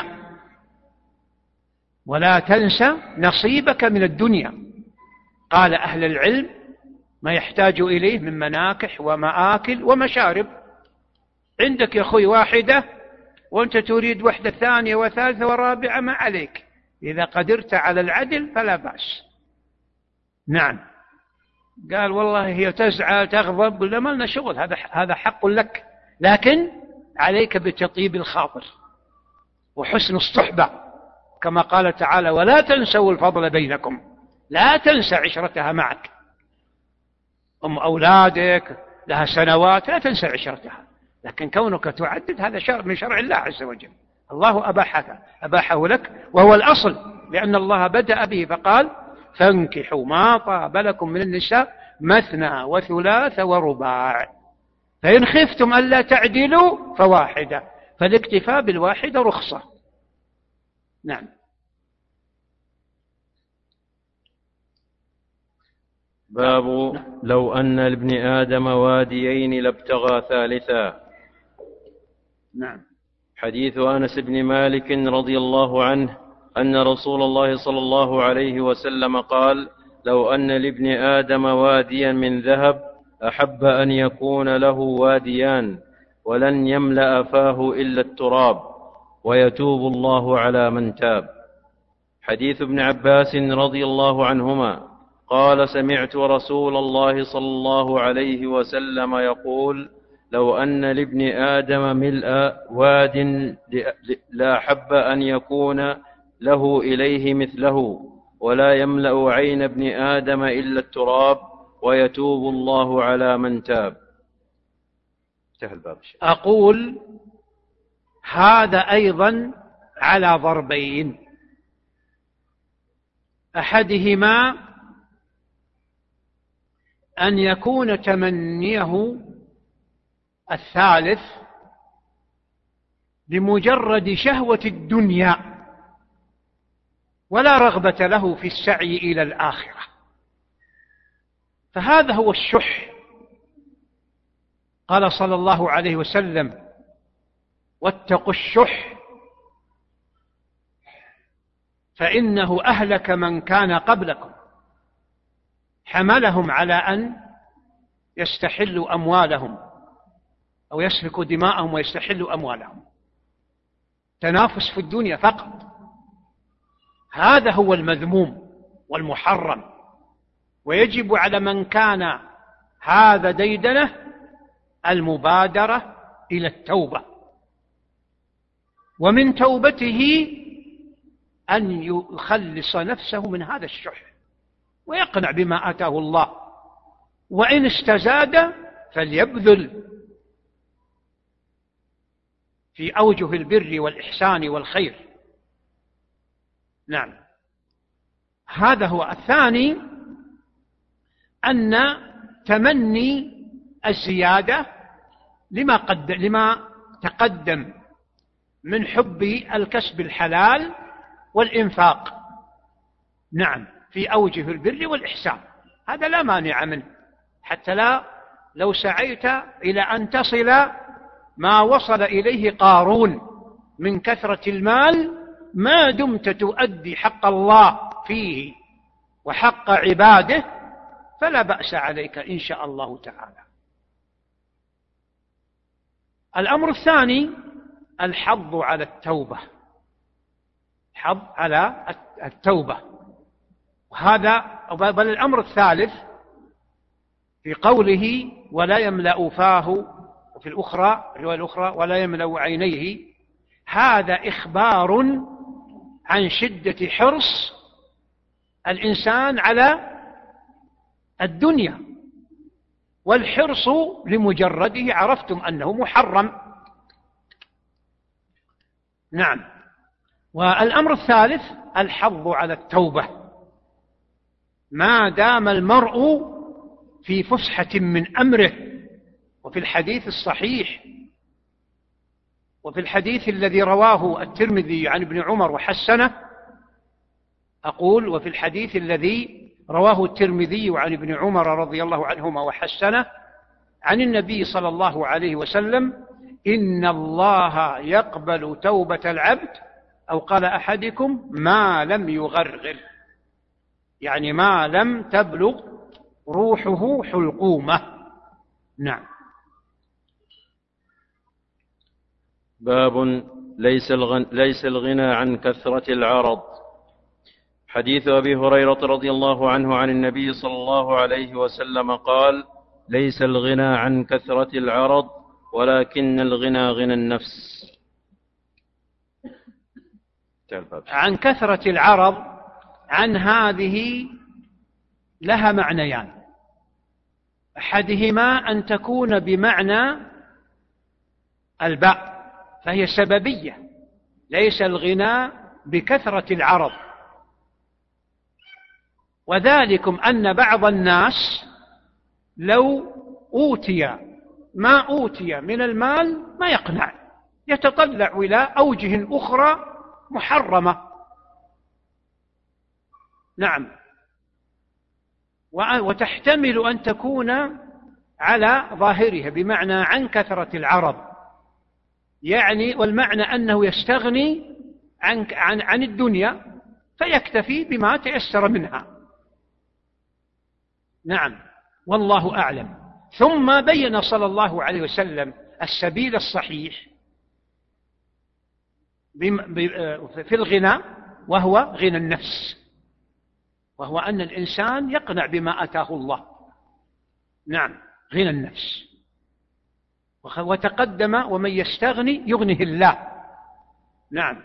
ولا تنس نصيبك من الدنيا. قال أهل العلم: ما يحتاج إليه من مناكح ومآكل ومشارب. عندك يا أخوي واحدة وأنت تريد وحدة ثانية وثالثة ورابعة، ما عليك، إذا قدرت على العدل فلا بأس. نعم. قال والله هي تزعل تغضب، قلنا ما لنا شغل، هذا هذا حق لك، لكن عليك بتطيب الخاطر وحسن الصحبة، كما قال تعالى: ولا تنسوا الفضل بينكم. لا تنسى عشرتها معك، أم أولادك لها سنوات، لا تنسى عشرتها، لكن كونك تعدد هذا شرع من شرع الله عز وجل، الله أباحه أباحه لك، وهو الأصل، لأن الله بدأ به فقال: فانكحوا ما طاب لكم من النساء مثنى وثلاث ورباع، فإن خفتم ألا تعدلوا فواحدة، فالاكتفاء بالواحدة رخصة. نعم. باب لو أن لابن آدم واديين لابتغى ثالثا. نعم. حديث أنس بن مالك رضي الله عنه أن رسول الله صلى الله عليه وسلم قال: لو أن لابن آدم واديا من ذهب أحب أن يكون له واديان ولن يملأ فاه إلا التراب ويتوب الله على من تاب. حديث ابن عباس رضي الله عنهما قال: سمعت رسول الله صلى الله عليه وسلم يقول: لو أن لابن آدم ملء واد لأحب أن يكون له إليه مثله ولا يملأ عين ابن آدم إلا التراب ويتوب الله على من تاب. أقول هذا أيضا على ضربين، أحدهما أن يكون تمنيه الثالث لمجرد شهوة الدنيا ولا رغبة له في السعي إلى الآخرة، فهذا هو الشح. قال صلى الله عليه وسلم: واتقوا الشح فإنه أهلك من كان قبلكم، حملهم على أن يستحلوا أموالهم أو يسفكوا دماءهم ويستحلوا أموالهم، تنافس في الدنيا فقط، هذا هو المذموم والمحرم، ويجب على من كان هذا ديدنه المبادرة إلى التوبة، ومن توبته أن يخلص نفسه من هذا الشح ويقنع بما آتاه الله، وإن استزاد فليبذل في أوجه البر والإحسان والخير. نعم. هذا هو. الثاني أن تمني الزيادة لما, قد لما تقدم من حب الكسب الحلال والإنفاق، نعم، في أوجه البر والإحسان، هذا لا مانع منه، حتى لا لو سعيت إلى أن تصل ما وصل إليه قارون من كثرة المال، ما دمت تؤدي حق الله فيه وحق عباده فلا بأس عليك إن شاء الله تعالى. الأمر الثاني الحض على التوبة، حض على التوبة، وهذا بل الأمر الثالث في قوله: ولا يملأ فاه، وفي الأخرى الرواية الأخرى: ولا يملأ عينيه، هذا إخبار عن شدة حرص الإنسان على الدنيا، والحرص لمجرده عرفتم أنه محرم. نعم. والأمر الثالث الحض على التوبة، ما دام المرء في فسحة من أمره. وفي الحديث الصحيح، وفي الحديث الذي رواه الترمذي عن ابن عمر وحسنه، أقول وفي الحديث الذي رواه الترمذي عن ابن عمر رضي الله عنهما وحسنه عن النبي صلى الله عليه وسلم: إن الله يقبل توبة العبد، أو قال أحدكم: ما لم يغرغر، يعني ما لم تبلغ روحه حلقومة. نعم. باب ليس الغنى, ليس الغنى عن كثرة العرض. حديث أبي هريرة رضي الله عنه عن النبي صلى الله عليه وسلم قال: ليس الغنى عن كثرة العرض ولكن الغنى غنى النفس. عن كثرة العرض، عن هذه لها معنيان: أحدهما أن تكون بمعنى الباء فهي سببية، ليس الغنى بكثرة العرض، وذلكم أن بعض الناس لو أوتي ما أوتي من المال ما يقنع، يتطلع إلى أوجه أخرى محرمة. نعم، وتحتمل أن تكون على ظاهرها بمعنى عن كثرة العرض، يعني والمعنى أنه يستغني عن, عن, عن الدنيا فيكتفي بما تيسر منها. نعم، والله أعلم. ثم بين صلى الله عليه وسلم السبيل الصحيح في الغنى، وهو غنى النفس، وهو أن الإنسان يقنع بما أتاه الله. نعم، غنى النفس. وتقدم: ومن يستغني يغنه الله. نعم.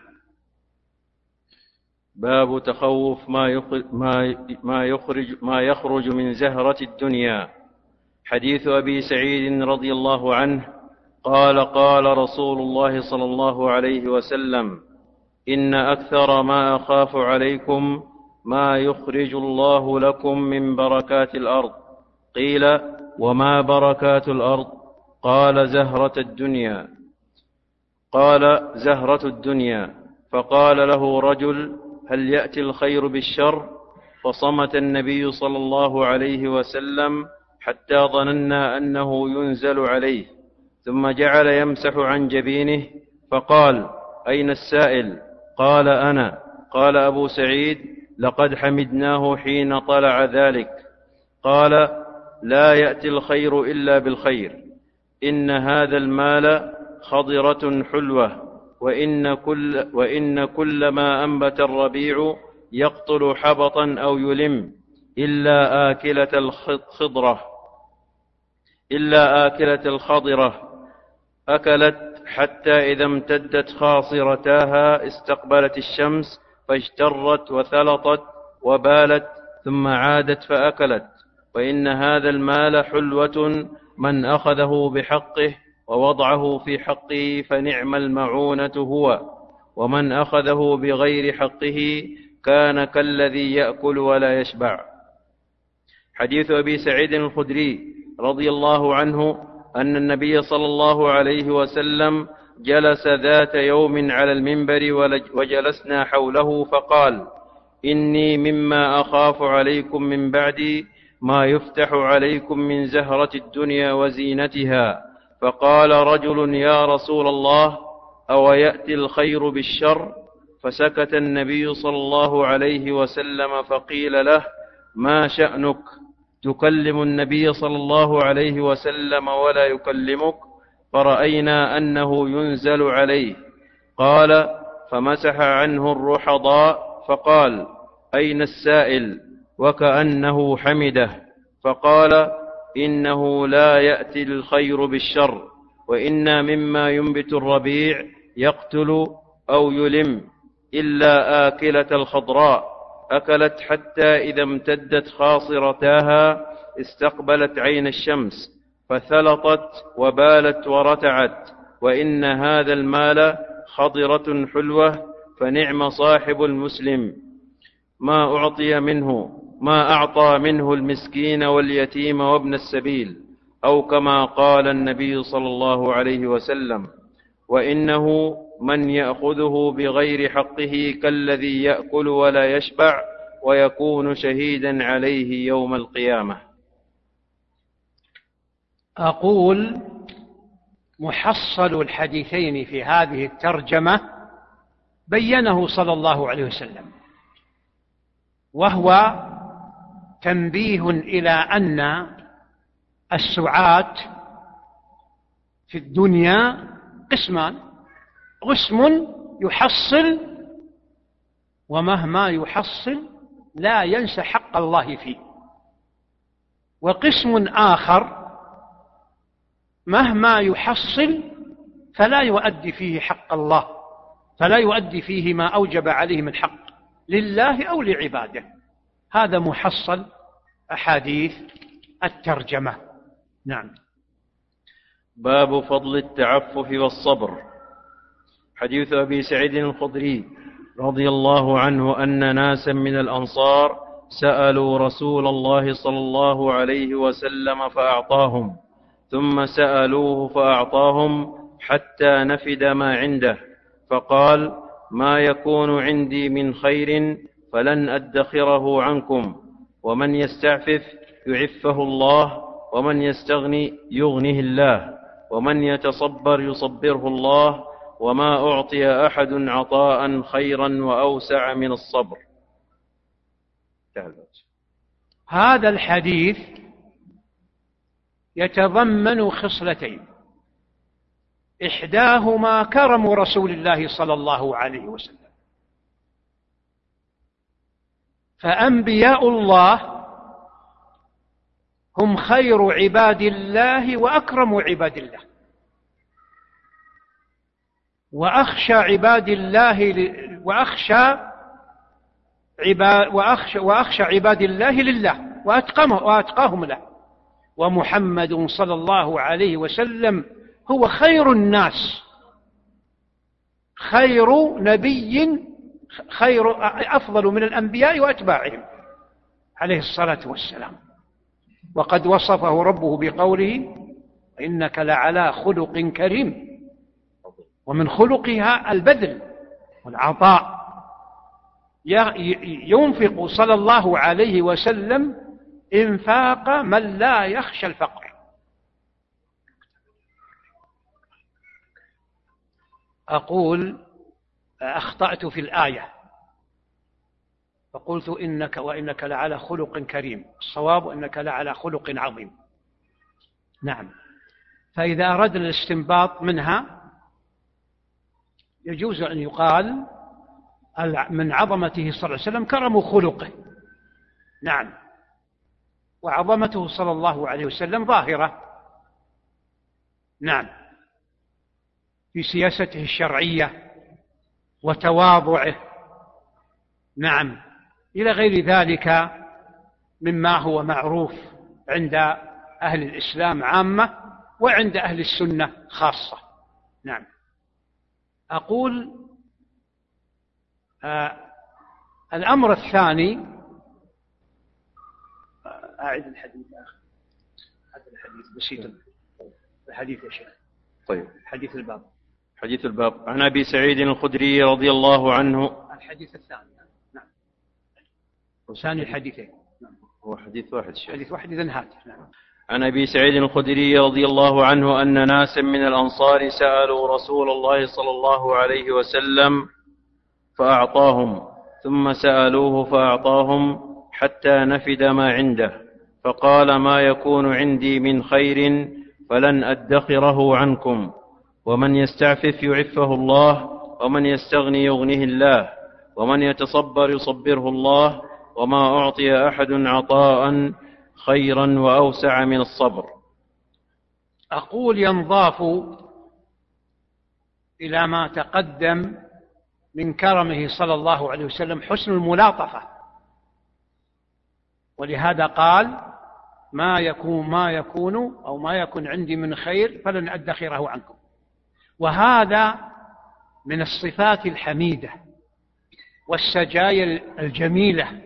باب تخوف ما يخرج, ما يخرج, ما يخرج من زهرة الدنيا. حديث أبي سعيد رضي الله عنه قال: قال رسول الله صلى الله عليه وسلم: إن أكثر ما أخاف عليكم ما يخرج الله لكم من بركات الأرض. قيل: وما بركات الأرض؟ قال: زهرة الدنيا. قال: زهرة الدنيا. فقال له رجل: هل يأتي الخير بالشر؟ فصمت النبي صلى الله عليه وسلم حتى ظننا أنه ينزل عليه، ثم جعل يمسح عن جبينه فقال: أين السائل؟ قال: أنا. قال أبو سعيد: لقد حمدناه حين طلع ذلك. قال: لا يأتي الخير إلا بالخير. إن هذا المال خضرة حلوة، وإن كل, وإن كل ما أنبت الربيع يقتل حبطا أو يلم إلا آكلة الخضرة إلا آكلة الخضرة أكلت حتى إذا امتدت خاصرتاها استقبلت الشمس فاجترت وثلطت وبالت ثم عادت فأكلت. وإن هذا المال حلوة من أخذه بحقه ووضعه في حقه فنعم المعونة هو، ومن أخذه بغير حقه كان كالذي يأكل ولا يشبع. حديث أبي سعيد الخدري رضي الله عنه أن النبي صلى الله عليه وسلم جلس ذات يوم على المنبر وجلسنا حوله فقال: إني مما أخاف عليكم من بعدي ما يفتح عليكم من زهرة الدنيا وزينتها. فقال رجل: يا رسول الله، أو يأتي الخير بالشر؟ فسكت النبي صلى الله عليه وسلم فقيل له: ما شأنك؟ تكلم النبي صلى الله عليه وسلم ولا يكلمك؟ فرأينا أنه ينزل عليه. قال: فمسح عنه الرحضاء فقال: أين السائل؟ وكأنه حمده. فقال: إنه لا يأتي الخير بالشر، وإنا مما ينبت الربيع يقتل أو يلم إلا آكلة الخضراء أكلت حتى إذا امتدت خاصرتاها استقبلت عين الشمس فثلطت وبالت ورتعت. وإن هذا المال خضرة حلوة فنعم صاحب المسلم ما أعطي منه ما أعطى منه المسكين واليتيم وابن السبيل، أو كما قال النبي صلى الله عليه وسلم: وإنه من يأخذه بغير حقه كالذي يأكل ولا يشبع ويكون شهيدا عليه يوم القيامة. أقول: محصل الحديثين في هذه الترجمة بينه صلى الله عليه وسلم، وهو تنبيه إلى أن السعاة في الدنيا قسمان: قسم يحصل، ومهما يحصل لا ينسى حق الله فيه، وقسم آخر مهما يحصل فلا يؤدي فيه حق الله، فلا يؤدي فيه ما أوجب عليه من حق لله أو لعباده. هذا محصل أحاديث الترجمة. نعم. باب فضل التعفف والصبر. حديث أبي سعيد الخدري رضي الله عنه أن ناسا من الأنصار سألوا رسول الله صلى الله عليه وسلم فأعطاهم، ثم سألوه فأعطاهم حتى نفد ما عنده، فقال: ما يكون عندي من خير فلن أدخره عنكم، ومن يستعفف يعفه الله، ومن يستغني يغنه الله، ومن يتصبر يصبره الله، وما أعطي أحد عطاء خيرا وأوسع من الصبر. هذا الحديث يتضمن خصلتين، إحداهما كرم رسول الله صلى الله عليه وسلم، فأنبياء الله هم خير عباد الله وأكرم عباد الله، وأخشى عباد الله وأخشى عباد وأخشى, وأخشى عباد الله لله وأتقاهم له. ومحمد صلى الله عليه وسلم هو خير الناس، خير نبي، خير أفضل من الأنبياء وأتباعهم عليه الصلاة والسلام. وقد وصفه ربه بقوله: إنك لعلى خلق كريم، ومن خلقها البذل والعطاء. ينفق صلى الله عليه وسلم إنفاق من لا يخشى الفقر. أقول أخطأت في الآية فقلت إنك وإنك لعلى خلق كريم، الصواب إنك لعلى خلق عظيم. نعم. فإذا أردنا الاستنباط منها يجوز أن يقال من عظمته صلى الله عليه وسلم كرم خلقه. نعم. وعظمته صلى الله عليه وسلم ظاهرة. نعم. في سياسته الشرعية وتواضعه. نعم. إلى غير ذلك مما هو معروف عند أهل الإسلام عامة وعند أهل السنة خاصة. نعم. أقول آه الأمر الثاني، أعد الحديث يا أخي، هذا الحديث بسيط، الحديث يا شيخ. طيب. حديث الباب. حديث الباب عن أبي سعيد الخدري رضي الله عنه. الحديث الثاني. نعم. ثاني الحديثين. نعم. هو حديث واحد شيخ. حديث واحد إذن هات. نعم. عن أبي سعيد الخدري رضي الله عنه أن ناسا من الأنصار سألوا رسول الله صلى الله عليه وسلم فأعطاهم، ثم سألوه فأعطاهم حتى نفد ما عنده، فقال: ما يكون عندي من خير فلن أدخره عنكم، ومن يستعفف يعفه الله، ومن يستغني يغنه الله، ومن يتصبر يصبره الله، وما أعطي أحد عطاء خيرا وأوسع من الصبر. أقول ينضاف إلى ما تقدم من كرمه صلى الله عليه وسلم حسن الملاطفة، ولهذا قال: ما يكون ما يكون أو ما يكون عندي من خير فلن أدخره عنكم. وهذا من الصفات الحميدة والسجايا الجميلة،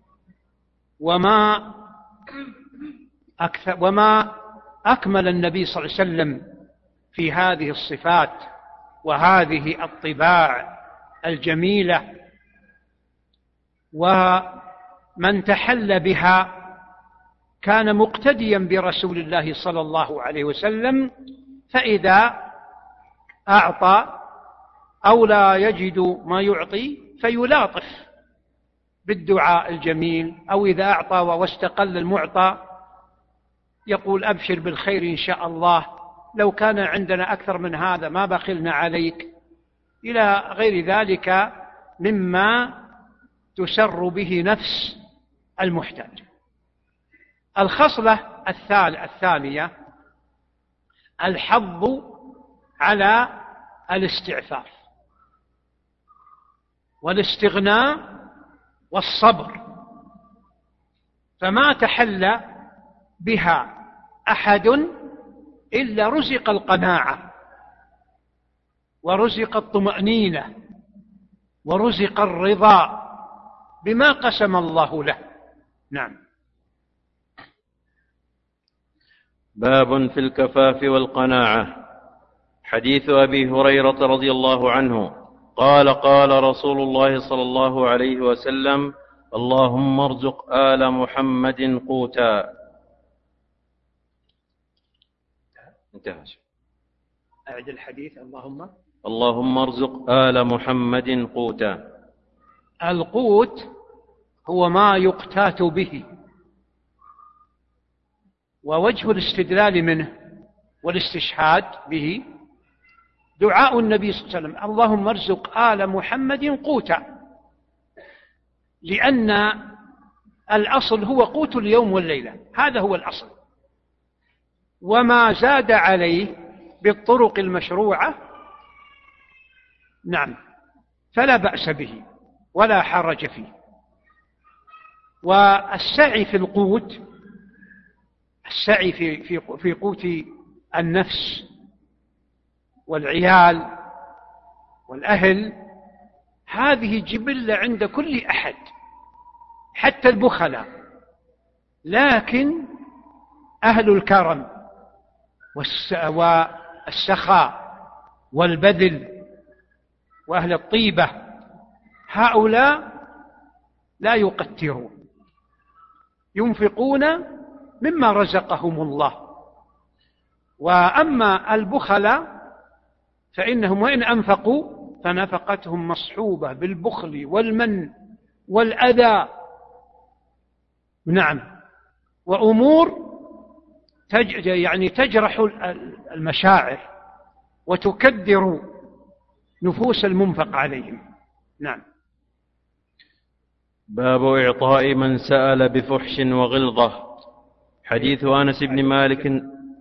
وما أكثر وما أكمل النبي صلى الله عليه وسلم في هذه الصفات وهذه الطباع الجميلة، ومن تحل بها كان مقتديا برسول الله صلى الله عليه وسلم، فإذا أعطى أو لا يجد ما يعطي فيلاطف بالدعاء الجميل، أو إذا أعطى واستقل المعطى يقول: أبشر بالخير إن شاء الله، لو كان عندنا أكثر من هذا ما بخلنا عليك. إلى غير ذلك مما تسر به نفس المحتاج. الخصلة الثانية الحظ على الاستعفاف والاستغناء والصبر، فما تحلى بها أحد إلا رزق القناعة ورزق الطمأنينة ورزق الرضا بما قسم الله له. نعم. باب في الكفاف والقناعة. حديث أبي هريرة رضي الله عنه قال قال رسول الله صلى الله عليه وسلم: اللهم ارزق آل محمد قوتا. انتهى. أعد الحديث. اللهم اللهم ارزق آل محمد قوتا. القوت هو ما يقتات به، ووجه الاستدلال منه والاستشهاد به دعاء النبي صلى الله عليه وسلم: اللهم ارزق آل محمد قوتا، لأن الأصل هو قوت اليوم والليلة، هذا هو الأصل، وما زاد عليه بالطرق المشروعة نعم فلا بأس به ولا حرج فيه. والسعي في القوت، السعي في في في قوت النفس والعيال والأهل، هذه جبلة عند كل أحد حتى البخلاء، لكن أهل الكرم والسخاء والبذل وأهل الطيبة هؤلاء لا يقترون، ينفقون مما رزقهم الله. وأما البخلاء فإنهم وإن أنفقوا فنفقتهم مصحوبة بالبخل والمن والأذى نعم، وأمور تج يعني تجرح المشاعر وتكدر نفوس المنفق عليهم. نعم. باب إعطاء من سأل بفحش وغلظة. حديث أنس بن مالك.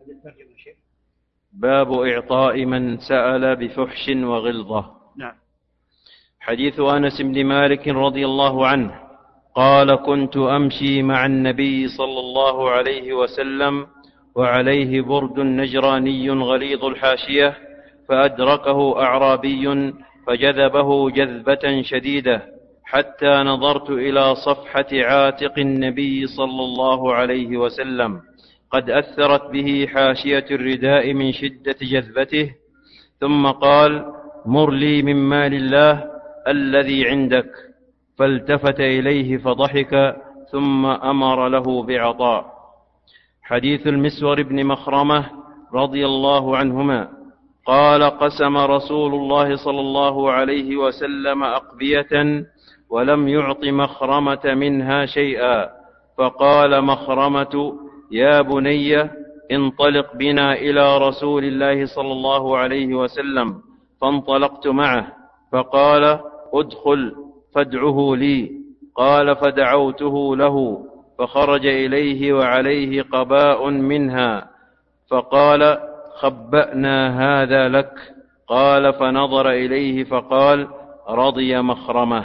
باب إعطاء من سأل بفحش وغلظة. نعم. حديث أنس بن مالك رضي الله عنه قال: كنت أمشي مع النبي صلى الله عليه وسلم وعليه برد نجراني غليظ الحاشية، فأدركه أعرابي فجذبه جذبة شديدة حتى نظرت إلى صفحة عاتق النبي صلى الله عليه وسلم قد أثرت به حاشية الرداء من شدة جذبته، ثم قال: مر لي من مال الله الذي عندك. فالتفت إليه فضحك ثم أمر له بعطاء. حديث المسور بن مخرمة رضي الله عنهما قال: قسم رسول الله صلى الله عليه وسلم أقبية ولم يعط مخرمة منها شيئا، فقال مخرمة: يا بني انطلق بنا إلى رسول الله صلى الله عليه وسلم. فانطلقت معه، فقال: ادخل فادعه لي. قال: فدعوته له، فخرج إليه وعليه قباء منها، فقال: خبأنا هذا لك. قال: فنظر إليه فقال: رضي مخرمة.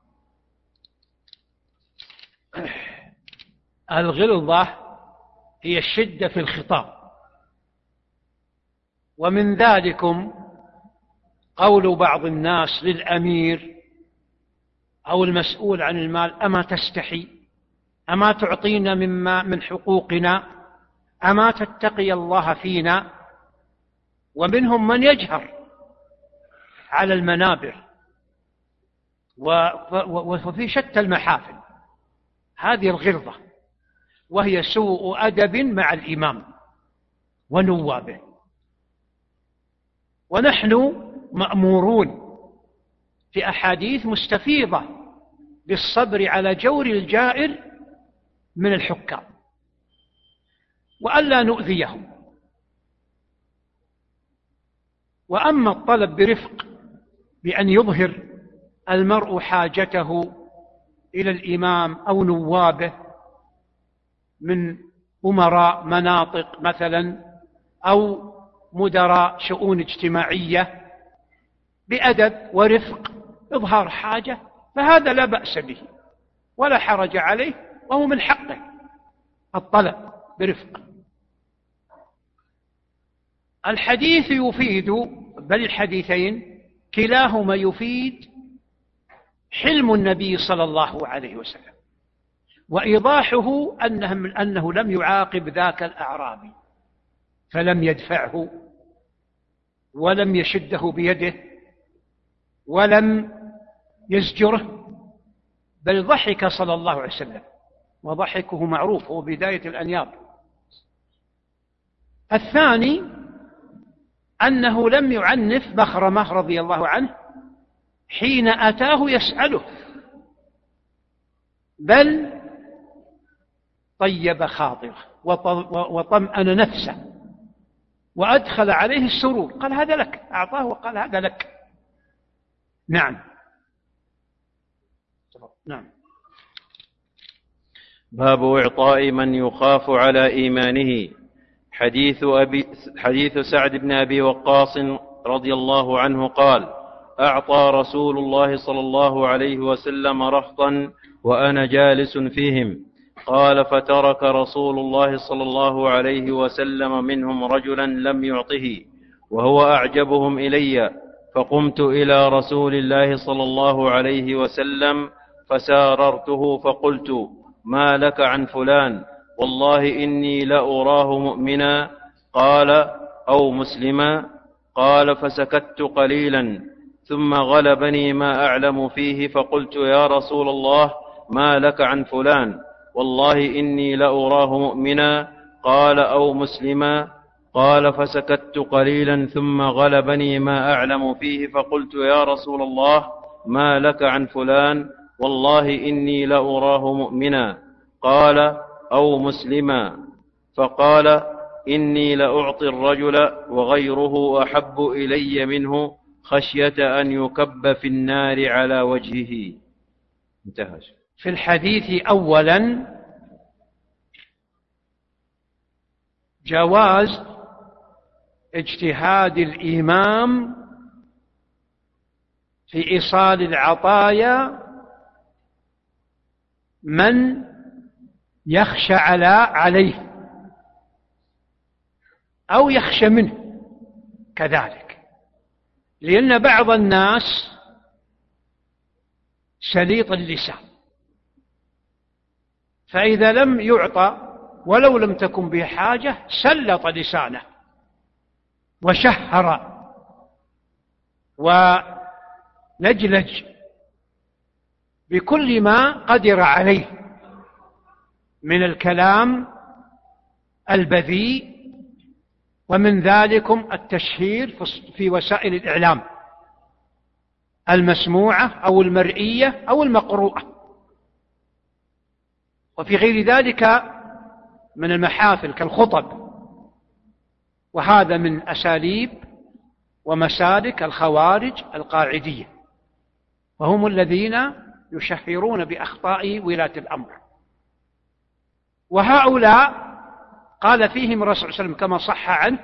الغلظة هي الشدة في الخطاب، ومن ذلكم قول بعض الناس للأمير أو المسؤول عن المال: أما تستحي؟ أما تعطينا مما من حقوقنا؟ أما تتقي الله فينا؟ ومنهم من يجهر على المنابر وفي شتى المحافل. هذه الغلظة، وهي سوء أدب مع الإمام ونوابه. ونحن مأمورون في أحاديث مستفيضة بالصبر على جور الجائر من الحكام وألا نؤذيهم. وأما الطلب برفق بأن يظهر المرء حاجته إلى الإمام أو نوابه من أمراء مناطق مثلا أو مدراء شؤون اجتماعية بأدب ورفق، إظهار حاجة، فهذا لا بأس به ولا حرج عليه، وهو من حقه الطلب برفق. الحديث يفيد، بل الحديثين كلاهما يفيد حلم النبي صلى الله عليه وسلم، وإيضاحه أنه, أنه لم يعاقب ذاك الأعرابي، فلم يدفعه ولم يشده بيده ولم يزجره، بل ضحك صلى الله عليه وسلم، وضحكه معروف، هو بداية الأنياب. الثاني أنه لم يعنف مخرمة رضي الله عنه حين أتاه يسأله، بل طيب خاطره وطمأن نفسه وأدخل عليه السرور، قال هذا لك، أعطاه وقال هذا لك. نعم نعم. باب إعطاء من يخاف على إيمانه. حديث, أبي حديث سعد بن أبي وقاص رضي الله عنه قال: أعطى رسول الله صلى الله عليه وسلم رهطا وأنا جالس فيهم، قال: فترك رسول الله صلى الله عليه وسلم منهم رجلا لم يعطه وهو أعجبهم إلي، فقمت إلى رسول الله صلى الله عليه وسلم فساررته فقلت: ما لك عن فلان؟ والله إني لأراه مؤمنا. قال: أو مسلما؟ قال: فسكت قليلا ثم غلبني ما أعلم فيه فقلت: يا رسول الله، ما لك عن فلان؟ والله إني لأراه مؤمنا. قال: أو مسلما؟ قال: فسكت قليلا ثم غلبني ما أعلم فيه فقلت: يا رسول الله، ما لك عن فلان؟ والله إني لأراه مؤمنا. قال: أو مسلما؟ فقال: إني لأعطي الرجل وغيره أحب إلي منه خشية أن يكب في النار على وجهه. انتهى. في الحديث أولا جواز اجتهاد الإمام في إيصال العطايا من يخشى على عليه أو يخشى منه كذلك، لأن بعض الناس سليط اللسان، فإذا لم يعطى ولو لم تكن به حاجة سلط لسانه وشهر ولجلج بكل ما قدر عليه من الكلام البذيء، ومن ذلكم التشهير في وسائل الإعلام المسموعة أو المرئية أو المقروءة، وفي غير ذلك من المحافل كالخطب، وهذا من أساليب ومسالك الخوارج القاعدية، وهم الذين يشهرون بأخطاء ولاة الأمر. وهؤلاء قال فيهم الرسول صلى الله عليه وسلم كما صح عنه: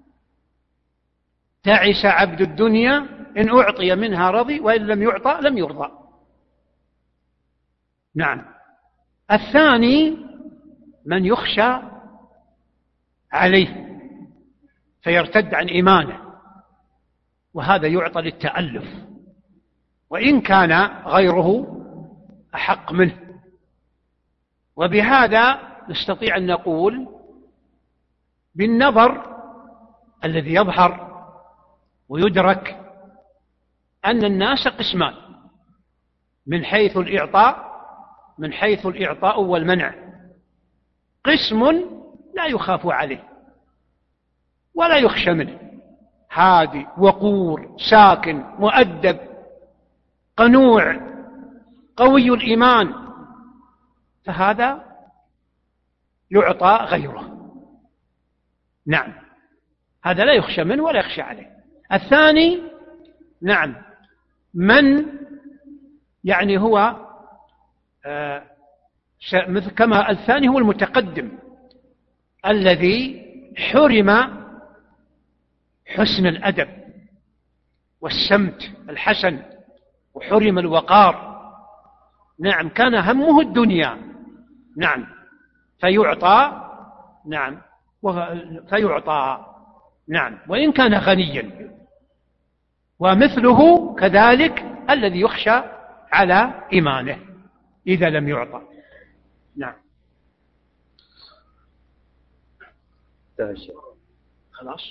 تعس عبد الدنيا إن أعطي منها رضي وإن لم يعطى لم يرضى. نعم. الثاني من يخشى عليه فيرتد عن إيمانه، وهذا يعطى للتألف وإن كان غيره أحق منه. وبهذا نستطيع أن نقول بالنظر الذي يظهر ويدرك أن الناس قسمان من حيث الإعطاء من حيث الإعطاء والمنع. قسم لا يخاف عليه ولا يخشى منه، هادي وقور ساكن مؤدب قنوع قوي الإيمان، فهذا يعطى غيره. نعم، هذا لا يخشى منه ولا يخشى عليه. الثاني نعم من يعني هو مثل كما الثاني هو المتقدم الذي حرم حسن الأدب والسمت الحسن وحرم الوقار. نعم، كان همه الدنيا. نعم، فيعطى. نعم، فيعطى. نعم، وإن كان غنيا. ومثله كذلك الذي يخشى على إيمانه إذا لم يعطى. نعم. خلاص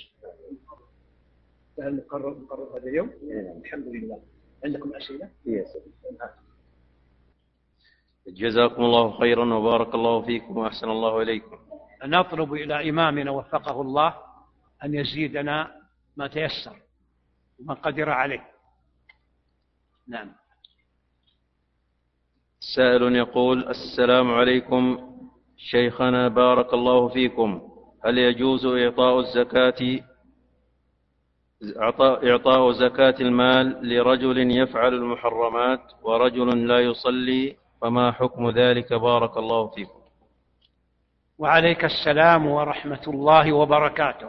نقرر نقرر هذا اليوم. الحمد لله. عندكم أسئلة؟ جزاكم الله خيرا وبارك الله فيكم وأحسن الله إليكم. نطلب إلى إمامنا وفقه الله أن يزيدنا ما تيسر وما قدر عليه. نعم. سائل يقول: السلام عليكم شيخنا بارك الله فيكم، هل يجوز إعطاء الزكاة إعطاء زكاة المال لرجل يفعل المحرمات ورجل لا يصلي، فما حكم ذلك بارك الله فيكم؟ وعليك السلام ورحمة الله وبركاته.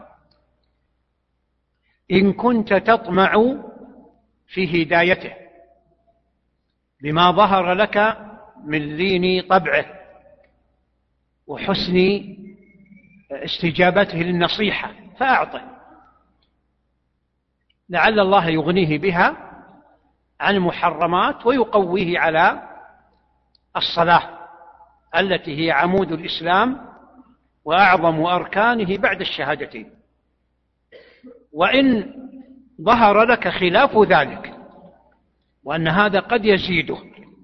إن كنت تطمع في هدايته بما ظهر لك من لين طبعه وحسن استجابته للنصيحة فأعطه، لعل الله يغنيه بها عن المحرمات ويقويه على الصلاة التي هي عمود الإسلام وأعظم أركانه بعد الشهادتين. وإن ظهر لك خلاف ذلك وأن هذا قد يزيده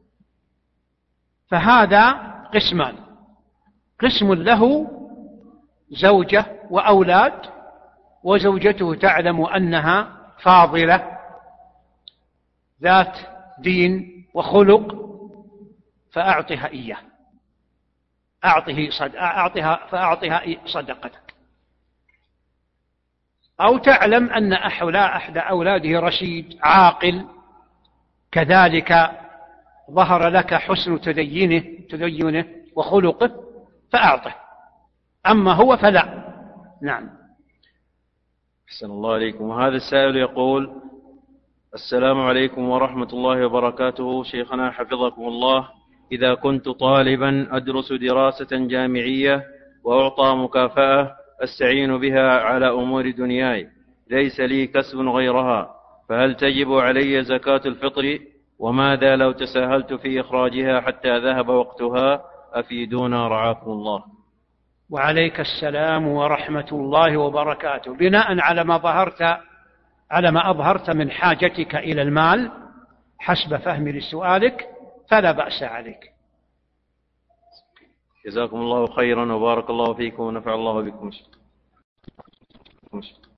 فهذا قسمان: قسم له زوجة وأولاد وزوجته تعلم أنها فاضلة ذات دين وخلق فأعطها إياه، أعطه صد... أعطها فأعطها صدقتك. أو تعلم أن أحد أولاده رشيد عاقل كذلك ظهر لك حسن تدينه تدينه وخلقه فأعطه، أما هو فلا. نعم. أحسن الله عليكم. وهذا السائل يقول: السلام عليكم ورحمة الله وبركاته شيخنا حفظكم الله، إذا كنت طالبا أدرس دراسة جامعية وأعطى مكافأة أستعين بها على أمور دنياي، ليس لي كسب غيرها، فهل تجب علي زكاة الفطر؟ وماذا لو تساهلت في إخراجها حتى ذهب وقتها؟ أفيدونا رعاكم الله. وعليك السلام ورحمة الله وبركاته. بناء على ما ظهرت على ما أظهرت من حاجتك إلى المال حسب فهمي لسؤالك فلا بأس عليك. جزاكم الله خيرا وبارك الله فيكم ونفع الله بكم.